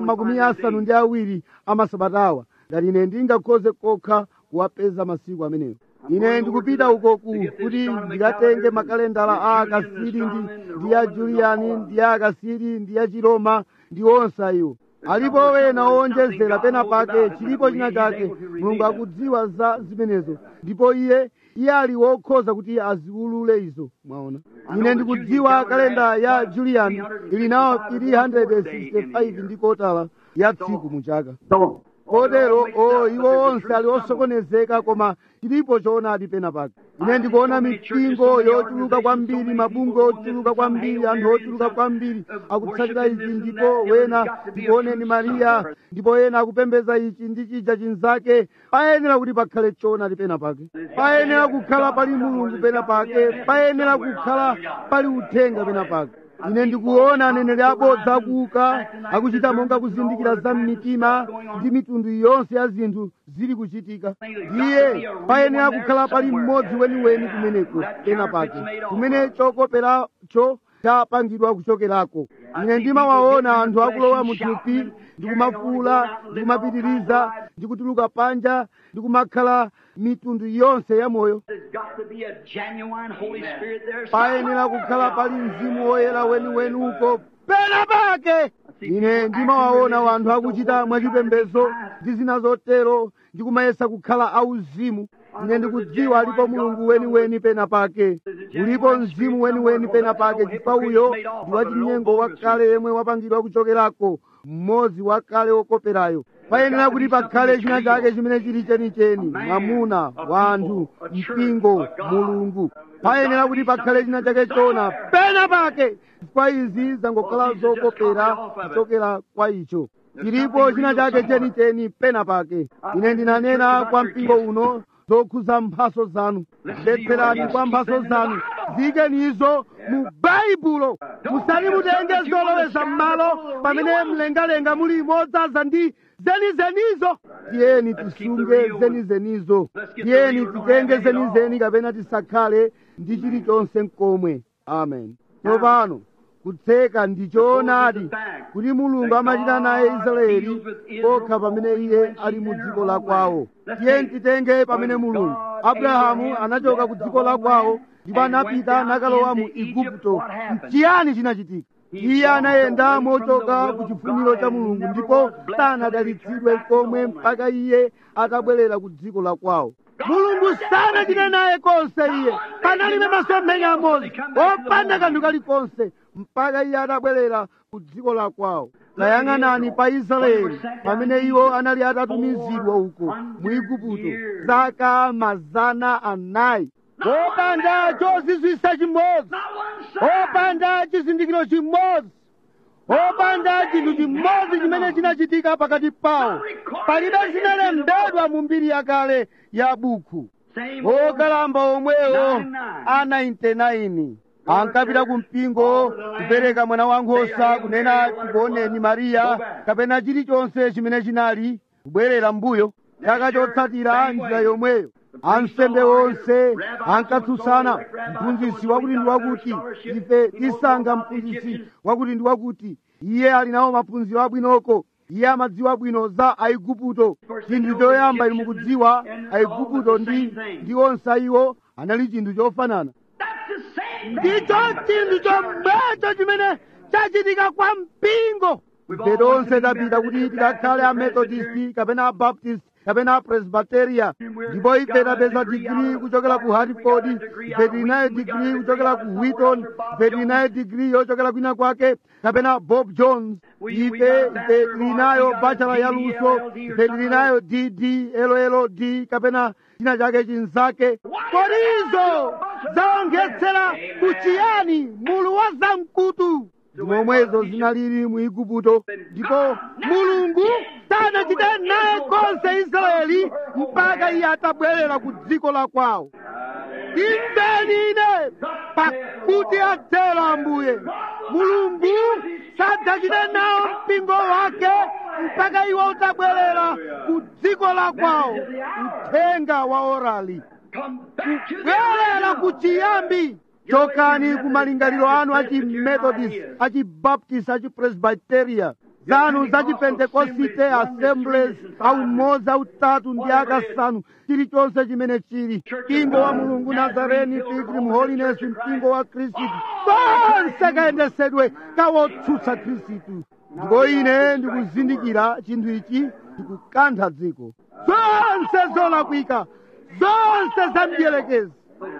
70 amasabatawa, ngati ine ndingakhoze kokha kuwapeza masiku amenewo. ine ndikupita ukoku kuti ndikatenge makalendala a akasiri ndi ya Juliani ndi ya akasiri ndi ya Chiroma ndi onse iwo. alipo wena owonjezera pena pake, chilipo china chake. mulungu akudziwa za zimenezo, ndipo iye ali wokhoza kuti aziwulule izo. mwaona, ine ndikudziwa kalenda ya Julian ili nawo 365 ndi kotala ya tsiku muchaka. kotero iwo onse ali osokonezeka, koma chilipo choonadi pena pake. ine ndikuona mipingo yochuluka kwambiri, mabungwe ochuluka kwambiri, anthu ochuluka kwambiri akutsatira ichi, ndipo wena ndikuoneni Mariya, ndipo wena akupembedza ichi ndi chija chinzake. payenera kuti pakhale choonadi pena pake, payenera kukhala pali mulungu pena pake, payenera kukhala pali uthenga pena pake. ine ndikuona aneneri abodza akuuka, akuchita monga kuzindikira za mmitima ndi mitundu yonse ya zinthu zili kuchitika. ndiye payenera kukhala pali mmodzi weniweni kumeneko pena pake, kumene chokoperacho chapangidwa kuchokerako. ine ndimawaona anthu akulowa muthupi ndi kumafuula ndi kumapitiriza ndi kutuluka panja ndi kumakhala mitundu yonse ya moyo. payenera kukhala pali mzimu woyera weniweni uko pena pake. ine ndimawaona anthu akuchita mwachipembedzo ndi zina zotero ndi kumayesa kukhala auzimu. ine ndikudziwa alipo mulungu weniweni pena pake, ulipo mzimu weniweni pena pake, chifukwa uyo ndi wachinyengo wakale yemwe wapangidwa kuchokerako, mmodzi wakale wokoperayo. payenera kuti pakhale china chake chimene chili chenicheni, mwamuna wa anthu, mpingo, mulungu. payenera kuti pakhale china chake chona pena pake, chifukwa izi zangokhala zokopera kuchokera kwa icho. chilipo china chake chenicheni pena pake. ine ndinanena kwa mpingo uno zokhuza mphaso zanu. betserani kwa mphaso zanu, ziyikenizo mu baibulo. musati mutenge zoloweza m'malo pamene mlengalenga muli modzaza ndi zenizenizo. tiyeni tisunge zenizenizo, tiyeni titenge zenizeni, kapena tisakhale ndi chilichonse mkomwe. amen. tsopano kutseka ndi choonadi kuti mulungu amachita naye Israeli kokha pamene iye ali mu dziko la kwawo. tiyeni titenge pamene mulungu Abrahamu anachoka ku dziko la kwawo ndipo anapita nakalowa mu Igupto. chiyani chinachitika? iye anayenda mochoka ku chifuniro cha mulungu, ndipo sanadalitsidwe komwe mpaka iye atabwerera ku dziko la kwawo. mulungu sanachita naye konse iye, panalibe masomphenya amodzi, opanda kanthu kalikonse mpaka iye atabwerera ku dziko la kwawo. tayang'anani pa Israeli pamene iwo anali atatumizidwa uko mu Igupto zaka 400, opanda chozizwisa chimodzi, opanda chizindikiro chimodzi, opanda chinthu chimodzi chimene chinachitika pakati pawo. palibe zinalembedwa mu mbiri yakale ya buku. okalamba omwewo a 99 ankapita ku mpingo kupereka mwana wankhosa, kunena tikuoneni Mariya, kapena chilichonse chimene chinali kubwerera mbuyo. chaka chotsatira njira yomweyo ansembe onse ankatsutsana. mphunzitsi wakuti ndi wakuti, ife tisankha mphunzitsi wakuti ndi wakuti. iye ali nawo maphunziro abwinoko, iye amadziwa bwino za Aigupto. chinthu choyamba inu mukudziwa, Aigupto ndi onse iwo anali chinthu chofanana. ndicho chinthu chomwecho chimene chachitika kwa mpingo. ife tonse tapita kuti tikakhale a Methodist kapena a Baptist kapena presbyteria, ndipo ife tapeza digiri kuchokera ku Hartford, ife tili nayo digiri kuchokera ku Wheaton, ife tili nayo digiri yochokera kwina kwake, kapena Bob Jones, ife tili nayo bachelor ya luso, ife tili nayo DD, LLD, kapena china chake chinzake. Kodi izo zaonjetsera kuchiyani mulu wa zamkutu? Zomwezo zinalili mu Igupto, ndipo Mulungu sanachite naye konse Israeli mpaka iye atabwerera ku dziko la kwawo. Imveni ine, pakuti atero Ambuye, Mulungu sadzachite nawo mpingo wake mpaka iwo utabwerera ku dziko la kwawo. Uthenga wa orali kubwerera ku chiyambi. Chokani ku malingaliro anu achi Methodist, achi Baptist, achi Presbyteria, zanu zachi Pentekosite, Assemblies, aumozi, autatu ndi akasanu, chilichonse chimene chili, mpingo wa Mulungu Nazareni, Pilgrim Holiness, mpingo wa Khristu, konse kayendesedwe kawotsutsa Khristu. Ndipo ine ndikuzindikira chinthu ichi ndikukantha dziko, zonse zolakwika, zonse zamdierekezi.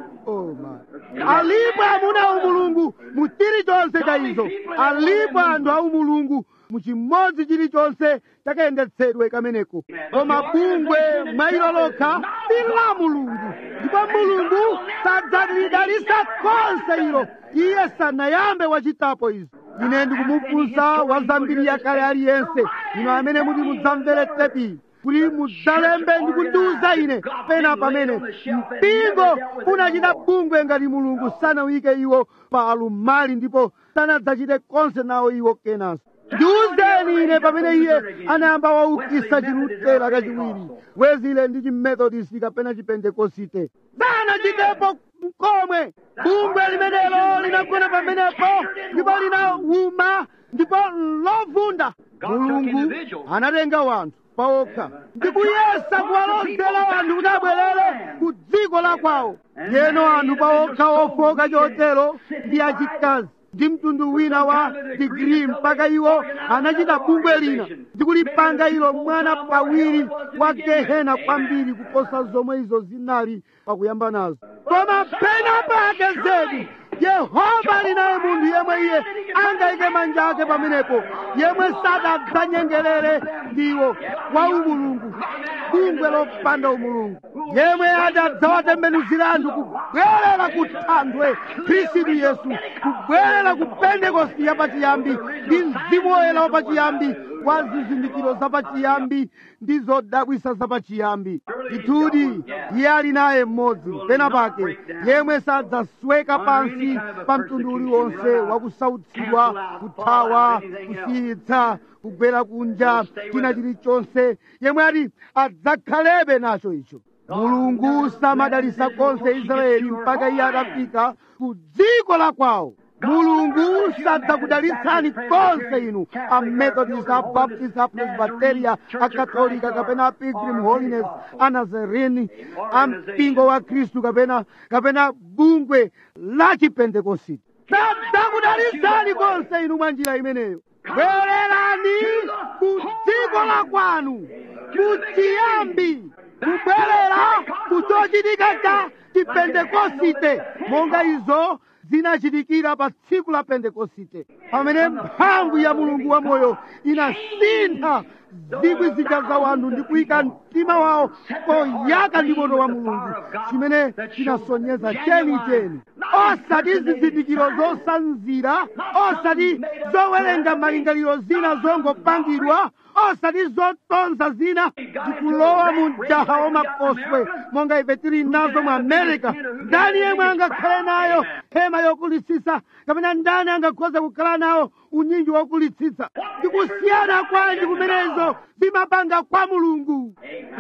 Oh my. Alipo amuna umulungu mu chilichonse cha izo, alipo anthu a umulungu mu chimodzi chilichonse chakayendetsedwe kameneko, koma bungwe mwa ilo lokha si la Mulungu, ndipo Mulungu sadzalidalitsa konse ilo iye sanayambe wachitapo izo. Ine ndikumufunsa wa zambiri yakale aliyense, ino amene muti mudzamvere tepi, kuti mudzalembe ndi kundiuza ine pena pamene mpingo unachita bungwe ngati Mulungu sanawike iwo pa alumali ndipo sanadzachite konse nawo iwo kenanso. Ndiuzeni ine pamene iye anayamba waukisa Chilutera kachiwiri, Wesley ndi Chimethodist kapena Chipentekosite, sanachitepo mkomwe. Bungwe limenelo linagona pamenepo ndipo linawuma ndipo lovunda. Mulungu anatenga wanthu paokha ndikuyesa kuwalozera anthu kuti abwerere ku dziko la kwawo. Yeno anthu paokha ofoka chotero ndi achikazi ndi mtundu wina wa digiri mpaka iwo anachita bungwe lina ndikulipanga ilo mwana pawiri wa gehena kwambiri kuposa zomwe izo zinali pakuyamba nazo. Koma pena pake zedi Yehova ali naye munthu yemwe iye angayike manja ake pamenepo, yemwe sadadzanyengerere ndiwo wa umulungu, bungwe lopanda umulungu, yemwe adadzawatembenuzira anthu kubwerera ku Thanthwe Khristu Yesu, kubwerera ku Pentekosti yapachiyambi ndi Mzimu Woyera wapachiyambi, wa zizindikiro zapachiyambi ndi zodabwisa zapachiyambi. Ndithudi iye ali naye mmodzi pena pake, yemwe sadzasweka pansi pa mtundu uliwonse wakusautsidwa, kuthawa, kusiyitsa, kugwera kunja, china chilichonse, yemwe ati adzakhalebe nacho icho. Mulungu samadalitsa konse Israeli mpaka iye atafika ku dziko la kwawo. Mulungu sadzakudalitsani konse inu a Methodist, a Baptist, a Presbyteria, a Katolika kapena a Pilgrim Holiness, a Nazarene, a mpingo wa Khristu kapena bungwe la Chipentekositi. Sadzakudalitsani konse inu mwa njira imeneyo. Bwererani ku dziko la kwanu, ku chiyambi, kubwerera ku chochitika cha Chipentekosite, monga izo zinachitikira pa tsiku la Pentekosite, pamene mphamvu ya Mulungu wa moyo inasintha zikwi zija za wanthu ndi kuyika mtima wawo poyaka ndi moto wa Mulungu, chimene chinasonyeza chenicheni, osati zizindikiro zosanzira, osati zowerenga malingaliro zina zongopangidwa, osati zotonza zina ndikulowa mu mjaha wamakoswe monga ife tili nazo mu Amerika. Ndani yemwe angakhale nayo hema yokulitsitsa, kapena ndani angakhoza kukhala nawo unyinji wokulitsitsa? Ndikusiyana kwanji kumenezo zimapanga kwa Mulungu.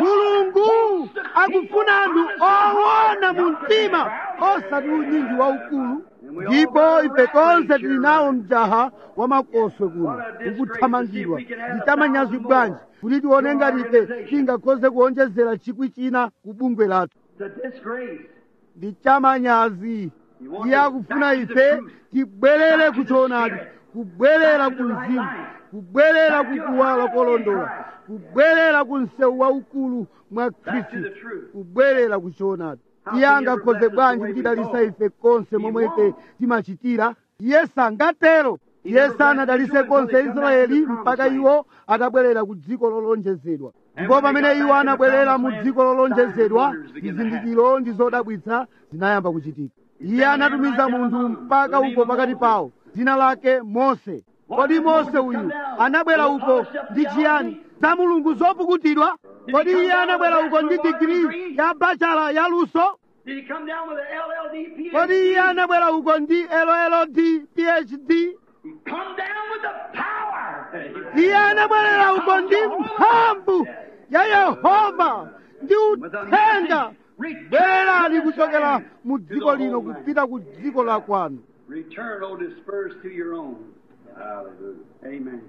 Mulungu akufuna anthu owona mu mtima, osati unyinji waukulu. Ndipo ife tonse tili nawo mjaha wamakoswe kuno ukuthamangidwa. Nditamanyazi bwanji kuti tione ngati ife tingakhoze kuonjezera chikwi china ku bungwe lathu. Ndichamanyazi. Iye akufuna ife tibwerere ku choonadi, kubwerera ku mzimu, kubwerera kukuwala kolondola, kubwerera ku msewu waukulu mwa Khristu, kubwerera kuchoonadi. Iye angakhoze bwanji kutidalitsa ife konse momwe ife timachitira? Iye sangatero. Iye sanadalitse konse Israeli mpaka iwo atabwerera ku dziko lolonjezedwa. Ndipo pamene iwo anabwerera mu dziko lolonjezedwa, zizindikiro ndi zodabwitsa zinayamba kuchitika. Iye anatumiza munthu mpaka uko pakati pawo, dzina lake Mose. Kodi Mose uyu anabwera uko ndi chiyani? Za Mulungu zopukutidwa? Kodi iye anabwera uko ndi digiri ya bachelor ya luso? Kodi iye anabwera uko ndi LLD PhD? Iye anabwerera uko ndi mphamvu ya Yehova ndi uthenga. Bwererani kuchokera mu dziko lino kupita ku dziko la kwanu. Return, O dispersed, to your own. Hallelujah. Amen.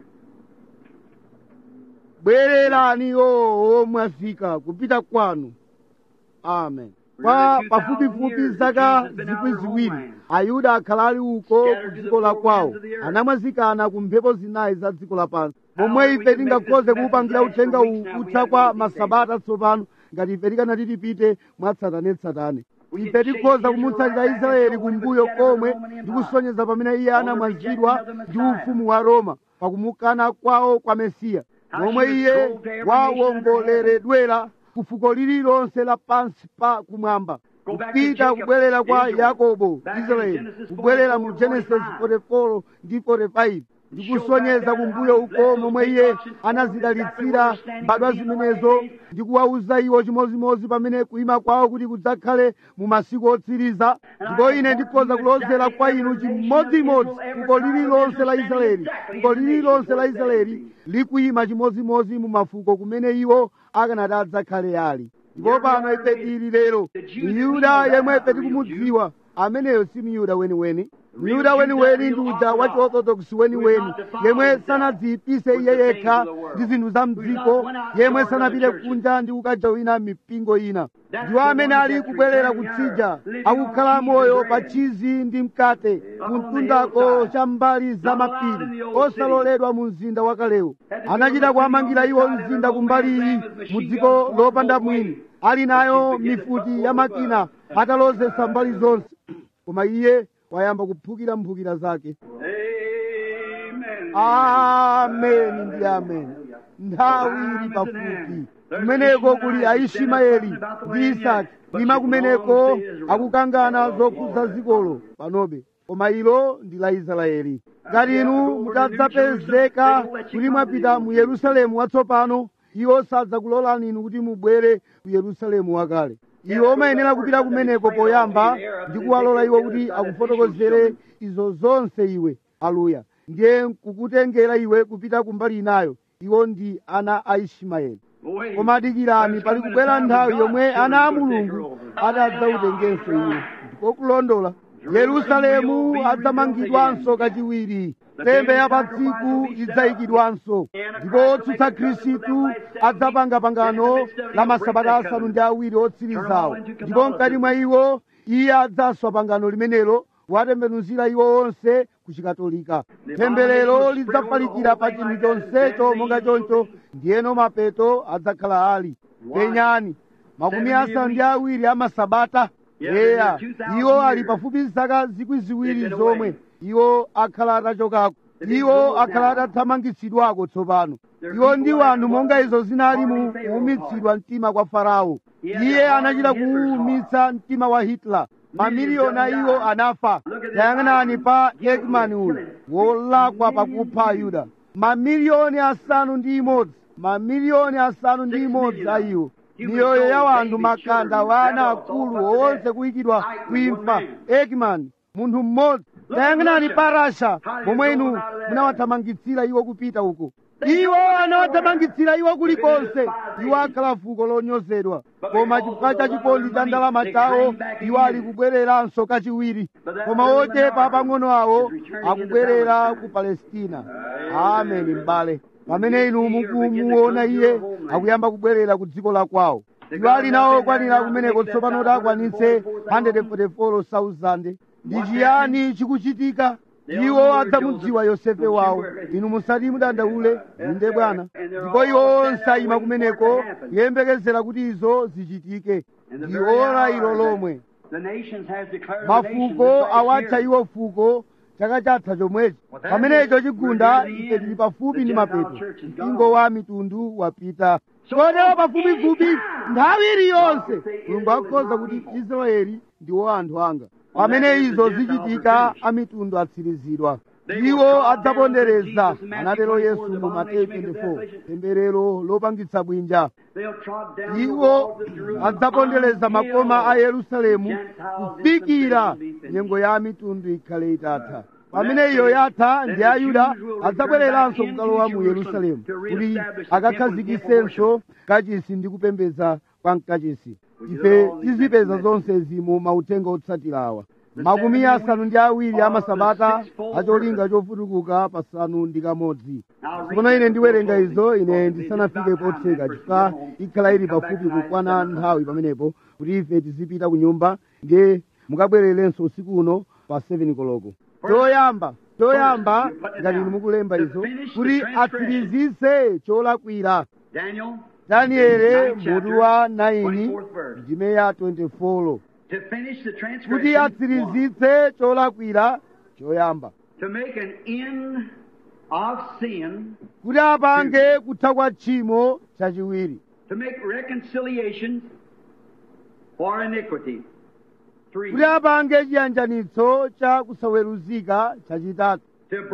Bwererani mwafika kupita kwanu. Amen. Kwa pafupifupi zaka ziwiri Ayuda akhala ali uko ku dziko la kwawo, anamwazikana ku mphepo zinayi za dziko lapansi. Momwe ife tingakhoze kuupangira uthenga uwu kutha kwa masabata tsopano ngati ife tikanati tipite mwatsatanetsatane. Ife tikhoza kumutsatira Israeli kumbuyo komwe ndi kusonyeza pamene iye anamwazidwa ndi ufumu wa Roma pakumukana kwawo kwa Mesiya, momwe iye wawongoleredwera ku fuko lililonse lapansi pa kumwamba, kupita kubwerera kwa Yakobo Israeli, kubwerera mu Genesis 44 ndi 45, ndikusonyeza kumbuyo uko momwe iye anazidalitsira mbadwa zimenezo ndi kuwauza iwo chimozimozi pamene kuima kwawo kuti kudzakhale mu masiku otsiriza. Ndipo ine ndikhoza kulozera kwa inu chimodzimodzi fuko lililonse la Israeli, fuko lililonse la Israeli likuima chimodzimodzi mu mafuko kumene iwo akanati adzakhale ali. Ndipo pano ife tili lero Myuda yemwe ife tikumudziwa, ameneyo si Myuda weniweni. Myuda weniweni ndi uja wa Chiorthodox weniweni, yemwe sanadziyipise iye yekha ndi zinthu za mdziko, yemwe sanapite kunja ndi kukajawina mipingo ina. Ndiwo amene ali kubwerera kutsidya, akukhala moyo pa chizi ndi mkate, mu mtundako cha mbali za mapiri, osaloledwa mu mzinda wakalewo. Anachita kuwamangira iwo mzinda kumbali iyi mu dziko lopanda mwini, ali nayo mifuti ya makina atalozesa mbali zonse, koma iye wayamba kuphukira mphukira zake. Ameni ndi ameni. Nthawi ili pafupi. Kumeneko kuli Aishimaeli ndi Isaki, lima kumeneko akukangana zokhudza dzikolo panobe, koma ilo ndi la Israeli. Ngati inu mutadzapezeka kuti mwapita mu Yerusalemu watsopano, iwo sadzakulolani inu kuti mubwere ku Yerusalemu wakale. Iwo mayenera kupita kumeneko poyamba ndi kuwalola iwo kuti akufotokozere izo zonse iwe. Aluya. Ndiye kukutengera iwe kupita kumbali inayo. Iwo ndi ana a Ishimaeli. Koma dikirani, pali kubwera nthawi yomwe ana a Mulungu adzautengenso iwo. Ndiko kulondola. Yerusalemu adzamangidwanso kachiwiri. Sembe ya pa tsiku idzayikidwanso. Ndipo otsutsa Khristu adzapanga pangano la masabata asanu ndi awiri otsirizawo. Ndipo mkati mwa iwo iye adzaswa pangano limenelo, watembenuzira iwo onse ku Chikatolika. Temberero lidzafalikira pa chinthu chonsecho monga choncho, ndiyeno mapeto adzakhala ali. Penyani, makumi asanu ndi awiri a masabata. Eya, iwo ali pafupi zaka ziwiri zomwe iwo akhala atachokako. Iwo akhala atathamangitsidwako tsopano. Iwo ndiwo anthu monga izo zinali mu kuwumitsidwa mtima kwa Farao. Iye anachita kuwumitsa mtima wa Hitler. Mamiliyoni a iwo anafa. Tayang'anani pa Ekman uyu wolakwa pakupha Ayuda. Mamiliyoni asanu ndi imodzi. Mamiliyoni asanu ndi imodzi a iwo. Miyoyo ya wanthu makanda, wana akulu onse kuyikidwa kuimfa. Ekman, munthu mmodzi. Tayang'anani pa Russia momwe inu munawathamangitsira iwo kupita uko. Iwo anawathamangitsira iwo kulikonse. Iwo akhala fuko lonyozedwa, koma chifukwa cha chikondi cha ndalama chawo iwo ali kubwereranso kachiwiri. Koma ochepa pang'ono awo akubwerera ku Palestina. Ameni m'bale. Pamene inu mukumuona iye akuyamba kubwerera ku dziko la kwawo. Iwo ali nawo kwanira kumeneko tsopano kuti akwanitse 144,000. Ndi chiyani chikuchitika? iwo adzamudziwa Yosefe wawo. Inu musati mudandaule, inde Bwana. Ndipo iwo onse ayima kumeneko kuyembekezera kuti izo zichitike. Ndi ora ilo lomwe mafuko awatcha iwo fuko chaka chatha chomwechi. Pamenecho chigunda ife tili pafupi ndi mapeto, mpingo wa mitundu wapita. Kotero pafupifupi nthawi iliyonse Mulungu akhoza kuti Israeli ndiwo anthu anga. Pamene izo zichitika, amitundu atsirizidwa. Iwo adzapondereza, anatero Yesu mu Mateyu 24, temberero lopangitsa bwinja. Iwo adzapondereza makoma a Yerusalemu kufikira nyengo ya mitundu ikhale itatha. Pamene iyo yatha, ndi Ayuda adzabwereranso kukalowa mu Yerusalemu kuti akakhazikisenso kachisi ndi kupembedza kwa mkachisi. Ife tizipeza zonsezi mu mauthenga otsatirawa. Makumi asanu ndi awiri a masabata acholinga chofutukuka pasanu ndi kamodzi. Tsopano ine ndiwerenga izo ine ndisanafike potseka, chifukwa ikhala ili pafupi kukwana nthawi pamenepo kuti ife tizipita ku nyumba ndiye mukabwererenso usiku uno pa 7 koloko. Choyamba ngati inu mukulemba izo kuti atsirizise cholakwira. Danieli mutu wa 9 ndime ya 24 kuti atsirizitse cholakwira choyamba, kuti apange kutha kwa tchimo chachiwiri, kuti apange chiyanjanitso cha kusaweruzika chachitatu,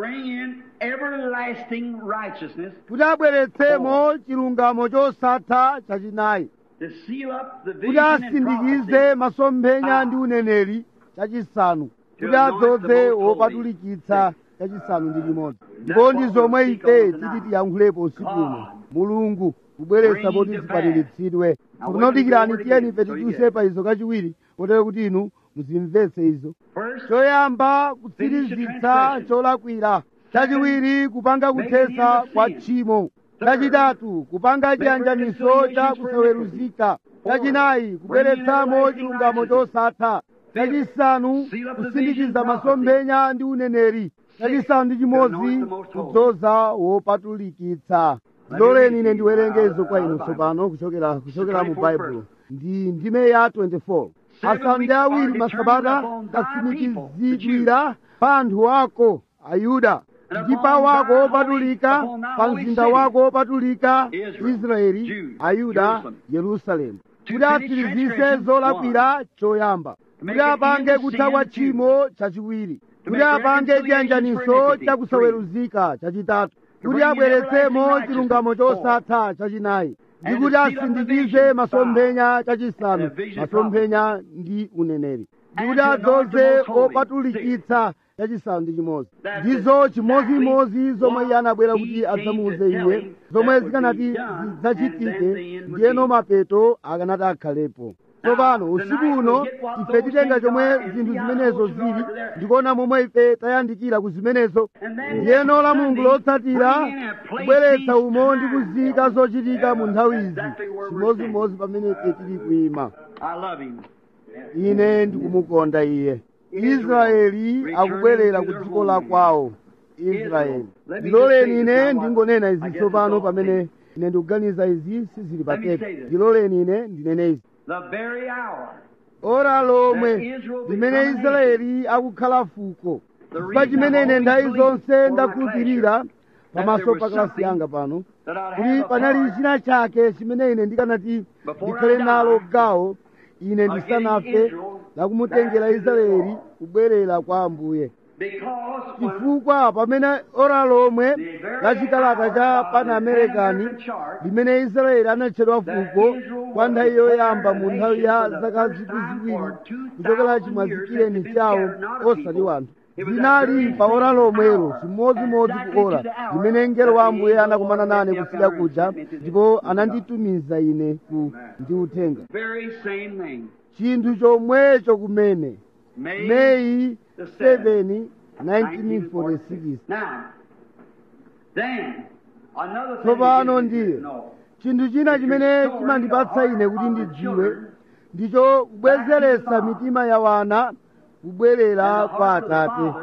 kuti abweretsemo chilungamo chosatha chachinayi, kuti asindikize masomphenya ndi uneneri chachisanu, kuti adzoze wopatulikitsa chachisanu ndi chimodzi. Ndipo ndi zomwe ife titi tiyankhulepo usiku uno, Mulungu kubweretsa poti zikwaniritsidwe. Kunodikirani tiyeni ife tiduse pa izo kachiwiri kotero kuti inu muzimvetse izo. Choyamba kutsirizitsa cholakwira, chachiwiri kupanga kuthesa kwa tchimo, chachitatu kupanga chiyanjaniso cha kusaweruzika, chachinayi kubweretsamo chilungamo chosatha, chachisanu kusindikiza masomphenya ndi uneneri, chachisanu ndi chimodzi kudzoza wopatulikitsa. Ndiloleni ine ndiwerenge izo kwa inu tsopano kuchokera mu Baibulo. Ndi ndime ya 24. Asanu ndi awiri masabata atsimikizidwira pa anthu wako Ayuda, ndi pa wako wopatulika, pa mzinda wako wopatulika Israeli, Ayuda, Yerusalemu, kuti atsirizise zolakwira choyamba, kuti apange kutha kwa tchimo chachiwiri, kuti apange chiyanjaniso cha kusaweruzika chachitatu, kuti abweretsemo chilungamo chosatha chachinayi, ndi kuti asindikize masomphenya chachisanu, masomphenya ndi uneneri, ndi kuti adzoze opatulikitsa chachisanu ndi chimodzi. Ndizo chimodzimodzi zomwe iye anabwera kuti adzamuuze iye, zomwe zikanati zidzachitike ndiyeno mapeto akanati akhalepo. Tsopano usiku uno ife titenga chomwe zinthu zimenezo zili, ndikuona momwe ife tayandikira ku zimenezo, ndiyeno la Mulungu lotsatira kubweretsa umo ndi kuzika zochitika mu nthawi izi chimodzimodzi pamene ife tili kuyima. Ine ndikumukonda iye. Israeli akubwerera ku dziko la kwawo. Israeli, ndiloleni ine ndingonena izi tsopano pamene ine ndikuganiza izi sizili patepi. Ndiloleni ine ndinene izi. Ora lomwe limene Israeli akukhala fuko, chifukwa chimene ine nthawi zonse ndakhulupirira pamaso pa kalasi yanga pano, kuti panali china chake chimene ine ndikanati ndikhale nalo gawo ine ndisanafe lakumutengera Israeli kubwerera kwa Ambuye. Chifukwa pamene ora lomwe la chikalata cha Pan-American limene Israeli anatchedwa fuko kwa nthawi yoyamba mu nthawi ya zaka ziwiri kuchokera chimwazikireni chawo osati wanthu, linali pa ora lomwelo chimodzimodzi ku ora limene mngelo wa Ambuye anakumana nane kusiya kuja ndipo ananditumiza ine ndi uthenga. Chinthu chomwecho kumene May 7, 1946. Tsopano ndiye chinthu china chimene chimandipatsa ine kuti ndidziwe ndicho kubwezeretsa mitima ya wana kubwerera kwa Atate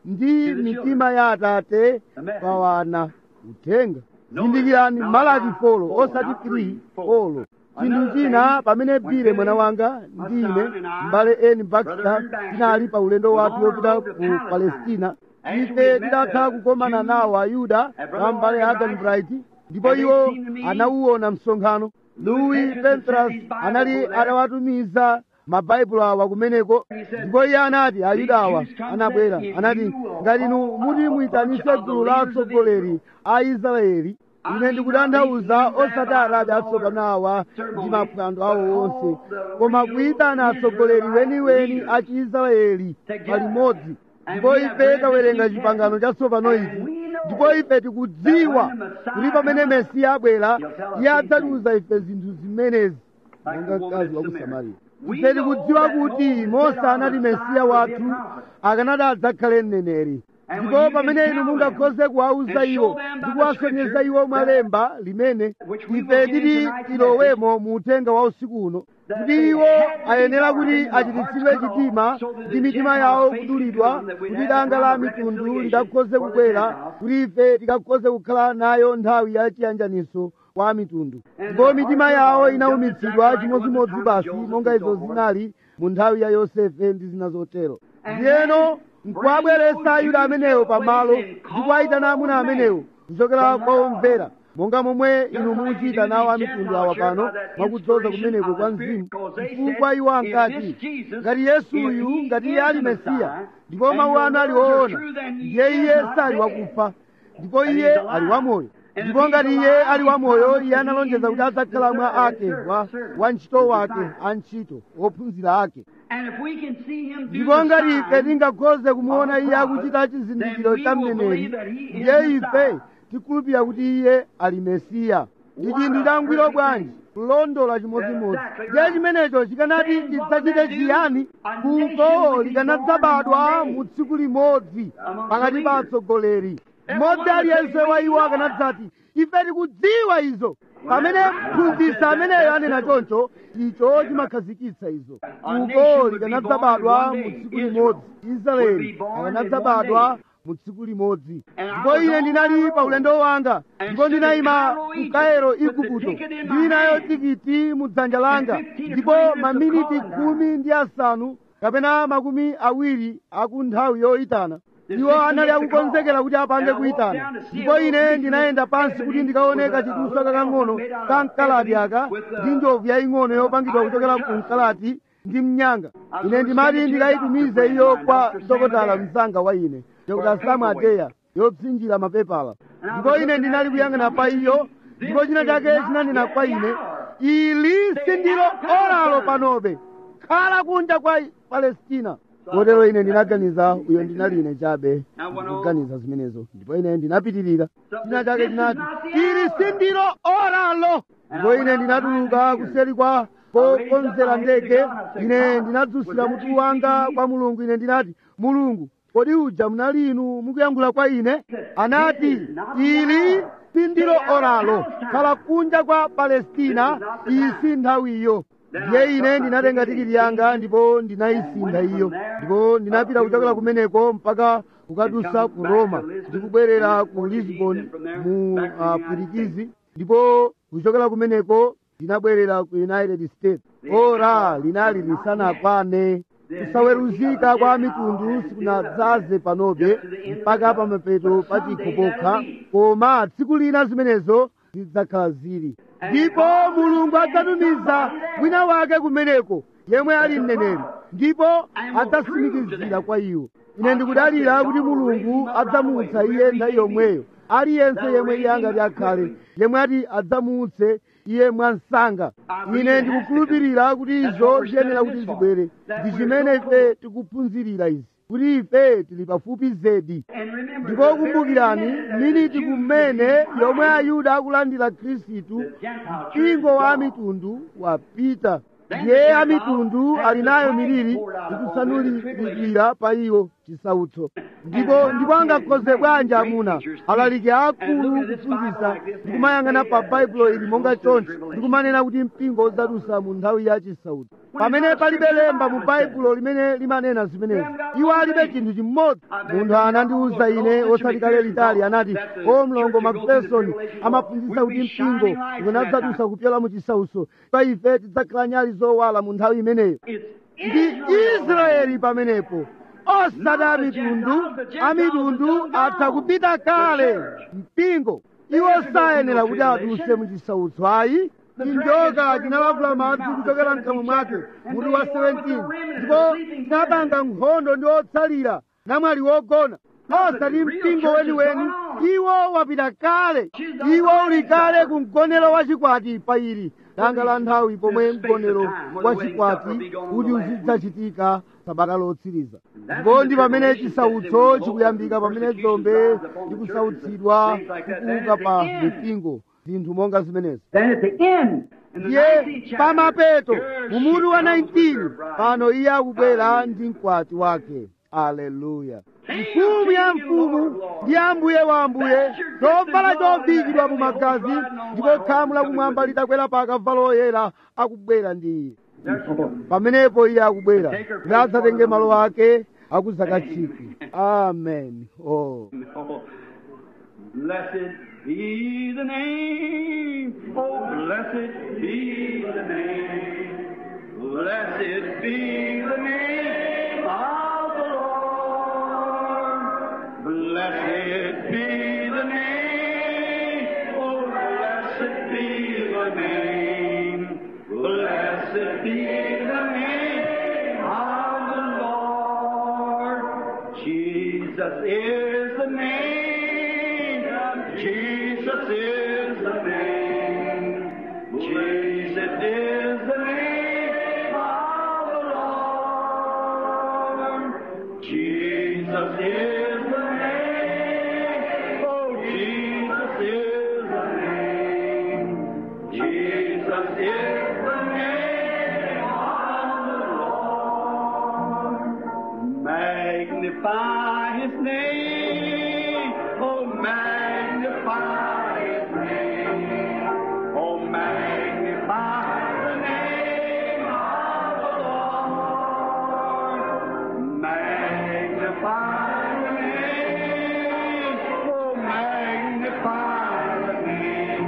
ndi mitima ya Atate pa wana uthenga. Zindikirani Malaki 4 osati 3 4. Chinthu china pamene Bile mwana wanga ndi ine m'bale N. Baxter tinali pa ulendo wathu wopita ku Palestina, ife tidatha kukomana nawo Ayuda a m'bale Hagan Bright, ndipo iwo anauona msonkhano. Louis Pentras anali atawatumiza mabaibulo awa kumeneko, ndipo iye anati Ayuda awa anabwera anati, ngati inu muti muyitanise gulu la atsogoleri a Israeli, ine ndikutanthauza osati Arabi atsopano awa ndi maphwando awo onse, koma kuyitana atsogoleri weniweni a Chiisraeli palimodzi. Ndipo ife tawerenga chipangano chatsopano ichi, ndipo ife tikudziwa kuti pamene Mesiya abwera, iye adzatiuza ife zinthu zimenezi monga mkazi wa ku Samariya. Ife tikudziwa kuti Mose anati Mesiya wathu akanati adzakhale mneneri, ndipo pamene inu mungakhoze kuwauza iwo ndi kuwasonyeza iwo mwalemba limene ife titi tilowemo mu uthenga wa usiku uno, kuti iwo ayenera kuti achititsidwe chitima ndi mitima yawo kudulidwa, kuti danga la mitundu lidakhoze kubwera, kuti ife tikakhoze kukhala nayo nthawi ya chiyanjaniso kwa mitundu. Ndipo mitima yawo inaumitsidwa chimodzimodzi basi monga izo zinali mu nthawi ya Yosefe ndi zina zotero. Ndiyeno nkuwabweretsa Ayuda amenewo pamalo ndi kuwayitana amuna amenewo kuchokera kwa omvera, monga momwe inu mukuchita nawo a mitundu awa pano mwakudzoza kumeneko kwa Mzimu, chifukwa iwo ankati ngati Yesuyu ngati iye ali Mesiya ndipo mawu anu ali woona, ndiye iye sali wakufa ndipo iye ali wamoyo. Ndipo ngati iye ali wamoyo, iye analonjeza kuti adzakhala mwa ake wa ntchito wake antchito ophunzira ake. Ndipo ngati ife tingakhoze kumuona iye akuchita chizindikiro cha mneneri, ndiye ife tikhulupirira kuti iye ali Mesiya. Ndi chinthu changwiro bwanji kulondola chimodzimodzi. Ndiye chimenecho chikanati chidzachite chiyani? Fuko likanadzabadwa mu tsiku limodzi pakati pa atsogoleri. Mmodzi aliyense wa iwo akanadzati ife tikudziwa izo. Pamene mphunzitsi ameneyo anena choncho, icho chimakhazikitsa izo. Fuko likanadzabadwa mu tsiku limodzi, Israeli akanadzabadwa mu tsiku limodzi. Ndipo ine ndinali pa ulendo wanga, ndipo ndinayima ku Kairo, Igupto, ndili nayo tikiti mu dzanja langa, ndipo maminiti 15 kapena 20 aku nthawi yoyitana. Iwo anali akukonzekera kuti apange kuyitana, ndipo ine ndinayenda pansi kuti ndikaoneka chidutswa kakang'ono ka mkalati aka ndi njovu yaying'ono yopangidwa kuchokera ku mkalati ndi mnyanga. Ine ndimati ndikayitumize iyo kwa dokotala mzanga wa ine, Dr. Sam Ateya, yopsinjira mapepala. Ndipo ine ndinali kuyang'ana pa iyo, ndipo china chake chinanena kwa ine, ili sindilo olalo panobe, khala kunja kwa Palestina. Kotero ine ndinaganiza uyo ndinali ine chabe kuganiza zimenezo, ndipo ine ndinapitirira. China chake chinati ili sindilo olalo, ndipo ine ndinatuluka kuseri kwa pokonzera ndege. Ine ndinadzusira mutu wanga kwa Mulungu. Ine ndinati, Mulungu, kodi uja munali inu mukuyankhula kwa ine? Anati ili sindilo olalo, khala kunja kwa Palestina, iyi si nthawiyo. Ndiye ine ndinatenga tikiti yanga ndipo ndinayisintha iyo, ndipo ndinapita kuchokera kumeneko mpaka kukadusa ku Roma ndikubwerera ku Lisbon mu Pwitikizi, ndipo kuchokera kumeneko ndinabwerera ku United States. Ora linali lisanakwane. Kusaweruzika kwa mitundu sikunadzaze panobe mpaka pamapeto pa chikho pokha, koma tsiku lina zimenezo zidzakhala zili. Ndipo Mulungu adzatumiza wina wake kumeneko yemwe ali mneneri, ndipo adzatsimikizira kwa iwo. Ine ndikudalira kuti Mulungu adzamutsa iye nthawi yomweyo, aliyense yemwe iye angati akhale, yemwe ati adzamutse iye mwansanga. Ine ndikukhulupirira kuti izo ziyenera kuti zibwere. Ndi chimene ife tikuphunzirira izi, kuti ife tili pafupi zedi. Ndipo kumbukirani, miniti kumene yomwe Ayuda akulandira Khristu, mpingo wa mitundu wapita. Ndiye amitundu ali nayo miliri ikusanulidwira pa iwo. chisautso ndipo angakhoze bwanji amuna alaliki akulu kuphunzitsa ndikumayang'ana pa baibulo ili monga choncho ndikumanena kuti mpingo udzadusa mu nthawi ya chisautso pamene palibe lemba mu baibulo limene limanena zimenezi. Iwo alibe chinthu chimodzi. Munthu anandiwuza ine osati kale litali anati mlongo Macpherson amaphunzitsa kuti mpingo ukanadzadusa kupyola mu chisautso pa ife tidzakhala nyali zowala mu nthawi imeneyo. Ndi Israeli pamenepo osati amitundu atha kupita kale mpingo. Iwo sayenera kuti aduse mu chisautso ayi. Chinjoka chinalavula madzi kuchokera mkamwa mwake mutu wa 17 ndipo chinapanga nkhondo ndi otsalira namwali wogona. Osati mpingo weniweni. Iwo wapita kale. Iwo uli kale ku mgonero wa chikwati pa ili langa la nthawi pomwe mgonero wa chikwati kuti uzidzachitika sabata lotsiriza. Ndipo ndi pamene chisautso chikuyambika, pamene dzombe likusautsidwa kuuka pa mipingo, zinthu monga zimenezi. Ndiye pamapeto mumutu wa 19 pano iye akubwera ndi mkwati wake. Aleluya. Mfumu ya mfumu ndi Ambuye wa ambuye, chovala chovikidwa mu magazi ndipo khamu lakumwamba litakwera pa akavalo oyera akubwera ndi iye. Pamenepo iye akubwera nadzatenge malo ake akuzakachiki. Amen. Blessed be the name, blessed be the name, blessed be the name of the Lord. Blessed be the name, blessed be the name, blessed be the name of the Lord. Jesus is the name. Jesus is the name. Jesus is the name of the Lord. Jesus is the name. Jesus is the name. Jesus is the name of the Lord. Magnify His name. Magnify His name. Oh, magnify the name of the Lord. Magnify the name. Oh, magnify the name.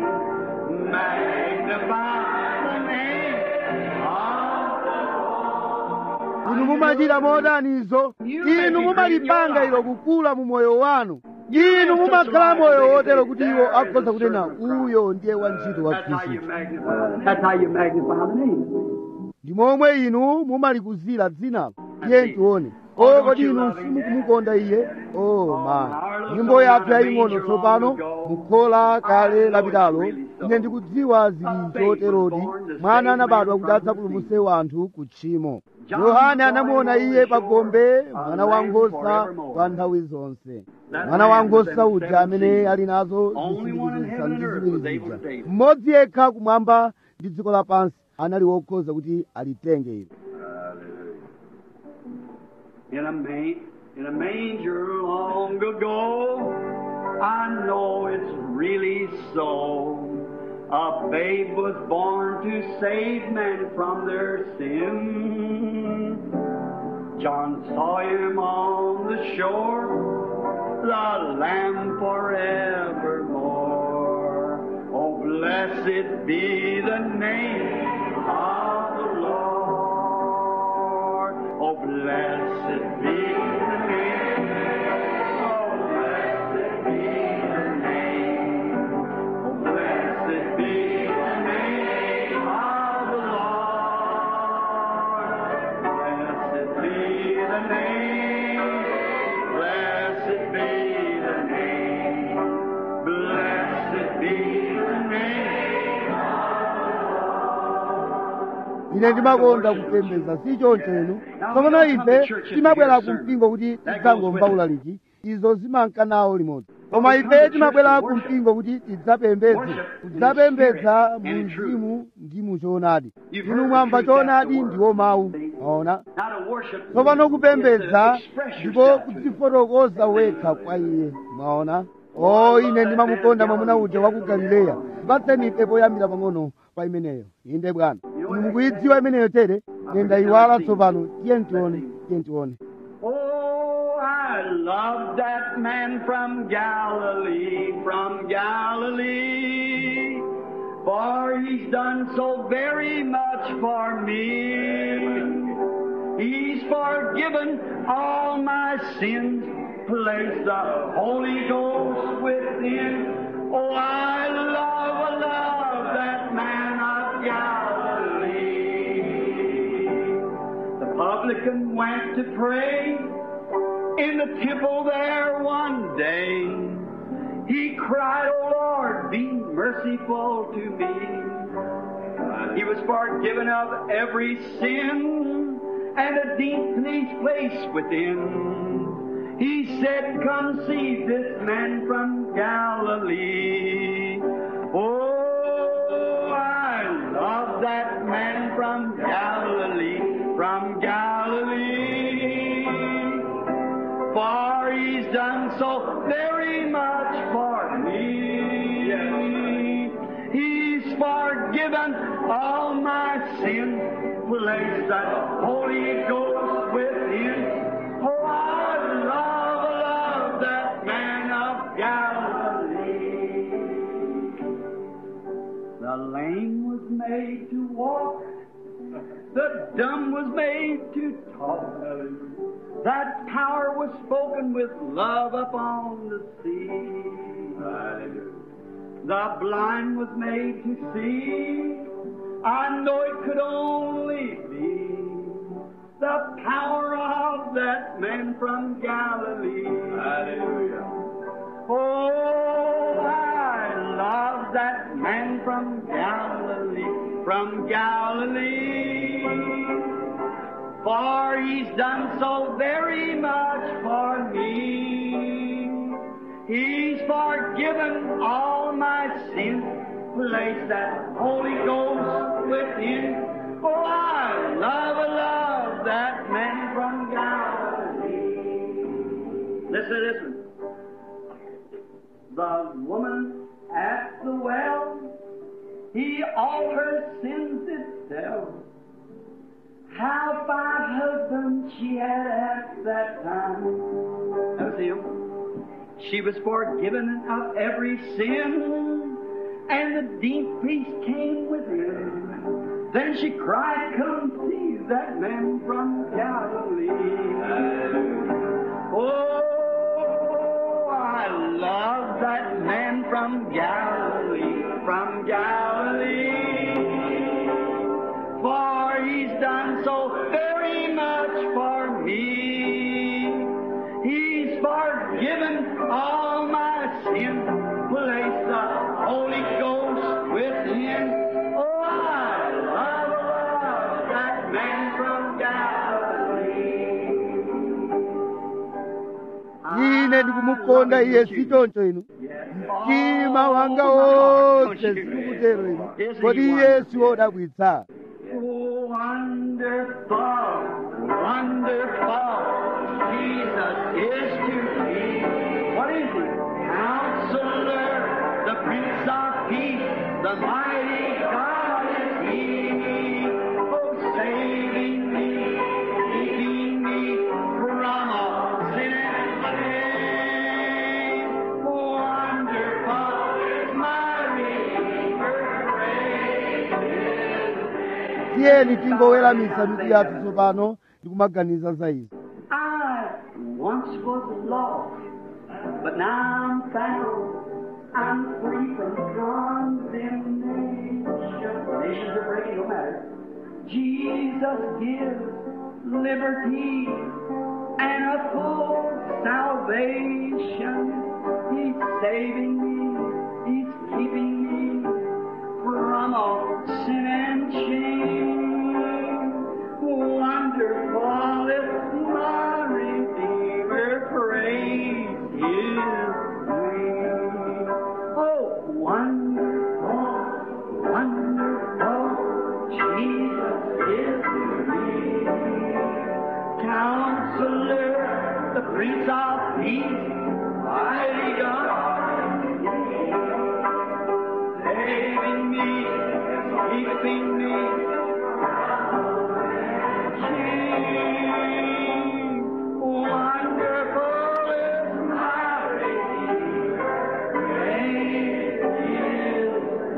Magnify the name of the Lord. Inu mumachita modanizo. Inu mumalipanga ilo kukula mu moyo wanu. Inu mumakhala moyo wotero kuti iwo akhoza kunena uyo ndiye wantchito wa Khristu. That's how you magnify the name. Ndi momwe inu mumalikuzira dzinalo. Iye tione. Kodi inu simukumukonda iye? Nyimbo yathu yaying'ono tsopano mukhola kale lapitalo. Ine ndikudziwa zili choterodi. Mwana anabadwa kuti adzapulumutse wanthu ku tchimo. Yohane anamuona iye pa gombe, mwana wankhosa wa nthawi zonse. Mwana wankhosa uja amene ali nazo zisindikizo ziwiri zija. Mmodzi yekha kumwamba ndi dziko lapansi anali wokhoza kuti alitenge ilo. In a manger long ago, I know it's really so. A babe was born to save men from their sin. John saw him on the shore, the Lamb forevermore. Oh, blessed be the name of the Lord. Oh, blessed be the name. Oh, blessed be the name. Oh, blessed be the name of the Lord. Blessed be the name. Blessed be the name. Blessed be the name of the Lord. Ine ndimakonda kupembedza si choncho inu. Tsopano ife timabwera ku mpingo kuti tidzangomva ulaliki. Izo zimanka nawo limodzi. Koma ife timabwera ku mpingo kuti tidzapembedza mu mzimu ndi mu choonadi. Inu mwamva choonadi ndiwo mawu. maona Now to worship tsopano is kupembedza to express ndipo yourself to Him. kudzifotokoza wekha kwa iye mwaona o ine ndimamukonda mwamuna uja wa ku galileya patseni ife poyambira pang'ono pa imeneyo inde bwana inu mukuyidziwa imeneyo tere ine ndayiwala tsopano tiye ntione Oh, I love that man from Galilee, for he's done so very much for me. He's forgiven all my sins, placed the Holy Ghost within. Oh, I love that man of Galilee. The publican went to pray in the temple there one day. He cried, "Oh Lord, be merciful to me." He was forgiven of every sin and a deep place within. He said, "Come see this man from Galilee." Oh, I love that man from Galilee, for he's done so very much for me. He's forgiven all my sins, placed that Holy Ghost within. Oh, I love that man of Galilee. The lame was made to walk, the dumb was made to talk. That power was spoken with love upon the sea. The blind was made to see. I know it could only be the power of that man from Galilee. Hallelujah. Oh, I love that man from Galilee, for he's done so very much for me. He's forgiven all my sins, placed that Holy Ghost within. Oh, I love that man from Galilee. Listen. The woman at the well, he all her sins did tell. How 5 husbands she had at that time. Now see him. She was forgiven of every sin, and the deep peace came within. Then she cried, "Come see that man from Galilee." Oh, I love that man from Galilee, for he's done so very much for me. He's forgiven all my sins, placed the Holy Ghost within. Oh, I love that man from Galilee. ine ndikumukonda iye sichoncho inu mtima wanga wonse sikutero inu kodi iye siwodabwitsa Wonderful, Jesus is to me. What is He? Counselor, the Prince of Peace, the mighty God is He. Oh, saving me, keeping me from all sin and shame. Wonderful is my Redeemer, praise His name. tiyeni tingoweramisa mitu yathu tsopano ndikumaganiza za izi I once was lost, but now I'm found. I'm free from condemnation. Nations are breaking, no matter. Jesus gives liberty and a full salvation. He's saving me. He's keeping me from all sin and shame. Wonderful is my Redeemer, praise His name. Oh, wonderful, Jesus is to me. Prince of Peace, mighty God, saving me, keeping me, King, wonderful is my Redeemer, great is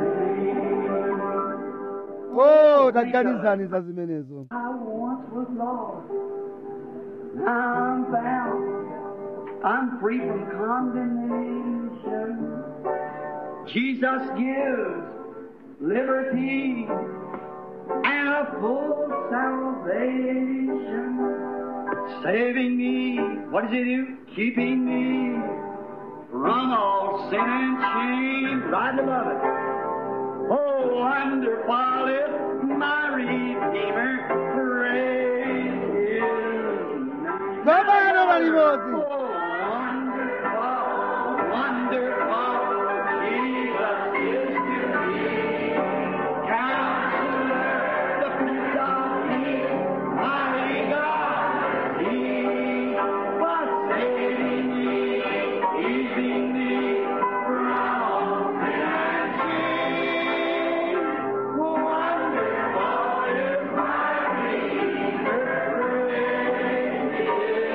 He. Oh, taganizani za zimenezo. I once was lost, now I'm found. I'm free from condemnation. Jesus gives liberty and a full salvation. Saving me, what does He do? Keeping me from all sin and shame. Right above it. Oh, wonderful is my Redeemer, praise His name. Gobano balimozi. Oh, wonderful, wonderful, Jesus is to me. Counselor, the Prince of Peace, mighty God, He was saving me, keeping me from sin and shame. Wonderful is my Redeemer, praise His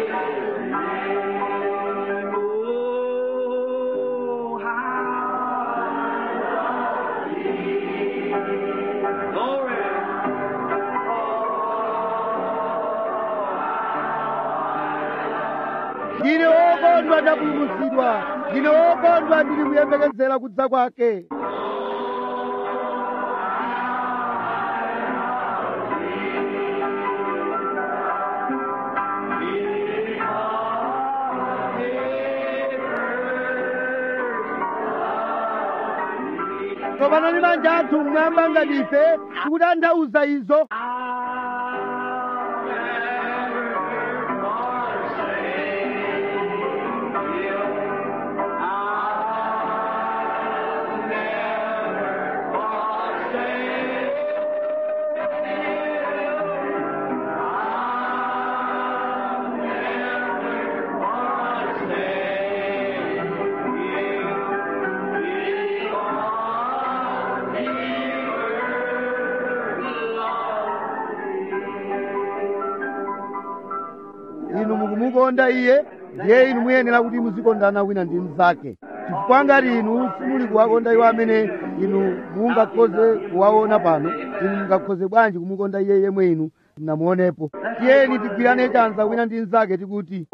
name. Oh, how glory. Ndine wokondwa ndapulumutsidwa, ndine wokondwa ndili kuyembekezera kudza kwake. Tsopano ndi manja athu mmwamba ngati ife tikutanthauza izo. Inu mukumukonda iye, ndiye inu muyenera kuti muzikondana wina ndi mnzake. Chifukwa ngati inu simuli kuwakonda iwo amene inu mungakhoze kuwaona pano, inu mungakhoze bwanji kumukonda iye yemwe inu mnamuonepo. Tiyeni tigwirane chanza wina ndi mnzake tikuti,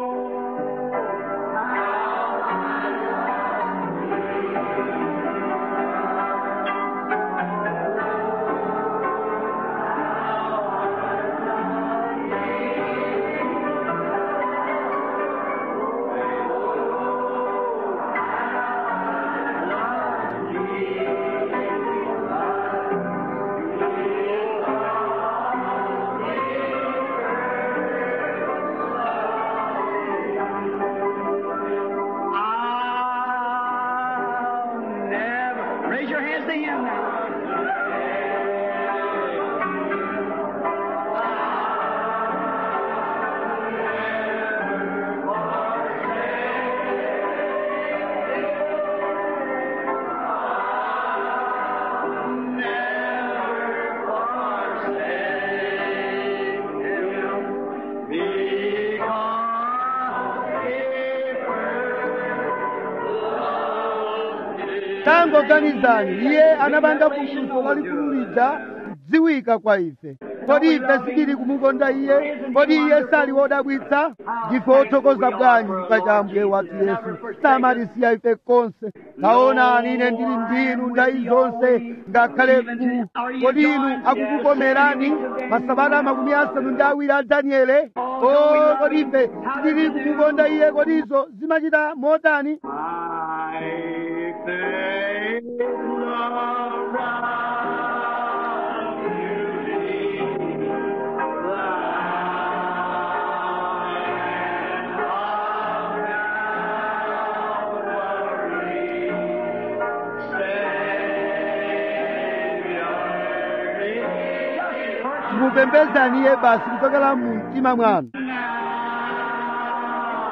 I'll never. Raise your hands to Him now. tangoganizani, iye anapanga funso lalikulu lija kudziwika kwa ife. Kodi ife sitili kumukonda iye? Kodi iye sali wodabwitsa? Ndife othokoza bwanji chifukwa cha Ambuye wathu Yesu samatisiya ife konse. Taonani, ine ndili ndinu nthawi zonse ngakhale ku. Kodi inu akukukomerani masabata 70 a Daniele? Oh, kodi ife sitili kumukonda iye? Kodi izo zimachita motani? Mupembezani iye basi kuchokera mu mtima mwanu.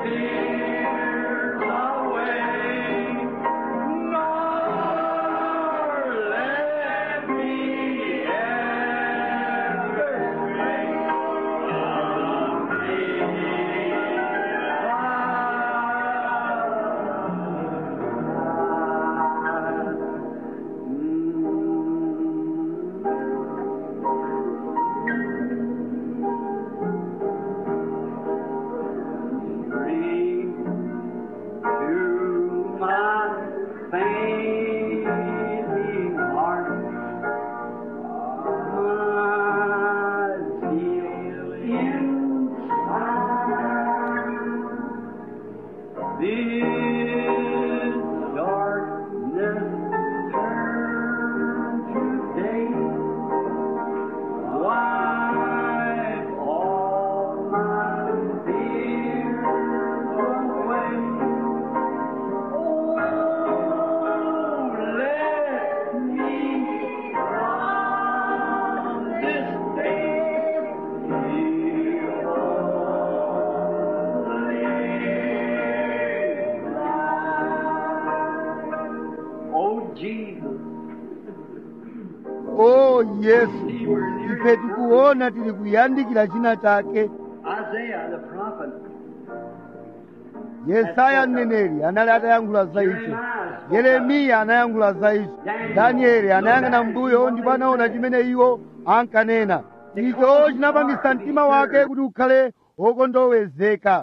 fears away, nor let me ever stray Bring to my fainting heart a zeal inside. This darkness turn to day. Wipe all my fears away. Oh, let me from this day live life. Oh, Jesus. o yesu ife tikuona tili kuyandikira china chake. Isaiah the prophet. Yesaya mneneri anali atayankhula za icho, Yeremiya anayankhula za icho, Danieli anayang'ana mbuyo ndipo anaona chimene iwo ankanena. Icho chinapangisa mtima wake kuti ukhale wokondowezeka.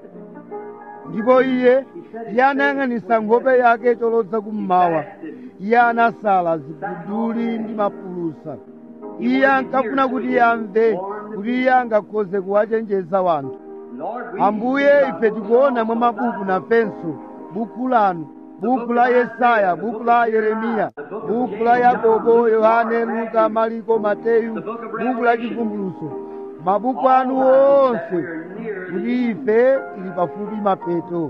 Ndipo iye anayang'anisa nkhope yake cholodza kummawa. Iye anasala ziguduli ndi mapulusa. Iye ankafuna kuti amve kuti iye angakhoze kuwachenjeza wanthu. Ambuye, ife tikuona mwa mabuku nafenso, buku lanu, buku la Yesaya, buku la Yeremiya, buku la Yakobo, Yohane, Luka, Mariko, Mateyu, buku la chivumbuluso, mabuku anu onse, kuti ife tili pafupi mapeto.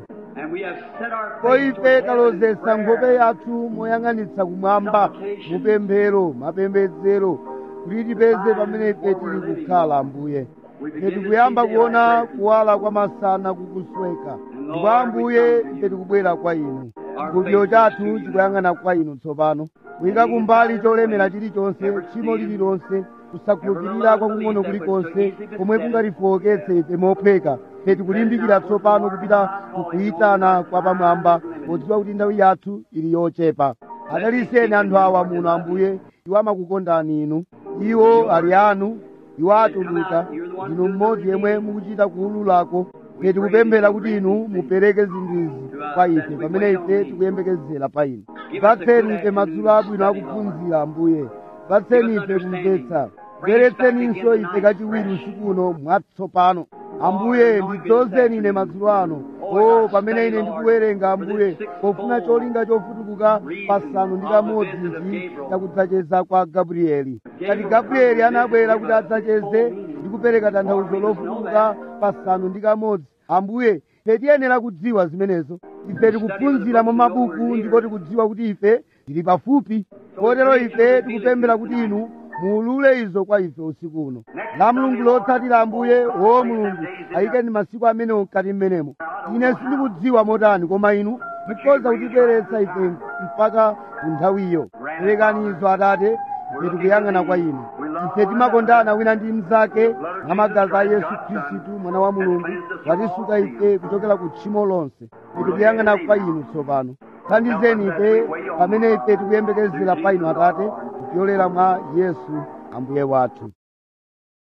Ko ife talozesa nkhope yathu moyang'anitsa kumwamba, mupemphero, mapembedzero, kuti tipeze pamene ife tili kukhala. Ambuye, ife tikuyamba kuona kuwala kwa masana kukusweka, ndipo Ambuye ife tikubwera kwa inu. Chikhulupiriro chathu chikuyang'ana kwa inu tsopano, kuyika kumbali cholemera chilichonse, tchimo lililonse, kusakhulupirira kwakung'ono kulikonse komwe kungatifowoketse ife mopheka. Ife tikulimbikira tsopano kupita kukuyitana kwa pamwamba, podziwa kuti nthawi yathu ili yochepa. Adaliseni anthu awa muno Ambuye, iwo amakukondani inu, iwo ali anu, iwo atuluka, ndinu mmodzi yemwe mukuchita kuwululako. Ife tikupemphera kuti inu mupereke zinthu izi kwa ife pamene ife tikuyembekezera pa inu. Patseni ife madzulo abwino akuphunzira Ambuye, patseni ife kumvetsa, bweretseninso ife kachiwiri usiku uno mwatsopano. Ambuye, ndidzozeni ine madzulo ano, pamene ine ndikuwerenga Ambuye, pofuna cholinga chofutukuka pasanu ndi kamodzi ichi chakudzacheza kwa Gabrieli. Ngati Gabrieli anabwera kuti adzacheze ndi kupereka tanthauzo lofutukuka pasanu ndi kamodzi, Ambuye, ife tiyenera kudziwa zimenezo. Ife tikuphunzira mwa mabuku ndipo tikudziwa kuti ife tili pafupi. Kotero ife tikupemphera kuti inu muulule izo kwa ife usiku uno. La Mulungu lotsatira Ambuye, o Mulungu, ayikeni masiku amenewo mkati mmenemo. Ine sindikudziwa motani, koma inu mukhoza kutibweretsa ife mpaka ku nthawiyo. Perekani izo Atate, ife tikuyang'ana kwa inu. Ife timakondana wina ndi mnzake mwa magazi a Yesu Khristu mwana wa Mulungu, watisuka ife kuchokera ku tchimo lonse. Ife tikuyang'ana kwa inu tsopano. Thandizeni ife pamene ife tikuyembekezera pa inu Atate, kupyolera mwa Yesu Ambuye wathu.